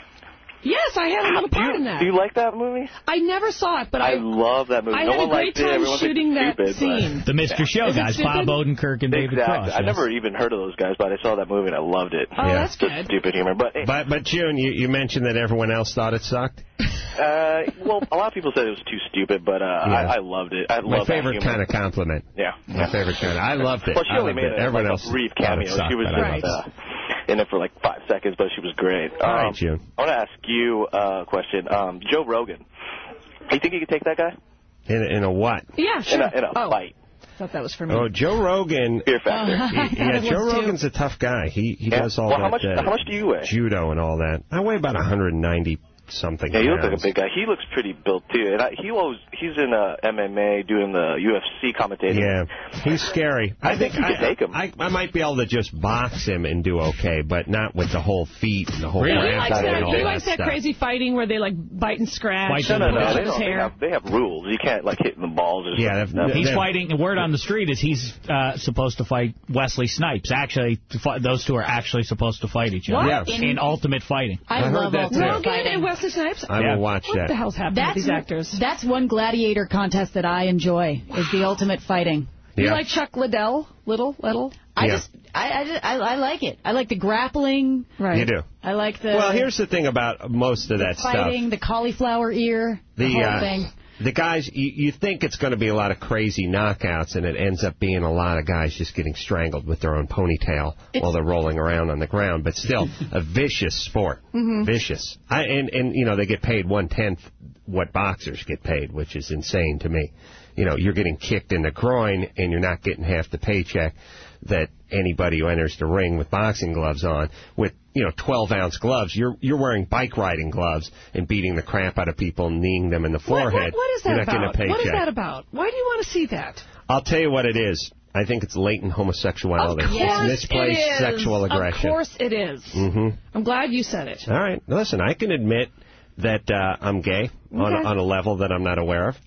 Yes, I had a little do part you, in that. Do you like that movie? I never saw it, but I I love that movie. I no had a one great liked it. time Everyone thinks shooting it's that stupid, scene. The Mister Show Is it guys, stupid? Bob Odenkirk and David Exactly. Cross. I yes. never even heard of those guys, but I saw that movie and I loved it. Oh, Yeah. that's Just good. stupid humor. But, hey, But, but June, you, you mentioned that everyone else thought it sucked? uh, well, a lot of people said it was too stupid, but uh, Yeah. I, I loved it. I My love favorite that humor. kind of compliment. Yeah. My favorite kind. I loved it. Well, she I only loved made it. a, Everyone like else a brief thought it cameo. sucked, She was but I just loved it. uh, in it for like five seconds, but she was great. All Um, right, June. I want to ask you a question. Um, Joe Rogan. Do you think you could take that guy? In, in a what? Yeah, sure. In a, in a oh, fight. thought that was for me. Oh, Joe Rogan. Fear factor. He- yeah, It Joe was too. Rogan's a tough guy. He he Yeah. does all Well, that. how much- uh, how much do you weigh? Judo and all that. I weigh about one hundred ninety something. Yeah, you look like a pounds. big guy. He looks pretty built too, and I, he always he's in uh, M M A doing the U F C commentating. Yeah, he's scary. I think you I, could take him. I, I might be able to just box him and do okay, but not with the whole feet and the whole Yeah, he ramp likes and that, all he likes that stuff. crazy fighting where they like bite and scratch. No, no, and no. pull They, his don't, they, hair. have, they have rules. You can't like hit in the balls or Yeah, something. they've- He's they've- fighting. The word on the street is he's uh, supposed to fight Wesley Snipes. Actually, to fight, those two are actually supposed to fight each other. What? In, in ultimate fighting. I, I heard love that, ultimate too. Rogan fighting. and Wesley Snipes? I Yeah. will watch What that. the hell's happening That's to these actors? That's one gladiator contest that I enjoy, is the ultimate fighting. You Yeah. like Chuck Liddell? Little? Little? I Yeah. just, I, I, just- I, I like it. I like the grappling. Right. You do. I like the Well, here's the thing about most of that fighting, stuff. the cauliflower ear, the, The, whole uh, thing. The guys, you, you think it's going to be a lot of crazy knockouts, and it ends up being a lot of guys just getting strangled with their own ponytail It's- while they're rolling around on the ground. But still, a vicious sport. Mhm. Vicious. I, and, and, you know, they get paid one-tenth what boxers get paid, which is insane to me. You know, you're getting kicked in the groin, and you're not getting half the paycheck that anybody who enters the ring with boxing gloves on, with, you know, twelve-ounce gloves. You're you're wearing bike riding gloves and beating the crap out of people and kneeing them in the What, forehead. what, what is that you're not about? getting a paycheck. What is that about? Why do you want to see that? I'll tell you what it is. I think it's latent homosexuality. Of course It's misplaced it is. sexual aggression. Of course it is. Mm-hmm. I'm glad you said it. All right. Listen, I can admit that uh, I'm gay on, Okay. on a level that I'm not aware of.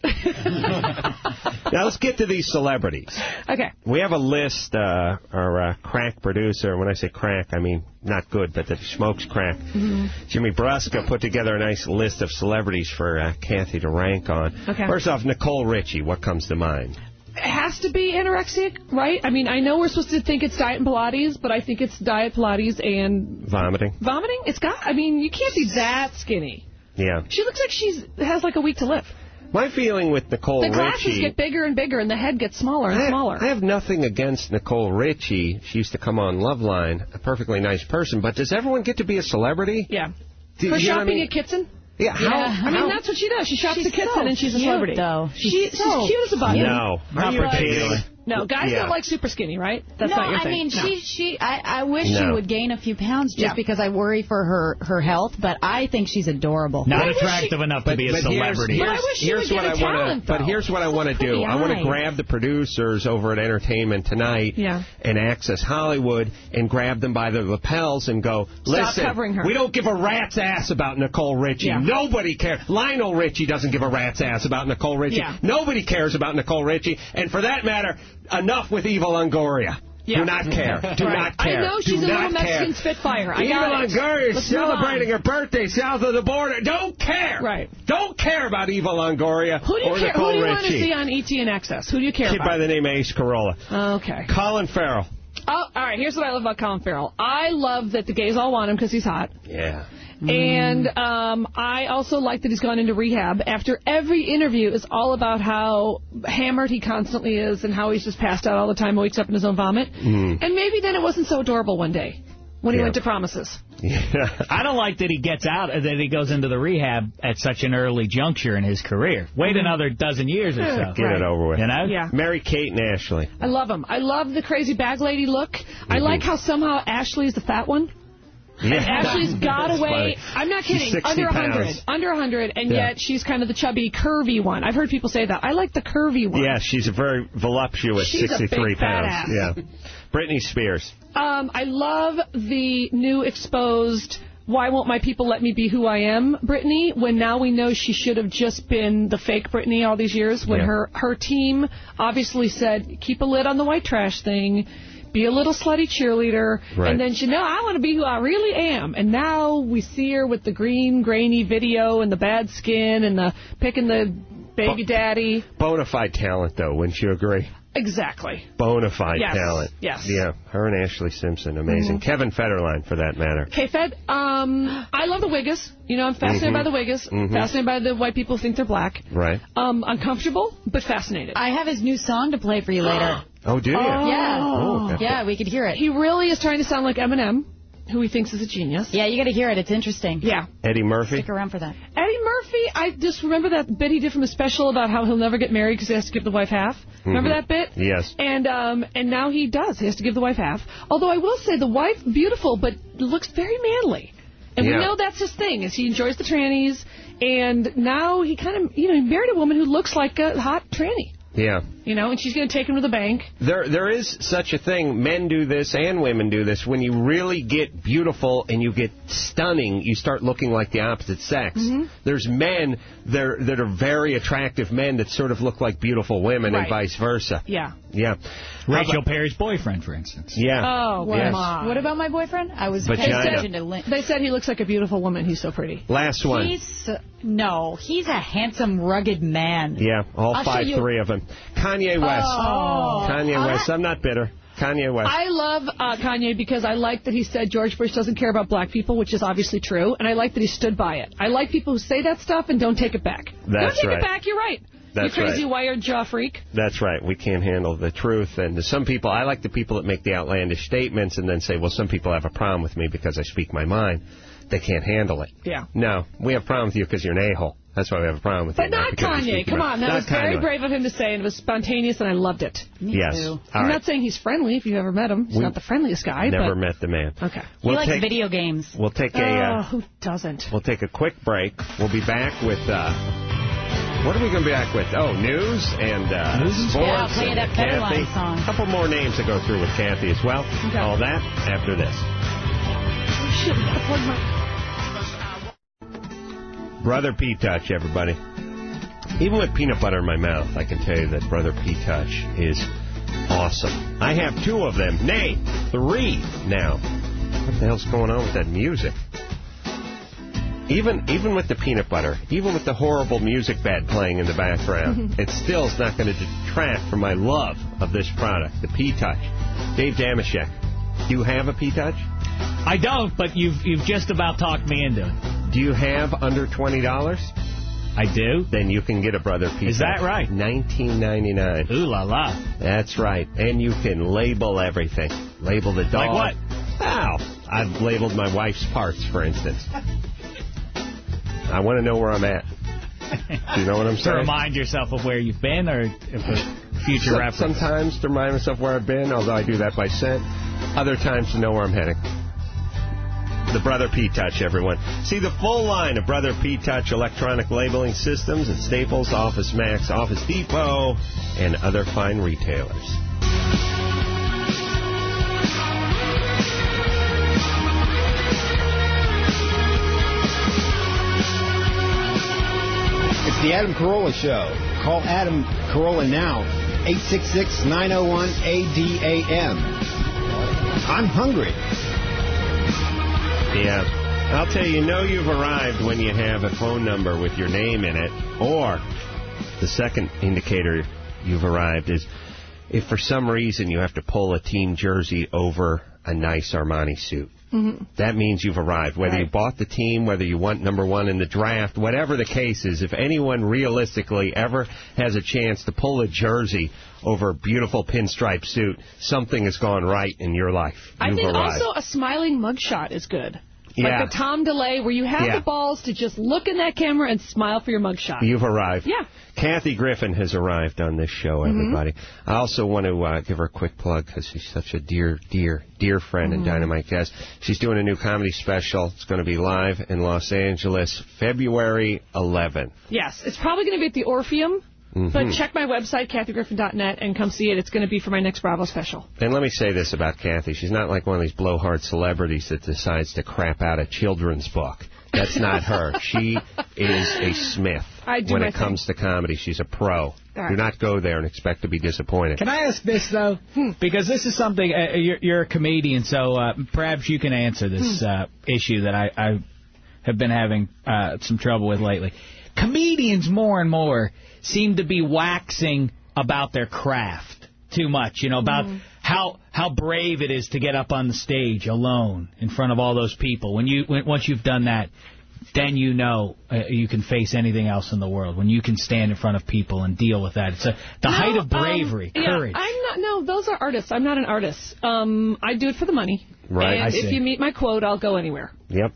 Now, let's get to these celebrities. Okay. We have a list, uh, our uh, crack producer, when I say crack, I mean not good, but that he smokes crack. Mm-hmm. Jimmy Brusca put together a nice list of celebrities for uh, Kathy to rank on. Okay. First off, Nicole Richie, what comes to mind? It has to be anorexic, right? I mean, I know we're supposed to think it's diet and Pilates, but I think it's diet, Pilates, and Vomiting? vomiting. It's got, I mean, you can't be that skinny. Yeah. She looks like she's has like a week to live. My feeling with Nicole The glasses Richie... get bigger and bigger, and the head gets smaller and I, smaller. I have nothing against Nicole Richie. She used to come on Loveline, a perfectly nice person. But does everyone get to be a celebrity? Yeah. Do For you know what I shopping mean? at Kitson? Yeah, how, I mean, how- that's what she does. She shops She's at Kitson, so and she's a cute, celebrity. though. She, She's she's so cute as a button. No. Not Are you for kidding? kids. No, guys Yeah. don't like super skinny, right? That's no, not your I thing. mean, No. she, she, I, I wish she No. would gain a few pounds just Yeah. because I worry for her, her health, but I think she's adorable. Not I wish attractive she- enough to be a celebrity. But I wish she here's would what get I a want talent, to. But though. here's what I want to do. pretty I want to eyes. grab the producers over at Entertainment Tonight Yeah. and Access Hollywood and grab them by the lapels and go, listen, covering her. we don't give a rat's ass about Nicole Richie. Yeah. Nobody cares. Lionel Richie doesn't give a rat's ass about Nicole Richie. Yeah. Nobody cares about Nicole Richie. And for that matter, enough with Eva Longoria. Yeah. Do not care. Do Right. not care. I know she's Do a not little care. Mexican Spitfire. I Eva got it. Longoria is Let's move on. celebrating her birthday south of the border. Don't care. Right. Don't care about Eva Longoria Who do you or care? Nicole Who do you Richie. want to see on E T and Access? Who do you care Kid about? by the name of Ace Corolla. Okay. Colin Farrell. Oh, all right. Here's what I love about Colin Farrell. I love that the gays all want him because he's hot. Yeah. And um, I also like that he's gone into rehab. After every interview is all about how hammered he constantly is and how he's just passed out all the time and wakes up in his own vomit. Mm. And maybe then it wasn't so adorable one day when he Yeah. went to Promises. Yeah. I don't like that he gets out, that he goes into the rehab at such an early juncture in his career. Wait another dozen years or so. Get it over with. You know? Yeah. Mary-Kate and Ashley. I love him. I love the crazy bag lady look. I like how somehow Ashley's the fat one. Yeah. And Ashley's got That's away. funny. I'm not She's kidding. sixty Under one hundred. pounds. Under one hundred, and Yeah. yet she's kind of the chubby, curvy one. I've heard people say that. I like the curvy one. Yeah, she's a very voluptuous She's a big sixty-three fat pounds. ass. Yeah. Britney Spears. Um, I love the new exposed "Why Won't My People Let Me Be Who I Am" Britney, when now we know she should have just been the fake Britney all these years, when Yeah. her, her team obviously said, keep a lid on the white trash thing, be a little slutty cheerleader, Right. and then she, no, I want to be who I really am. And now we see her with the green, grainy video and the bad skin and the picking the baby daddy. Bona fide talent, though, wouldn't you agree? Exactly. Bona fide Yes, talent. yes. Yeah, her and Ashley Simpson, amazing. Mhm. Kevin Federline, for that matter. K-Fed, um, I love the Wiggas. You know, I'm fascinated Mhm. by the Wiggas. Mhm. Fascinated by the white people who think they're black. Right. Um, uncomfortable, but fascinated. I have his new song to play for you later. Oh, do you? Yeah. Oh, okay. Yeah, we could hear it. He really is trying to sound like Eminem, who he thinks is a genius. Yeah, you got to hear it. It's interesting. Yeah. Eddie Murphy. Stick around for that. Eddie Murphy, I just remember that bit he did from his special about how he'll never get married because he has to give the wife half. Remember Mhm. that bit? Yes. And um, and now he does. He has to give the wife half. Although I will say the wife, beautiful, but looks very manly. And Yeah. we know that's his thing, is he enjoys the trannies. And now he kind of, you know, he married a woman who looks like a hot tranny. Yeah. You know, and she's going to take him to the bank. There, there is such a thing. Men do this and women do this. When you really get beautiful and you get stunning, you start looking like the opposite sex. Mhm. There's men that are, that are very attractive men that sort of look like beautiful women, and Right. vice versa. Yeah. Yeah. Rachel Perry's boyfriend, for instance. Yeah. Oh, Yes. come on. What about my boyfriend? I was paying Vagina. attention to Lin- They said he looks like a beautiful woman. He's so pretty. Last one. He's uh, no, he's a handsome, rugged man. Yeah, all I'll show five, you- three of them. Kanye West. Oh. Kanye Oh, West. that- I'm not bitter. Kanye West. I love uh, Kanye because I like that he said George Bush doesn't care about black people, which is obviously true, and I like that he stood by it. I like people who say that stuff and don't take it back. That's don't take right. it back, you're right. That's you crazy right. wired jaw freak. That's right. We can't handle the truth. And some people, I like the people that make the outlandish statements and then say, well, some people have a problem with me because I speak my mind. They can't handle it. Yeah. No, we have a problem with you because you're an a-hole. That's why we have a problem with but you. But not Kanye. Come on. That not was very Kanye. brave of him to say, and it was spontaneous, and I loved it. Me yes. Too. All I'm right. not saying he's friendly if you've ever met him. He's we not the friendliest guy. Never but... met the man. Okay. We'll he likes take, video games. We'll take a... Oh, uh, who doesn't? We'll take a quick break. We'll be back with... Uh, what are we going to be back with? Oh, news and uh, news sports. Yeah, I'll play and that Kathy. Federline song. A couple more names to go through with Kathy as well. Okay. All that after this. Oh, shit, we got to plug my... Brother P-Touch, everybody. Even with peanut butter in my mouth, I can tell you that Brother P-Touch is awesome. I have two of them. Nay, three now. What the hell's going on with that music? Even even with the peanut butter, even with the horrible music bed playing in the background, it still is not going to detract from my love of this product, the P-Touch. Dave Damashek, do you have a P-Touch? I don't, but you've you've just about talked me into it. Do you have under twenty dollars? I do. Then you can get a Brother P-Touch. Is that right? nineteen ninety-nine. Ooh la la. That's right. And you can label everything. Label the dog. Like what? Wow. I've labeled my wife's parts, for instance. I want to know where I'm at. Do you know what I'm saying? To remind yourself of where you've been, or for future so, reference? Sometimes to remind myself where I've been, although I do that by scent. Other times to know where I'm heading. The Brother P-Touch, everyone. See the full line of Brother P-Touch electronic labeling systems at Staples, Office Max, Office Depot, and other fine retailers. It's the Adam Carolla Show. Call Adam Carolla now, eight six six, nine oh one, A D A M. I'm hungry. Yeah. I'll tell you, you know you've arrived when you have a phone number with your name in it, or the second indicator you've arrived is if for some reason you have to pull a team jersey over a nice Armani suit. Mm-hmm. That means you've arrived. Whether right. you bought the team, whether you want number one in the draft, whatever the case is, if anyone realistically ever has a chance to pull a jersey over a beautiful pinstripe suit, something has gone right in your life. You've I think arrived. Also a smiling mugshot is good. Yeah. Like the Tom DeLay, where you have yeah. the balls to just look in that camera and smile for your mugshot. You've arrived. Yeah. Kathy Griffin has arrived on this show, everybody. Mm-hmm. I also want to uh, give her a quick plug because she's such a dear, dear, dear friend mm-hmm. and Dynamite guest. She's doing a new comedy special. It's going to be live in Los Angeles, February eleventh. Yes. It's probably going to be at the Orpheum. Mm-hmm. But check my website, Kathy Griffin dot net, and come see it. It's going to be for my next Bravo special. And let me say this about Kathy. She's not like one of these blowhard celebrities that decides to crap out a children's book. That's not her. She is a smith. I do when my it comes thing. to comedy. She's a pro. Right. Do not go there and expect to be disappointed. Can I ask this, though? Hmm. Because this is something, uh, you're, you're a comedian, so uh, perhaps you can answer this hmm. uh, issue that I, I have been having uh, some trouble with lately. Comedians more and more seem to be waxing about their craft too much, you know, about mm. how how brave it is to get up on the stage alone in front of all those people. When you when, once you've done that, then you know uh, you can face anything else in the world. When you can stand in front of people and deal with that, it's a, the no, height of bravery, um, courage. Yeah, I'm not. No, those are artists. I'm not an artist. Um, I do it for the money. Right. And I if see. you meet my quote, I'll go anywhere. Yep.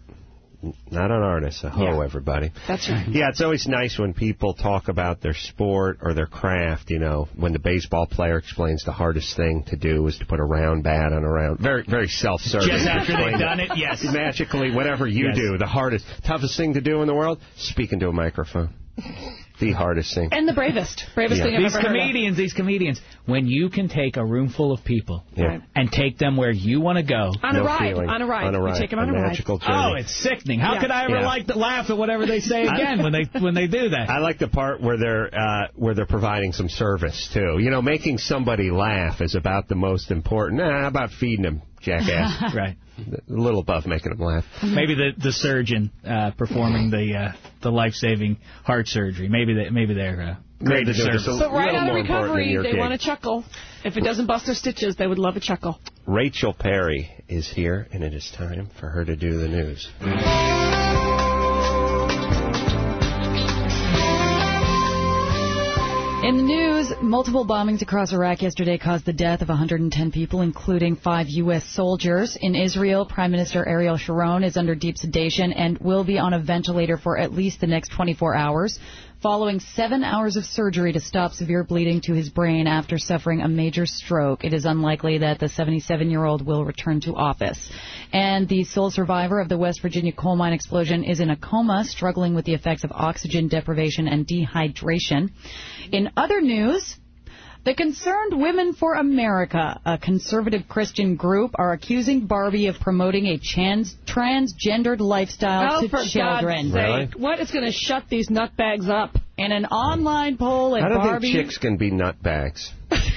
Not an artist, a hoe, yeah. everybody. That's right. Yeah, it's always nice when people talk about their sport or their craft, you know, when the baseball player explains the hardest thing to do is to put a round bat on a round. Very very self-serving. Just after they've done it, yes. Magically, whatever you yes. do, the hardest, toughest thing to do in the world, speak into a microphone. The hardest thing. And the bravest. Bravest yeah. thing I've these ever comedians, heard of. These comedians, when you can take a room full of people yeah. and take them where you want to go. On no a ride. Feeling. On a ride. On a ride. You take them on a, a magical ride. journey. Oh, it's sickening. How yeah. could I ever yeah. like to laugh at whatever they say again when they when they do that? I like the part where they're uh, where they're providing some service, too. You know, making somebody laugh is about the most important. Nah, how about feeding them, jackass? Right. A little above making them laugh. Maybe the the surgeon uh, performing the uh, the life saving heart surgery. Maybe they maybe they're uh, great service. service. So right out of recovery, they gig. want to chuckle. If it doesn't bust their stitches, they would love a chuckle. Rachel Perry is here, and it is time for her to do the news. In the news, multiple bombings across Iraq yesterday caused the death of one hundred ten people, including five U S soldiers. In Israel, Prime Minister Ariel Sharon is under deep sedation and will be on a ventilator for at least the next twenty-four hours, following seven hours of surgery to stop severe bleeding to his brain after suffering a major stroke. It is unlikely that the seventy-seven-year-old will return to office. And the sole survivor of the West Virginia coal mine explosion is in a coma, struggling with the effects of oxygen deprivation and dehydration. In other news, the Concerned Women for America, a conservative Christian group, are accusing Barbie of promoting a trans transgendered lifestyle oh, to for children. God's sake. What is going to shut these nutbags up? In an online poll at I don't Barbie... think chicks can be nutbags.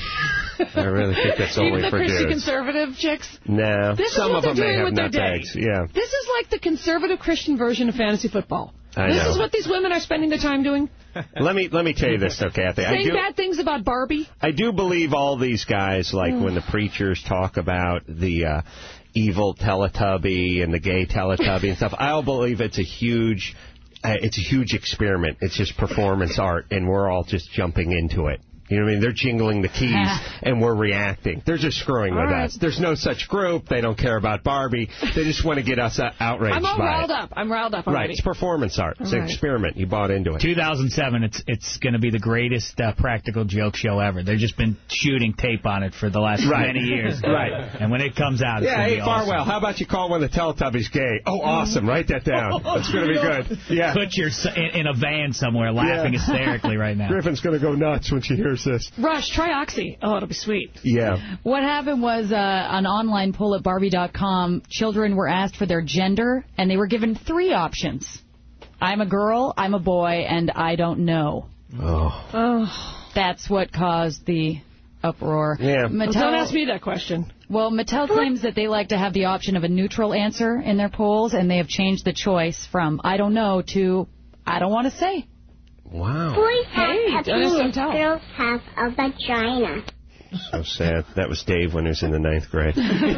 I really think that's only Even the for Christian dudes. conservative chicks? No, This some is of what them they're may doing have with their day. nutbags. Yeah, This is like the conservative Christian version of fantasy football. I this know. is what these women are spending their time doing? Let me let me tell you this, though, Kathy. I Saying do, bad things about Barbie? I do believe all these guys, like when the preachers talk about the uh, evil Teletubby and the gay Teletubby and stuff, I'll believe it's a huge, uh, it's a huge experiment. It's just performance art, and we're all just jumping into it. You know what I mean? They're jingling the keys, and we're reacting. They're just screwing All with right. us. There's no such group. They don't care about Barbie. They just want to get us uh, outraged I'm all by riled it. up. I'm riled up Right, already. it's performance art. It's All an right. experiment. You bought into it. two thousand seven, it's it's going to be the greatest uh, practical joke show ever. They've just been shooting tape on it for the last Right. many years. Right. And when it comes out, it's Yeah, going to hey, be Farwell, awesome. how about you call one of the Teletubbies gay? Oh, awesome. Write that down. It's going to be good. Yeah. Put your s- in, in a van somewhere laughing Yeah. hysterically right now. Griffin's going to go nuts when she hears this. Rush, try Oxy. Oh, it'll be sweet. Yeah. What happened was uh, an online poll at Barbie dot com, children were asked for their gender, and they were given three options. I'm a girl, I'm a boy, and I don't know. Oh. Oh. That's what caused the uproar. Yeah. Well, don't ask me that question. Well, Mattel claims that they like to have the option of a neutral answer in their polls, and they have changed the choice from I don't know to I don't want to say. Wow. Boys have Hey, a Dennis, penis, don't tell. girls have a vagina. So sad. That was Dave when he was in the ninth grade.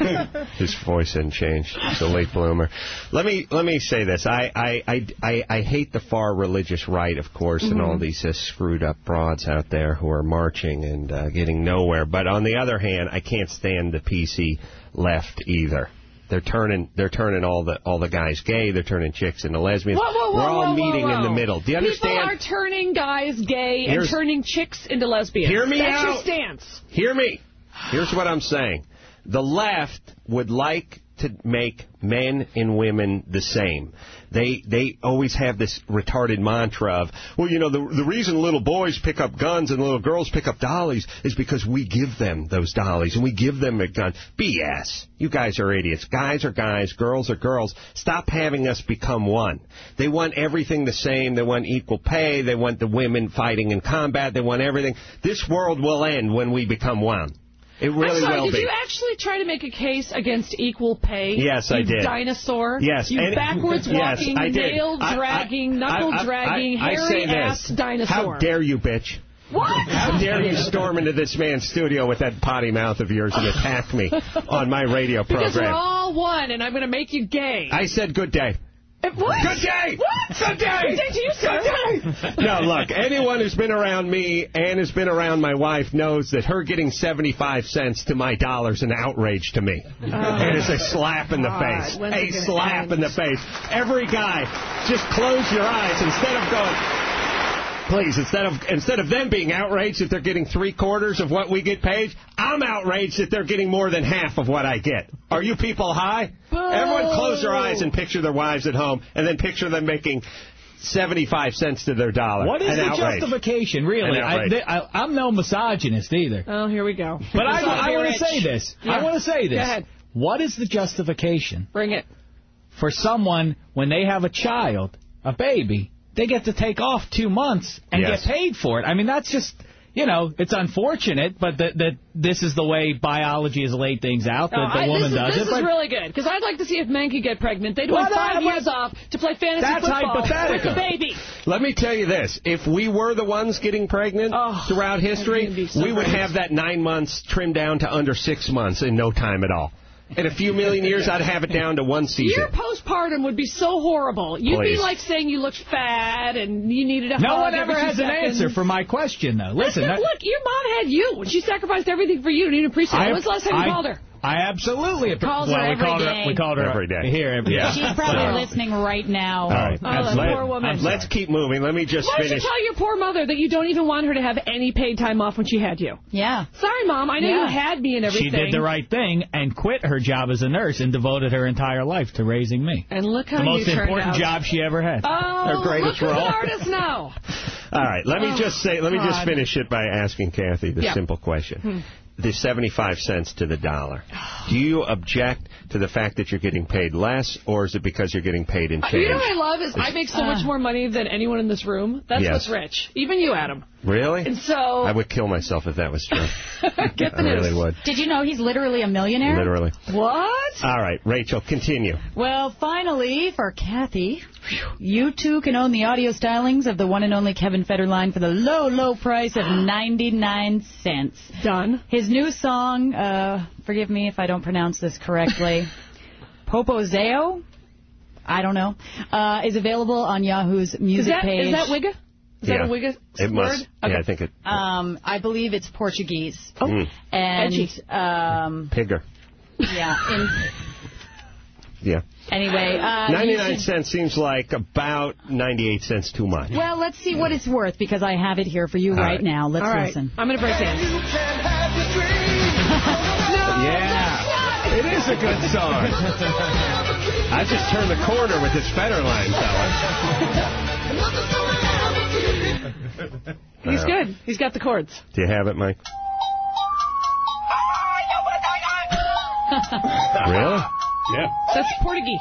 His voice hadn't changed. He's a late bloomer. Let me let me say this. I I, I, I, I hate the far religious right, of course, Mm-hmm. and all these uh, screwed up broads out there who are marching and uh, getting nowhere. But on the other hand, I can't stand the P C left either. They're turning they're turning all the all the guys gay. They're turning chicks into lesbians. Whoa, whoa, whoa, We're all whoa, meeting whoa, in the whoa. middle. Do you understand? People are turning guys gay Here's- and turning chicks into lesbians. Hear me That's out. your stance. Hear me. Here's what I'm saying. The left would like to make men and women the same. They they always have this retarded mantra of, well, you know, the the reason little boys pick up guns and little girls pick up dollies is because we give them those dollies and we give them a gun. B S. You guys are idiots. Guys are guys. Girls are girls. Stop having us become one. They want everything the same. They want equal pay. They want the women fighting in combat. They want everything. This world will end when we become one. It really I'm sorry, will did be. you actually try to make a case against equal pay? Yes, I you did. dinosaur. Yes, You and- backwards yes, walking, I did. nail I- I- dragging, knuckle I- I- dragging, I- I say hairy ass this. dinosaur. How dare you, bitch? What? How dare you storm into this man's studio with that potty mouth of yours and attack me on my radio Because we're program? all one, and I'm going to make you gay. I said good day. What? Good day! What? Good day! Good day to you, sir. Good day! No, look, anyone who's been around me and has been around my wife knows that her getting seventy-five cents to my dollar is an outrage to me. Oh, And it's a slap in the God, face. when's it A gonna slap end? in the face. Every guy, just close your eyes instead of going... Please, instead of instead of them being outraged that they're getting three quarters of what we get paid, I'm outraged that they're getting more than half of what I get. Are you people high? Everyone close their eyes and picture their wives at home, and then picture them making seventy-five cents to their dollar. What is An the outrage. justification, really? An I, outrage. th- I, I'm no misogynist either. Oh, here we go. But I, It's all I want rich. to say this. Yeah. I want to say this. Go ahead. What is the justification Bring it. for someone, when they have a child, a baby, they get to take off two months and Yes. get paid for it? I mean, that's just... you know, it's unfortunate, but that that this is the way biology has laid things out, that Oh, the I- woman this is, does this it. is But really good, because I'd like to see if men could get pregnant. They'd Well, want five that- years off to play fantasy That's football with hypothetical. the baby. Let me tell you this. If we were the ones getting pregnant Oh, throughout history, so we would great. have that nine months trimmed down to under six months in no time at all. In a few million years, I'd have it down to one season. Your postpartum would be so horrible. You'd Please. be like saying you looked fat and you needed a no hug one every ever two has an seconds. answer for my question, though. Listen, Listen, that- look, your mom had you. She sacrificed everything for you. You didn't appreciate it. I- When's the last time I- you called her? I absolutely Calls well, her we every called day. her we called her Every day. here every Yeah. day. She's probably So- listening right now. All right. Oh, that Let- poor woman. Let's keep moving. Let me just Why don't you finish. tell your poor mother that you don't even want her to have any paid time off when she had you? Yeah. Sorry, Mom. I know Yeah. you had me and everything. She did the right thing and quit her job as a nurse and devoted her entire life to raising me. And look how The most you turned important out. job she ever had. Oh, Her greatest look who's role. an artist now. All right. Let me Oh, just say. Let me just God. finish it by asking Kathy the Yeah. simple question. Hmm. The seventy-five cents to the dollar. Do you object to the fact that you're getting paid less, or is it because you're getting paid in Uh, change? You know what I love is I make so much more money than anyone in this room. That's Yes. what's rich. Even you, Adam. Really? And so... I would kill myself if that was true. Get the I really news. would. Did you know he's literally a millionaire? Literally. What? All right, Rachel, continue. Well, finally, for Kathy, you too can own the audio stylings of the one and only Kevin Federline for the low, low price of ninety-nine cents. Done. His new song, uh, forgive me if I don't pronounce this correctly, Popozeo, I don't know, uh, is available on Yahoo's music Is that, page. is that Wigga? Is yeah. that a Wigga It must. word? Yeah, Okay. I think it. Um, I believe it's Portuguese. Oh, Mm. And, edgy. um, Pigger. yeah, in, Yeah. anyway. Uh, you ninety-nine should- cents seems like about ninety-eight cents too much. Well, let's see what it's worth, because I have it here for you All right, right. now. Let's All right. listen. I'm going to break hands. Yeah. It is a good song. I just turned the corner with this Federline fella. He's Uh, good. He's got the chords. Do you have it, Mike? Really? Yeah. That's Portuguese.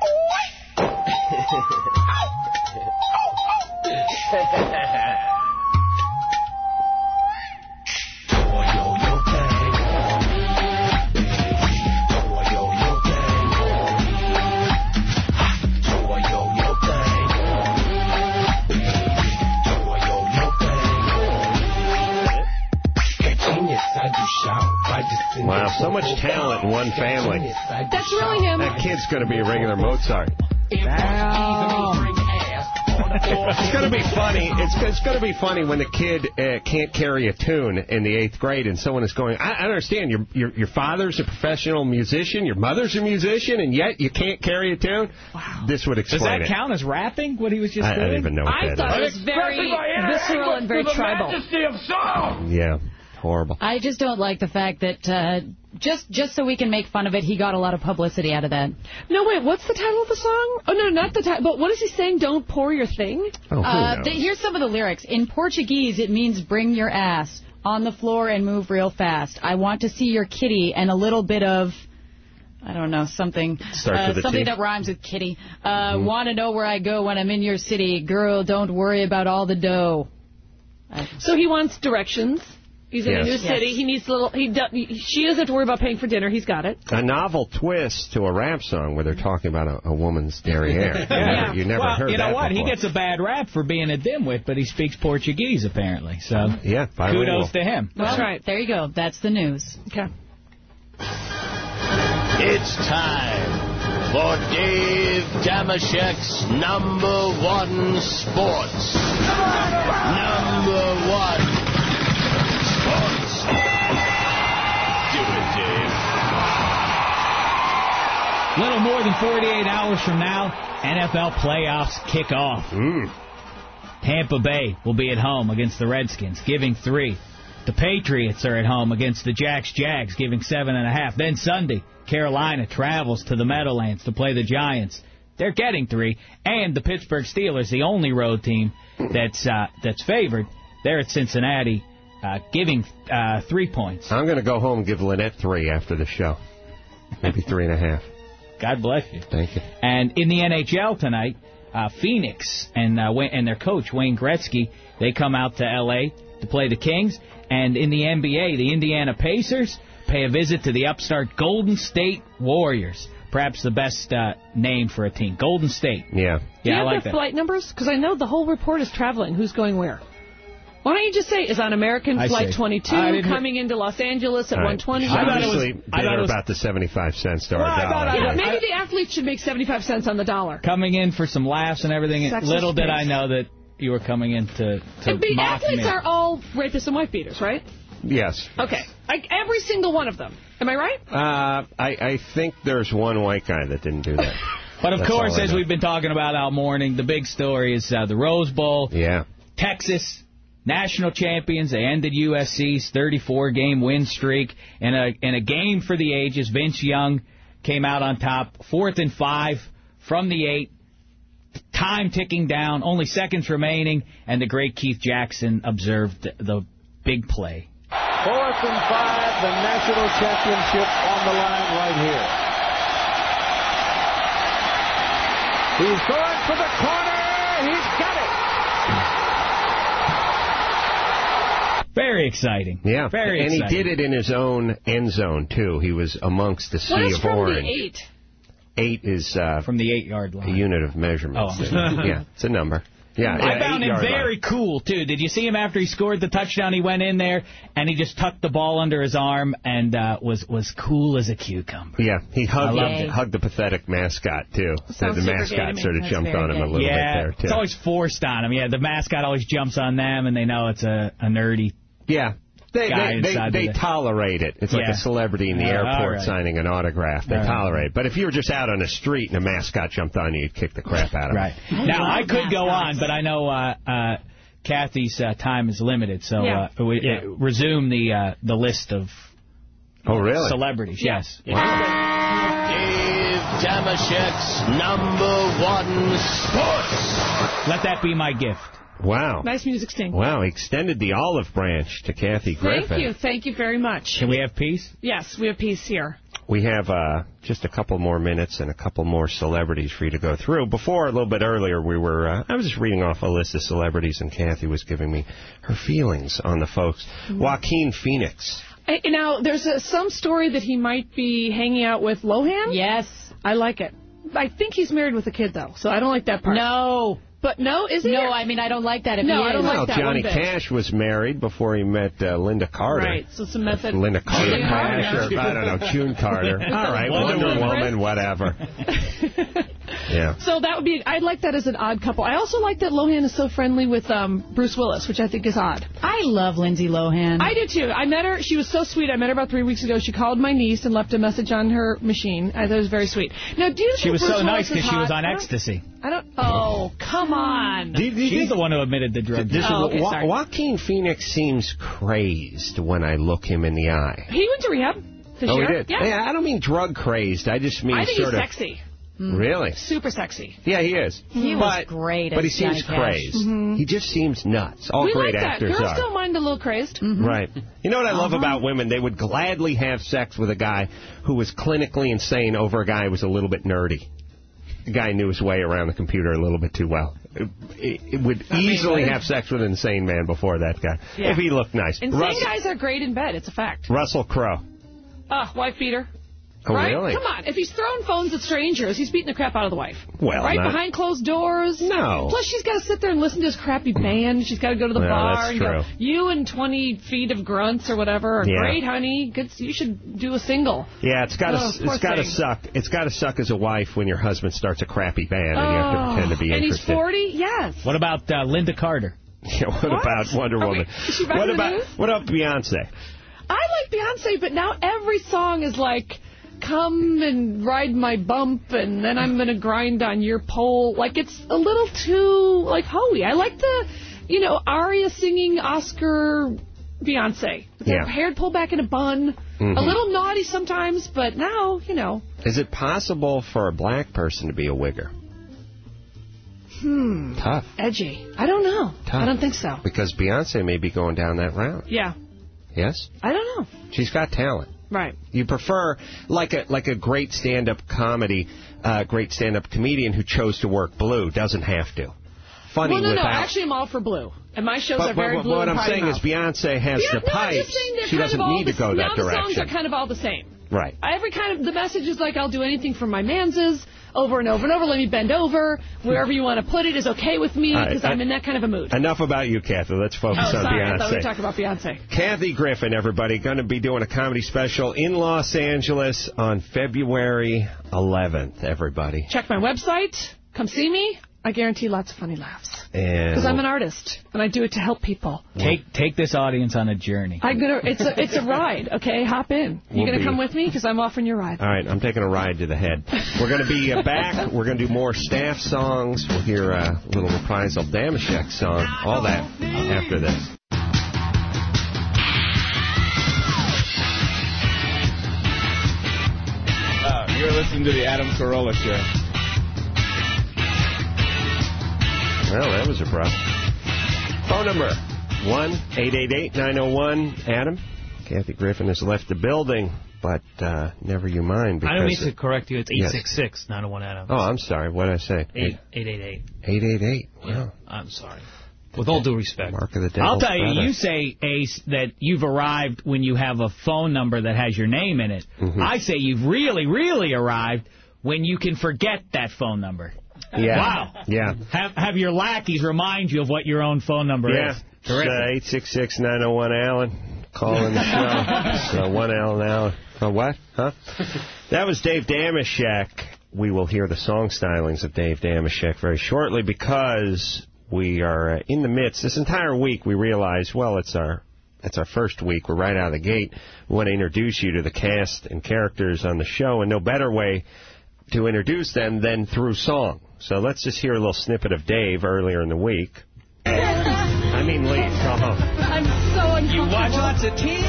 Wow, so much talent in one family. That's really him. That kid's going to be a regular Mozart. It's going to be funny. It's, it's going to be funny when the kid uh, can't carry a tune in the eighth grade, and someone is going, I, I understand, your, your your father's a professional musician, your mother's a musician, and yet you can't carry a tune? Wow. This would Does explain that it. count as rapping, what he was just I, I doing? don't even know what I that thought is. it was very visceral and very tribal. Yeah, horrible. I just don't like the fact that uh, just just so we can make fun of it, he got a lot of publicity out of that. No, wait, what's the title of the song? Oh, no, not the title. But what is he saying? Don't pour your thing? Oh, who Uh, knows? th- here's some of the lyrics. In Portuguese, it means bring your ass on the floor and move real fast. I want to see your kitty and a little bit of... I don't know, something Starts uh, with a something T. that rhymes with kitty. Uh, Mhm. Want to know where I go when I'm in your city. Girl, don't worry about all the dough. So he wants directions. He's in Yes. a new city. Yes. He needs a little... He do, she doesn't have to worry about paying for dinner. He's got it. A novel twist to a rap song where they're talking about a, a woman's derriere. You Yeah. never, you never well, heard you know that what? before. He gets a bad rap for being a dimwit, but he speaks Portuguese, apparently. So Yeah, bilingual. kudos to him. Well, That's right. There you go. That's the news. Okay. It's time for Dave Damashek's number one sports. Number one sports. Do it, Dave. Little more than forty-eight hours from now, N F L playoffs kick off. Mm. Tampa Bay will be at home against the Redskins, giving three. The Patriots are at home against the Jacks Jags, giving seven and a half. Then Sunday, Carolina travels to the Meadowlands to play the Giants. They're getting three. And the Pittsburgh Steelers, the only road team that's uh, that's favored, they're at Cincinnati, uh, giving uh, three points. I'm going to go home and give Lynette three after the show. Maybe three and a half. God bless you. Thank you. And in the N H L tonight, uh, Phoenix and uh, Wayne, and their coach, Wayne Gretzky, they come out to L A to play the Kings. And in the N B A, the Indiana Pacers pay a visit to the upstart Golden State Warriors. Perhaps the best uh, name for a team. Golden State. Yeah. Do you Yeah, I have like their that. flight numbers? Because I know the whole report is traveling. Who's going where? Why don't you just say, is on American I Flight see. twenty-two I didn't- coming into Los Angeles at All right. one twenty? Obviously, dinner about the seventy-five cents to our dollar. Yeah, maybe the athletes should make seventy-five cents on the dollar. Coming in for some laughs and everything. Sexist Little did face. I know that you were coming in to, to And be, mock athletes me. are all rapists and wife beaters, right? Yes. Okay. Like every single one of them. Am I right? Uh, I, I think there's one white guy that didn't do that. But of That's course, all I as know. we've been talking about all morning, the big story is uh, the Rose Bowl. Yeah. Texas, national champions. They ended U S C's thirty-four game win streak. In a, in a game for the ages, Vince Young came out on top. Fourth and five from the eight. Time ticking down. Only seconds remaining. And the great Keith Jackson observed the big play. Fourth and five, the national championship on the line right here. He's going for the corner. He's got it. Very exciting. Yeah. Very and exciting. he did it in his own end zone, too. He was amongst the sea What is of from orange. the eight? Eight is uh, from the eight-yard line. A unit of measurement. Oh. Yeah, it's a number. Yeah, I yeah, found him eight-yard very line. cool, too. Did you see him after he scored the touchdown? He went in there, and he just tucked the ball under his arm and uh, was was cool as a cucumber. Yeah, he hugged, I loved the, it. hugged the pathetic mascot, too. The, Sounds the super mascot gay to me. sort of That's jumped very on him gay. a little yeah, bit there, too. it's always forced on him. Yeah, the mascot always jumps on them, and they know it's a, a nerdy Yeah. They guy they, they, inside they of the- tolerate it. It's like Yeah. a celebrity in the Yeah, airport all right. signing an autograph. They All right. tolerate it. But if you were just out on the street and a mascot jumped on you, you'd kick the crap out of him. Right. Now, I could go on, but I know uh, uh, Kathy's uh, time is limited, so Yeah. uh, we uh, resume the uh, the list of Oh, really? celebrities. Yes. Dave Damashek's number one sports. Let that be my gift. Wow. Nice music sting. Wow, he extended the olive branch to Kathy Griffin. Thank you. Thank you very much. Can we have peace? Yes, we have peace here. We have uh, just a couple more minutes and a couple more celebrities for you to go through. Before, a little bit earlier, we were uh, I was just reading off a list of celebrities, and Kathy was giving me her feelings on the folks. Mm-hmm. Joaquin Phoenix. I, now, there's a, some story that he might be hanging out with Lohan. Yes. I like it. I think he's married with a kid, though, so I don't like that part. No. But no, is he? No, I mean, I don't like that if No, he I is. don't like Well, that Johnny one bit. Cash was married before he met uh, Linda Carter. Right, so some method. Linda Carter June Cash, Carter. or I don't know, June Carter. All right, Wonder Wonder Woman. Woman, whatever. Yeah. So that would be, I'd like that as an odd couple. I also like that Lohan is so friendly with um, Bruce Willis, which I think is odd. I love Lindsay Lohan. I do too. I met her. She was so sweet. I met her about three weeks ago. She called my niece and left a message on her machine. I thought it was very sweet. Now, do you She think was Bruce so Willis nice is because she was hot? on I don't- ecstasy. I don't. Oh, come on. Do you- do you She's think- the one who admitted the drug. This is- Oh, okay, Wa- sorry. Joaquin Phoenix seems crazed when I look him in the eye. He went to rehab this oh, year. he did? Yeah. I don't mean drug crazed. I just mean I think sort he's of... sexy. Really? Super sexy. Yeah, he is. He but, was great But as he seems Johnny Cash. crazed. Mhm. He just seems nuts. All we great like that. actors Girls are. don't mind a little crazed. Right. You know what I love Uh-huh. about women? They would gladly have sex with a guy who was clinically insane over a guy who was a little bit nerdy. The guy knew his way around the computer a little bit too well. It, it, it would I mean, easily what have sex with an insane man before that guy. Yeah. If he looked nice. Insane Russ- guys are great in bed. It's a fact. Russell Crowe. Ah, wife beater. Oh, right? really? Come on. If he's throwing phones at strangers, he's beating the crap out of the wife. Well, right not- behind closed doors. No. Plus, she's got to sit there and listen to his crappy band. She's got to go to the Well, bar that's and true. go, you and twenty feet of grunts or whatever are Yeah. great, honey. Good, you should do a single. Yeah, it's got to Oh, poor it's got to thing. suck. It's got to suck as a wife when your husband starts a crappy band and you have to Oh, pretend to be and interested. he's forty? Yes. What about uh, Linda Carter? Yeah, what, What? about Wonder Are we- Woman? is she back What in the about news? what about Beyonce? I like Beyonce, but now every song is like, come and ride my bump, and then I'm going to grind on your pole. Like, it's a little too, like, hoey. I like the, you know, Aria singing Oscar Beyonce. With her Yeah. hair pulled back in a bun. Mhm. A little naughty sometimes, but now, you know. Is it possible for a black person to be a wigger? Hmm. Tough. Edgy. I don't know. Tough. I don't think so. Because Beyonce may be going down that route. Yeah. Yes? I don't know. She's got talent. Right. You prefer, like a like a great stand-up comedy, uh, great stand-up comedian who chose to work blue doesn't have to. funny well, no, without... no, actually I'm all for blue. And my shows but, are very but, blue but what and I'm saying mouth. is Beyonce has yeah, the no, pipes. She She doesn't need to go the, that now direction. the songs are kind of all the same. Right. Every kind of, the message is like, I'll do anything for my manses, over and over and over, let me bend over, wherever you want to put it is okay with me, because right, I'm in that kind of a mood. Enough about you, Kathy. Let's focus oh, on sorry, Beyonce. I thought we were talking about Beyonce. Kathy Griffin, everybody, going to be doing a comedy special in Los Angeles on February eleventh, everybody. Check my website. Come see me. I guarantee lots of funny laughs. Because I'm an artist, and I do it to help people. Take take this audience on a journey. I'm gonna. It's a it's a ride. Okay, hop in. You we'll gonna come with me? Because I'm offering you a ride. All right, I'm taking a ride to the head. We're going to be uh, back. We're going to do more staff songs. We'll hear a little reprisal Damashek song. All that after this. Uh, you're listening to the Adam Carolla Show. Well, that was a problem. Phone number, one eight eight eight, nine oh one, Adam. Kathy Griffin has left the building, but uh, never you mind. I don't mean to correct you. It's eight six six, nine oh one, Adam. Oh, I'm sorry. What did I say? eight eight eight. eight eight eight. Yeah, wow. I'm sorry. With all due respect. Mark of the Devil's I'll tell you, brother. you say, Ace, that you've arrived when you have a phone number that has your name in it. Mm-hmm. I say you've really, really arrived when you can forget that phone number. Yeah. Wow. Yeah. Have have your lackeys remind you of what your own phone number yeah. is. Terrific. Uh, eight six six, nine oh one, Alan. Calling the show. So one Alan Allen. Oh, what? Huh? That was Dave Damashek. We will hear the song stylings of Dave Damashek very shortly because we are uh, in the midst. This entire week we realize, well, it's our it's our first week. We're right out of the gate. We want to introduce you to the cast and characters on the show, and no better way to introduce them than through song. So let's just hear a little snippet of Dave earlier in the week. I mean, leave. Go home. I'm so uncomfortable. You watch lots of T V.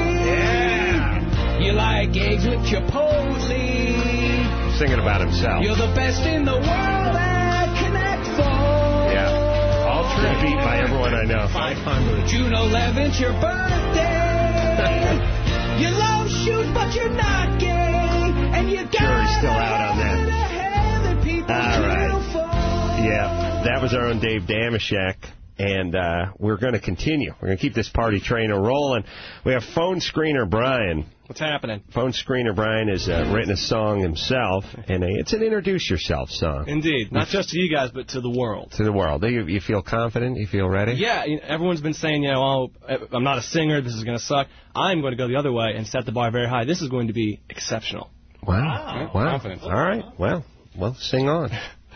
Yeah. You like eggs with Chipotle. Singing about himself. You're the best in the world at Connect Four. Yeah. All true beat by everyone I know. five hundred. June eleventh, your birthday. You love shoes, but you're not gay. And you got Jury's still out on that. All right. Yeah, that was our own Dave Damashek. And uh, we're going to continue. We're going to keep this party train rolling. We have phone screener Brian. What's happening? Phone screener Brian has uh, written a song himself, and a, it's an introduce yourself song. Indeed. Not just to you guys, but to the world. To the world. Do you, you feel confident? You feel ready? Yeah. You know, everyone's been saying, you know, oh, I'm not a singer. This is going to suck. I'm going to go the other way and set the bar very high. This is going to be exceptional. Wow. Wow. Confidence. All right. Well, well, sing on.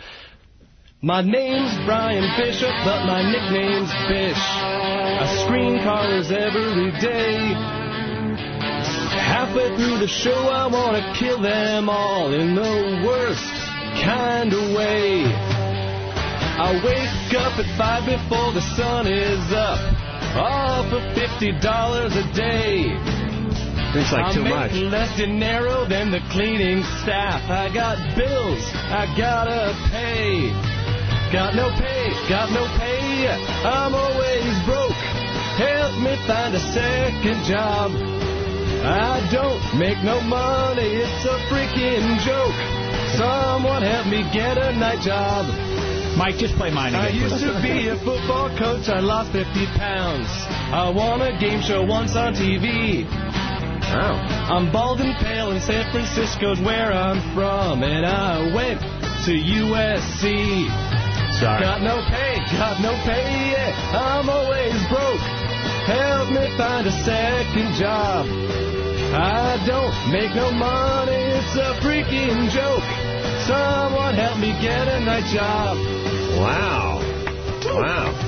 My name's Brian Bishop, but my nickname's Bish. I screen callers every day. Halfway through the show, I want to kill them all in the worst kind of way. I wake up at five before the sun is up, all for fifty dollars a day. Seems like too much. I'm less dinero than the cleaning staff. I got bills I gotta pay. Got no pay, got no pay, I'm always broke. Help me find a second job. I don't make no money, it's a freaking joke. Someone help me get a night job. Mike, just play mine again. I used to be a football coach, I lost fifty pounds. I won a game show once on T V. Wow. I'm bald and pale, and San Francisco's where I'm from, and I went to U S C. Sorry. Got no pay, got no pay, yeah, I'm always broke. Help me find a second job. I don't make no money, it's a freaking joke. Someone help me get a night job. Wow. Wow.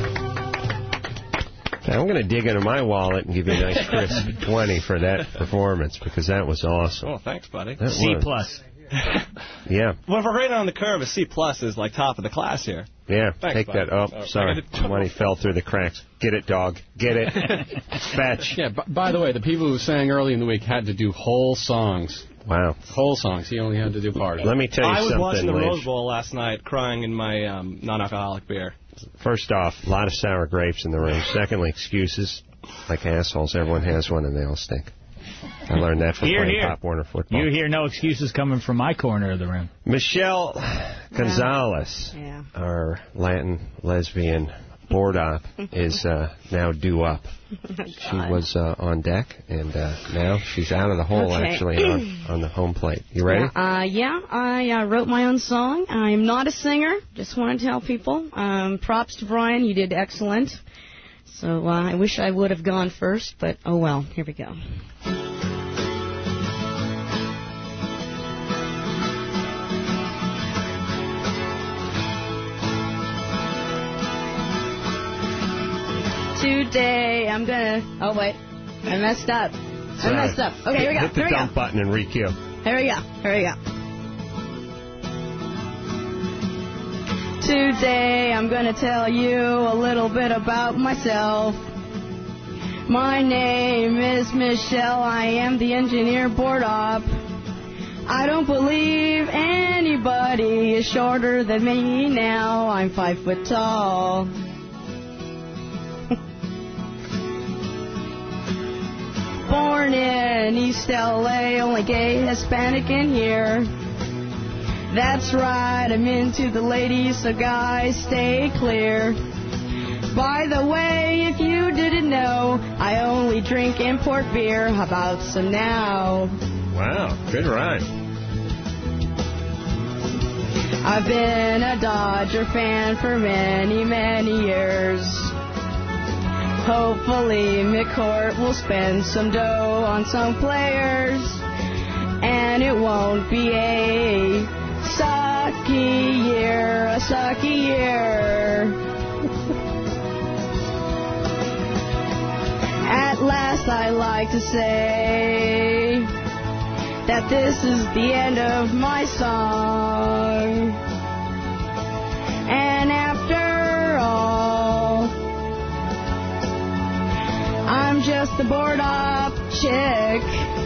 Okay, I'm going to dig into my wallet and give you a nice crisp twenty for that performance, because that was awesome. Oh, thanks, buddy. That C was. plus. Yeah. Well, if we're rated on the curve, a C plus is like top of the class here. Yeah, Thanks, take buddy. that. Oh, Oh, sorry. Money fell through the cracks. Get it, dog. Get it. Fetch. Yeah, b- by the way, the people who sang early in the week had to do whole songs. Wow. Whole songs. He only had to do part of it. Let me tell you I was something, watching the Lynch. Rose Bowl last night, crying in my um, non-alcoholic beer. First off, a lot of sour grapes in the room. Secondly, excuses. Like assholes. Everyone has one, and they all stink. I learned that from Here, playing here. Pop Warner football. You hear no excuses coming from my corner of the room. Michelle Gonzalez, Yeah. our Latin lesbian board op, is uh, now due up. Oh, She was uh, on deck, and uh, now she's out of the hole, Okay. actually, on, on the home plate. You ready? Yeah, uh, yeah, I uh, wrote my own song. I'm not a singer. Just want to tell people. Um, props to Brian. You did excellent. So uh, I wish I would have gone first, but oh well. Here we go. Today I'm gonna... Oh, wait. I messed up. I Sorry. messed up. Okay, here we go. Hit the Here we dump go. button and re-cue. Here we go. Here we go. Today I'm gonna tell you a little bit about myself. My name is Michelle. I am the engineer board op. I don't believe anybody is shorter than me now. I'm five foot tall. Born in East L A, only gay Hispanic in here. That's right, I'm into the ladies, so guys, stay clear. By the way, if you didn't know, I only drink import beer. How about some now? Wow, good rhyme. I've been a Dodger fan for many, many years. Hopefully McCourt will spend some dough on some players, and it won't be a sucky year, a sucky year. At last I like to say that this is the end of my song. And after all, I'm just a bored up chick.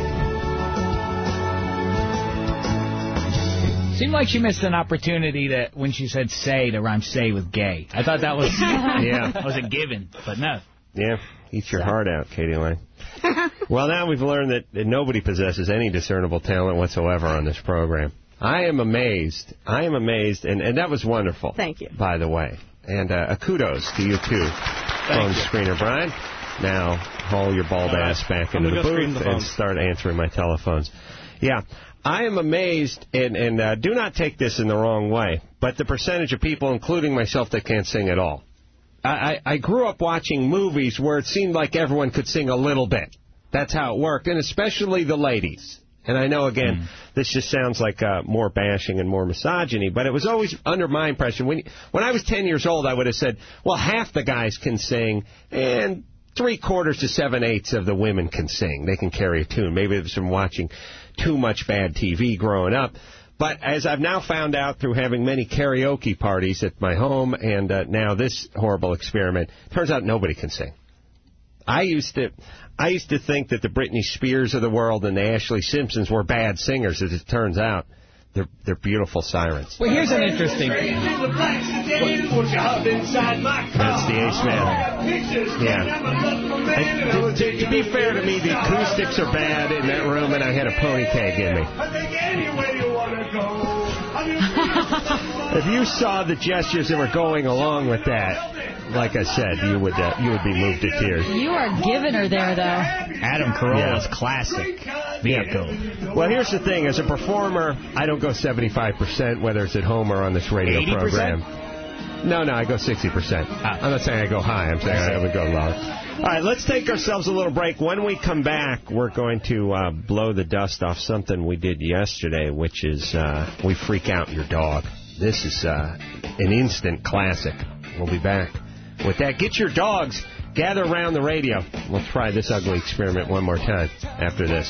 Seemed like she missed an opportunity to, when she said say, to rhyme say with gay. I thought that was Yeah. that was a given, but no. Yeah, eat your heart out, Katie Lang. Well, now we've learned that, that nobody possesses any discernible talent whatsoever on this program. I am amazed. I am amazed, and, and that was wonderful. Thank you. By the way. And uh, a kudos to you, too, phone you. screener Brian. Now, haul your bald All right. ass back I'm into the gonna go screen booth the and phones. start answering my telephones. Yeah, I am amazed, and, and uh, do not take this in the wrong way, but the percentage of people, including myself, that can't sing at all. I, I, I grew up watching movies where it seemed like everyone could sing a little bit. That's how it worked, and especially the ladies. And I know, again, mm. this just sounds like uh, more bashing and more misogyny, but it was always under my impression. When, when I was ten years old, I would have said, well, half the guys can sing, and three-quarters to seven-eighths of the women can sing. They can carry a tune. Maybe it was from watching too much bad T V growing up. But as I've now found out through having many karaoke parties at my home and uh, now this horrible experiment, turns out nobody can sing. I used to I used to think that the Britney Spears of the world and the Ashley Simpsons were bad singers. As it turns out, they're, they're beautiful sirens. Well, here's an interesting... That's the Ace Man. Yeah. And to, to be fair to me, the acoustics are bad in that room, and I had a pony keg in me. If you saw the gestures that were going along with that, like I said, you would uh, you would be moved to tears. You are giving her there, though. Adam Carolla's Yeah. classic vehicle. Well, here's the thing. As a performer, I don't go seventy-five percent, whether it's at home or on this radio eighty percent? program. No, no, I go sixty percent. I'm not saying I go high. I'm saying I would go low. All right, let's take ourselves a little break. When we come back, we're going to uh, blow the dust off something we did yesterday, which is uh, we freak out your dog. This is uh, an instant classic. We'll be back with that. Get your dogs. Gather around the radio. We'll try this ugly experiment one more time after this.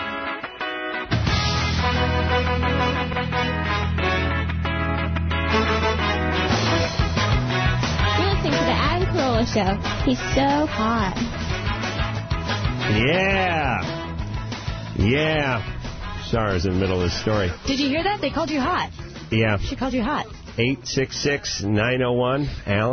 You're listening to the Adam Carolla Show. He's so hot. Yeah. Yeah. Sarah's in the middle of the story. Did you hear that? They called you hot. Yeah. She called you hot. eight six six, nine oh one, Alan.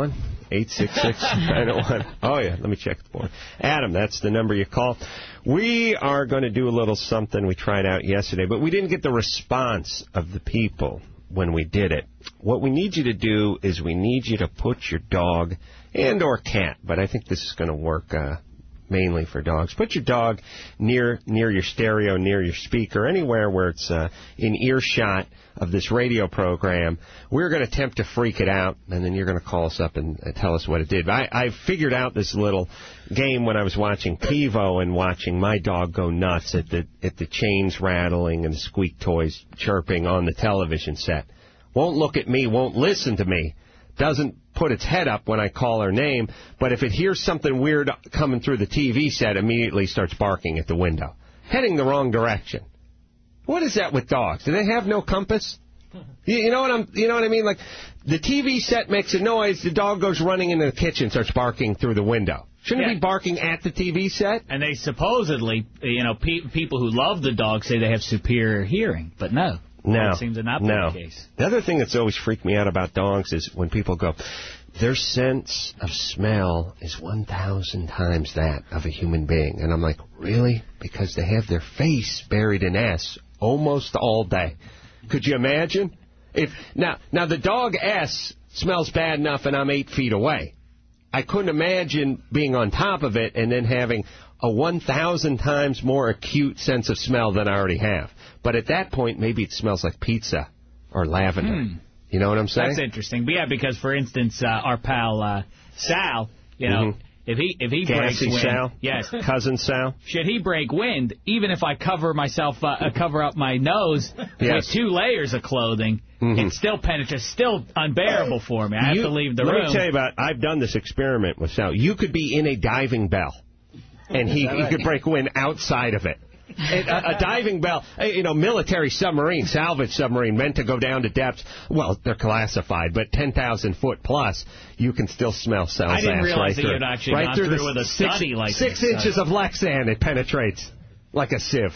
eight six six, nine oh one. Oh, yeah, let me check the board. Adam, that's the number you call. We are going to do a little something we tried out yesterday, but we didn't get the response of the people when we did it. What we need you to do is we need you to put your dog and or cat, but I think this is going to work uh, mainly for dogs. Put your dog near near your stereo, near your speaker, anywhere where it's uh, in earshot of this radio program. We're going to attempt to freak it out, and then you're going to call us up and uh, tell us what it did. I, I figured out this little game when I was watching TiVo and watching my dog go nuts at the at the chains rattling and the squeak toys chirping on the television set. Won't look at me, won't listen to me, doesn't put its head up when I call her name, but if it hears something weird coming through the T V set, immediately starts barking at the window, heading the wrong direction. What is that with dogs? Do they have no compass? You, you know what I'm? You know what I mean? Like, the T V set makes a noise, the dog goes running into the kitchen, starts barking through the window. Shouldn't yeah. it be barking at the T V set? And they supposedly, you know, pe people who love the dog say they have superior hearing, but no. No. It seems to not be no. the case. The other thing that's always freaked me out about dogs is when people go, their sense of smell is one thousand times that of a human being. And I'm like, really? Because they have their face buried in S almost all day. Could you imagine? If Now, now the dog S smells bad enough and I'm eight feet away. I couldn't imagine being on top of it and then having a one thousand times more acute sense of smell than I already have. But at that point, maybe it smells like pizza or lavender. Hmm. You know what I'm saying? That's interesting. But yeah, because, for instance, uh, our pal uh, Sal, you know, mm-hmm. if he if he breaks Gassy wind, Sal? yes, Cousin Sal, should he break wind, even if I cover myself, uh, uh, cover up my nose yes. with two layers of clothing, mm-hmm. it still penetrates, still unbearable for me. I you, have to leave the let room. Let me tell you about. I've done this experiment with Sal. You could be in a diving bell, and he, right? he could break wind outside of it. A, a diving bell, you know, military submarine, salvage submarine, meant to go down to depths. Well, they're classified, but ten thousand foot plus, you can still smell Sal's ass right through. I didn't realize that you'd actually right gone through, through the with a six, study like Six this. inches of Lexan, it penetrates like a sieve.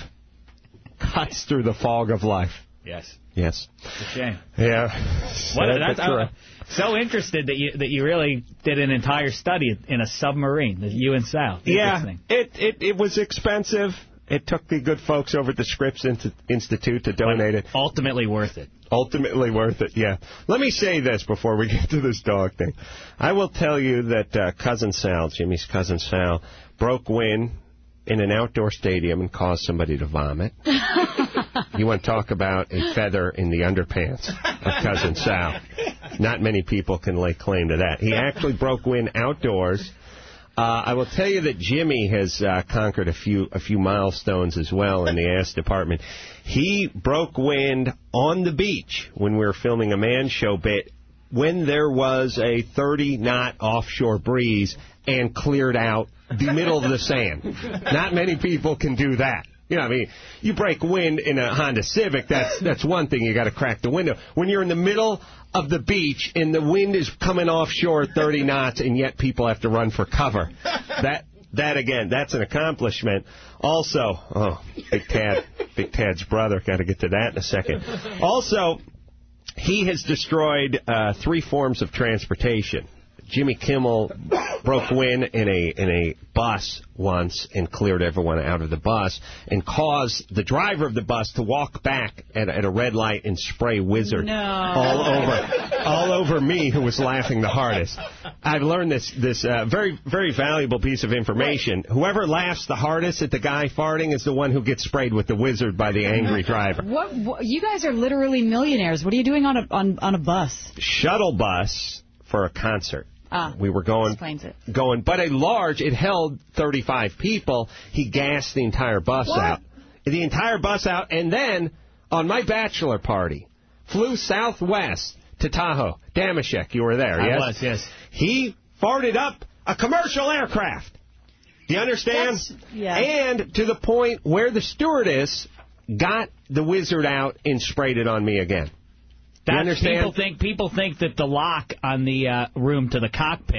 Cuts through the fog of life. Yes. Yes. It's a shame. Yeah. What, that's, I'm so interested that you that you really did an entire study in a submarine, that you and Sal. Yeah. It, it, it was expensive. It took the good folks over at the Scripps Institute to donate it. Ultimately worth it. Ultimately worth it, yeah. Let me say this before we get to this dog thing. I will tell you that uh, Cousin Sal, Jimmy's Cousin Sal, broke wind in an outdoor stadium and caused somebody to vomit. You want to talk about a feather in the underpants of Cousin Sal. Not many people can lay claim to that. He actually broke wind outdoors. Uh, I will tell you that Jimmy has uh, conquered a few a few milestones as well in the ass department. He broke wind on the beach when we were filming a Man Show bit when there was a thirty knot offshore breeze and cleared out the middle of the sand. Not many people can do that. You know, I mean, you break wind in a Honda Civic, that's that's one thing. You got to crack the window. When you're in the middle of the beach and the wind is coming offshore at thirty knots and yet people have to run for cover, that that again, that's an accomplishment. Also, oh, Big Tad, Big Tad's brother, got to get to that in a second. Also, he has destroyed uh, three forms of transportation. Jimmy Kimmel broke wind in a in a bus once and cleared everyone out of the bus and caused the driver of the bus to walk back at, at a red light and spray Wizard no. all over all over me, who was laughing the hardest. I've learned this this uh, very very valuable piece of information. Whoever laughs the hardest at the guy farting is the one who gets sprayed with the Wizard by the angry driver. What, what you guys are literally millionaires. What are you doing on a on on a bus? Shuttle bus for a concert. Ah, we were going, explains it. going, but a large, it held thirty-five people. He gassed the entire bus what? out. The entire bus out, and then, on my bachelor party, flew southwest to Tahoe. Damashek, you were there, I yes? I was, yes. He farted up a commercial aircraft. Do you understand? That's, yeah. And to the point where the stewardess got the Wizard out and sprayed it on me again. That, people think people think that the lock on the uh, room to the cockpit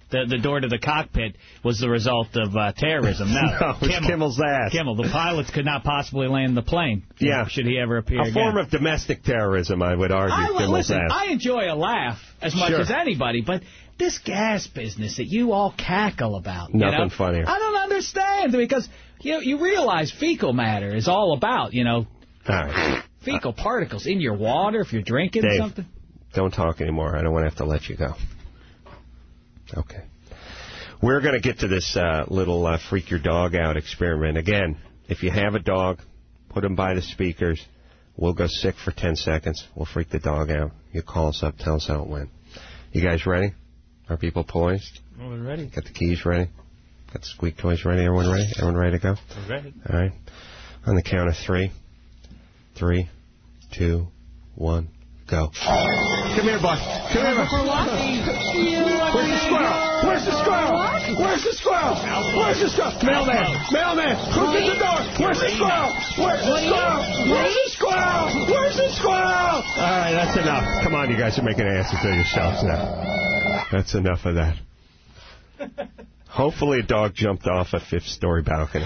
the the door to the cockpit was the result of uh, terrorism. No, no it was Kimmel. Kimmel's ass. Kimmel. The pilots could not possibly land the plane. Yeah. Should he ever appear A again. form of domestic terrorism, I would argue. I, Kimmel's listen, ass. I enjoy a laugh as much Sure. as anybody, but this gas business that you all cackle about. Nothing you know, funnier. I don't understand, because you you realize fecal matter is all about, you know, All right. fecal particles in your water if you're drinking Dave, something. Don't talk anymore. I don't want to have to let you go. Okay. We're going to get to this uh, little uh, freak your dog out experiment. Again, if you have a dog, put him by the speakers. We'll go sick for ten seconds. We'll freak the dog out. You call us up. Tell us how it went. You guys ready? Are people poised? Well, we're ready. Got the keys ready? Got the squeak toys ready? Everyone ready? Everyone ready to go? We're ready. All right. On the count of three. Three, two, one, go. Come here, bud. Come here, bud. Where's the squirrel? Where's the squirrel? Where's the squirrel? Where's the squirrel? Mailman! Mailman! Who's at the door? Where's the squirrel? Where's the squirrel? Where's the squirrel? Where's the squirrel? All right, that's enough. Come on, you guys are making asses of yourselves now. That's enough of that. Hopefully a dog jumped off a fifth-story balcony.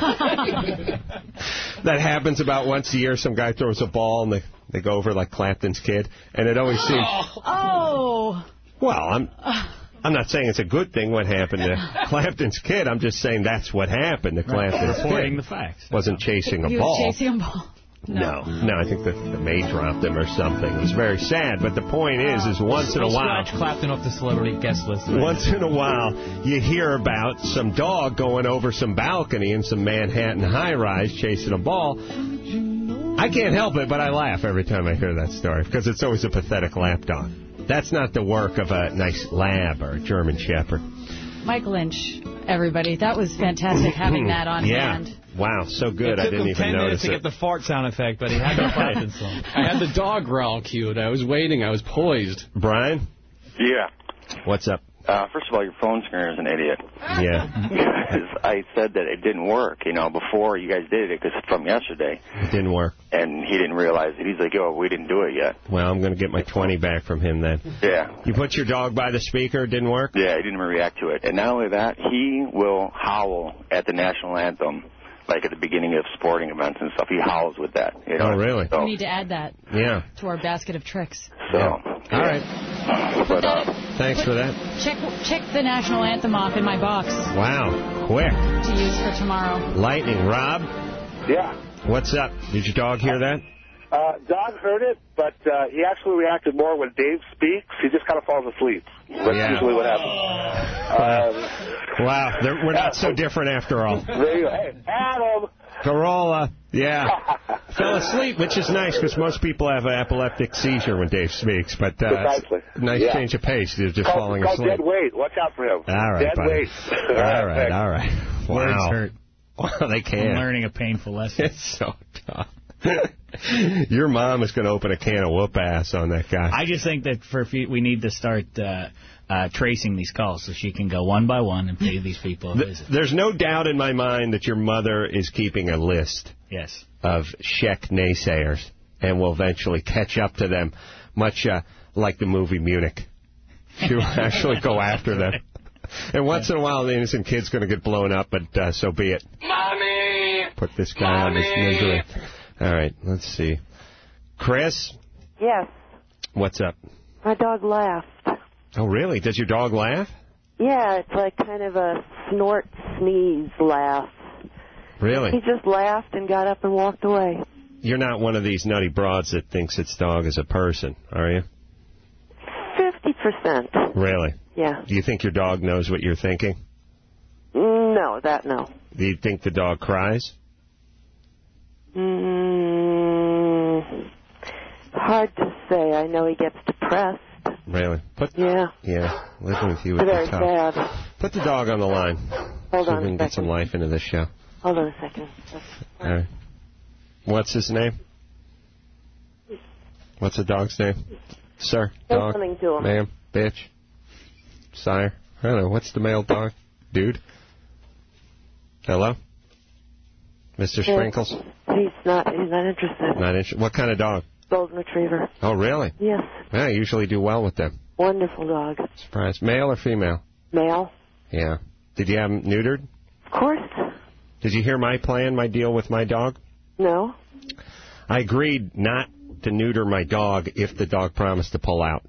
That happens about once a year. Some guy throws a ball, and they, they go over like Clapton's kid. And it always seems... Oh. Well, I'm I'm not saying it's a good thing what happened to Clapton's kid. I'm just saying that's what happened to Clapton's kid. Reporting the facts. Wasn't chasing a He ball. was chasing a ball. No. no, I think the, the maid dropped him or something. It was very sad, but the point is, is once in a while... Scratch Clapton off the celebrity guest list. Right? Once in a while, you hear about some dog going over some balcony in some Manhattan high-rise chasing a ball. I can't help it, but I laugh every time I hear that story, because it's always a pathetic lap dog. That's not the work of a nice lab or a German Shepherd. Mike Lynch, everybody. That was fantastic having that on yeah. hand. Wow, so good. It I took didn't him even ten notice minutes to it. get the fart sound effect, but he had the Clapton song. I had the dog growl cued. I was waiting. I was poised. Brian? Yeah. What's up? Uh, first of all, your phone screener is an idiot. Yeah. Because I said that it didn't work, you know, before you guys did it, because from yesterday. It didn't work. And he didn't realize it. He's like, yo, we didn't do it yet. Well, I'm going to get my twenty back from him then. Yeah. You put your dog by the speaker, it didn't work? Yeah, he didn't even react to it. And not only that, he will howl at the national anthem, like at the beginning of sporting events and stuff. He howls with that. You know? Oh, really? So, We need to add that yeah. to our basket of tricks. So, yeah. yeah. All right. But, uh, Thanks for that. Check check the national anthem off in my box Wow. Quick. to use for tomorrow. Lightning. Rob? Yeah. What's up? Did your dog hear that? Uh, Dog heard it, but uh, he actually reacted more when Dave speaks. He just kind of falls asleep. That's Yeah. usually what happens. Um, Wow. They're, we're not so different after all. there you go. Hey, Adam! Corolla. Yeah. Fell asleep, which is nice because most people have an epileptic seizure when Dave speaks. But uh, Precisely. nice Yeah. change of pace. They're just Called, falling called asleep. dead weight. Watch out for him. All right, Dead buddy. weight. All right, thanks. all right. Wow. Words hurt. Well, they can. I'm learning a painful lesson. It's so tough. Your mom is going to open a can of whoop ass on that guy. I just think that for we need to start uh, uh, tracing these calls so she can go one by one and pay these people a visit. There's no doubt in my mind that your mother is keeping a list Yes. of Czech naysayers and will eventually catch up to them, much uh, like the movie Munich. She will actually go after them. And once in a while, the innocent kid's going to get blown up, but uh, so be it. Mommy! Put this guy on this misery. All right, let's see. Chris? Yes, What's up? my dog laughed. Oh, really? Does your dog laugh? Yeah, it's like kind of a snort, sneeze laugh. Really? He just laughed and got up and walked away. You're not one of these nutty broads that thinks its dog is a person, are you? Fifty percent. Really? Yeah. Do you think your dog knows what you're thinking? No, that no. Do you think the dog cries? Mm, hard to say. I know he gets depressed. Really? Put, Yeah. Yeah, living with you would Very be tough. sad. Put the dog on the line. Hold so on we a can get second. some life into this show. Hold on a second. All right. What's his name? What's the dog's name? Sir? Say Dog? something to him. Ma'am? Bitch? Sire? I don't know. What's the male dog? Dude? Hello? Mister Yeah. Sprinkles? He's not. He's not interested. Not interested. What kind of dog? Golden Retriever. Oh, really? Yes. Yeah, I usually do well with them. Wonderful dog. Surprised. Male or female? Male. Yeah. Did you have him neutered? Of course. Did you hear my plan, my deal with my dog? No. I agreed not to neuter my dog if the dog promised to pull out.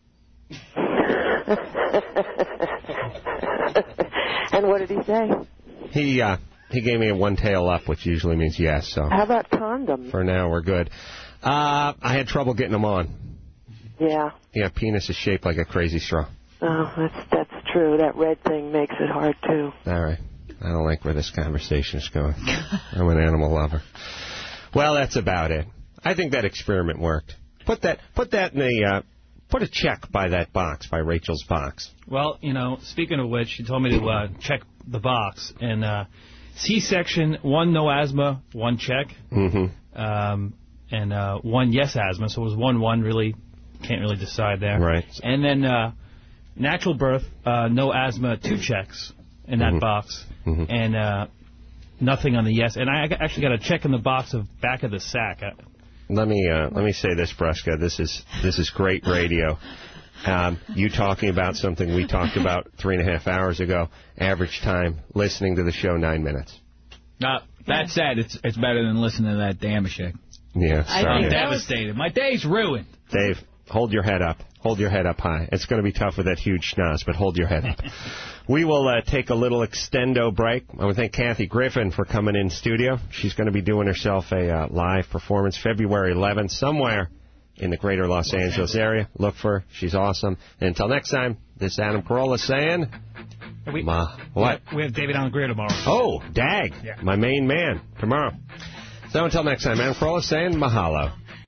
And what did he say? He uh, he gave me a one tail up, which usually means yes. So how about condoms? For now, we're good. Uh, I had trouble getting them on. Yeah. Yeah, penis is shaped like a crazy straw. Oh, that's that's true. That red thing makes it hard too. All right. I don't like where this conversation is going. I'm an animal lover. Well, that's about it. I think that experiment worked. Put that put that in the uh, put a check by that box, by Rachel's box. Well, you know, speaking of which, she told me to uh, check the box. And uh, C-section, one no asthma, one check. Mm-hmm. Um, and uh, one yes asthma, so it was one one. Really can't really decide there. Right. And then uh, natural birth, uh, no asthma, two checks in that mm-hmm. box. Mm-hmm. And uh, nothing on the yes. And I actually got a check in the box of back of the sack. I, Let me uh, let me say this, Brusca. This is this is great radio. Um, you talking about something we talked about three and a half hours ago. Average time listening to the show nine minutes. Uh, that said, it's it's better than listening to that Damashek. Yeah, I sorry. I'm devastated. My day's ruined. Dave, hold your head up. Hold your head up high. It's going to be tough with that huge schnoz, but hold your head up. We will uh, take a little extendo break. I want to thank Kathy Griffin for coming in studio. She's going to be doing herself a uh, live performance February eleventh somewhere in the greater Los Angeles area. Look for her. She's awesome. And until next time, this is Adam Carolla saying... We, Ma, what? We have David on Greer tomorrow. Oh, Dag, yeah. my main man, tomorrow. So until next time, Adam Carolla saying mahalo.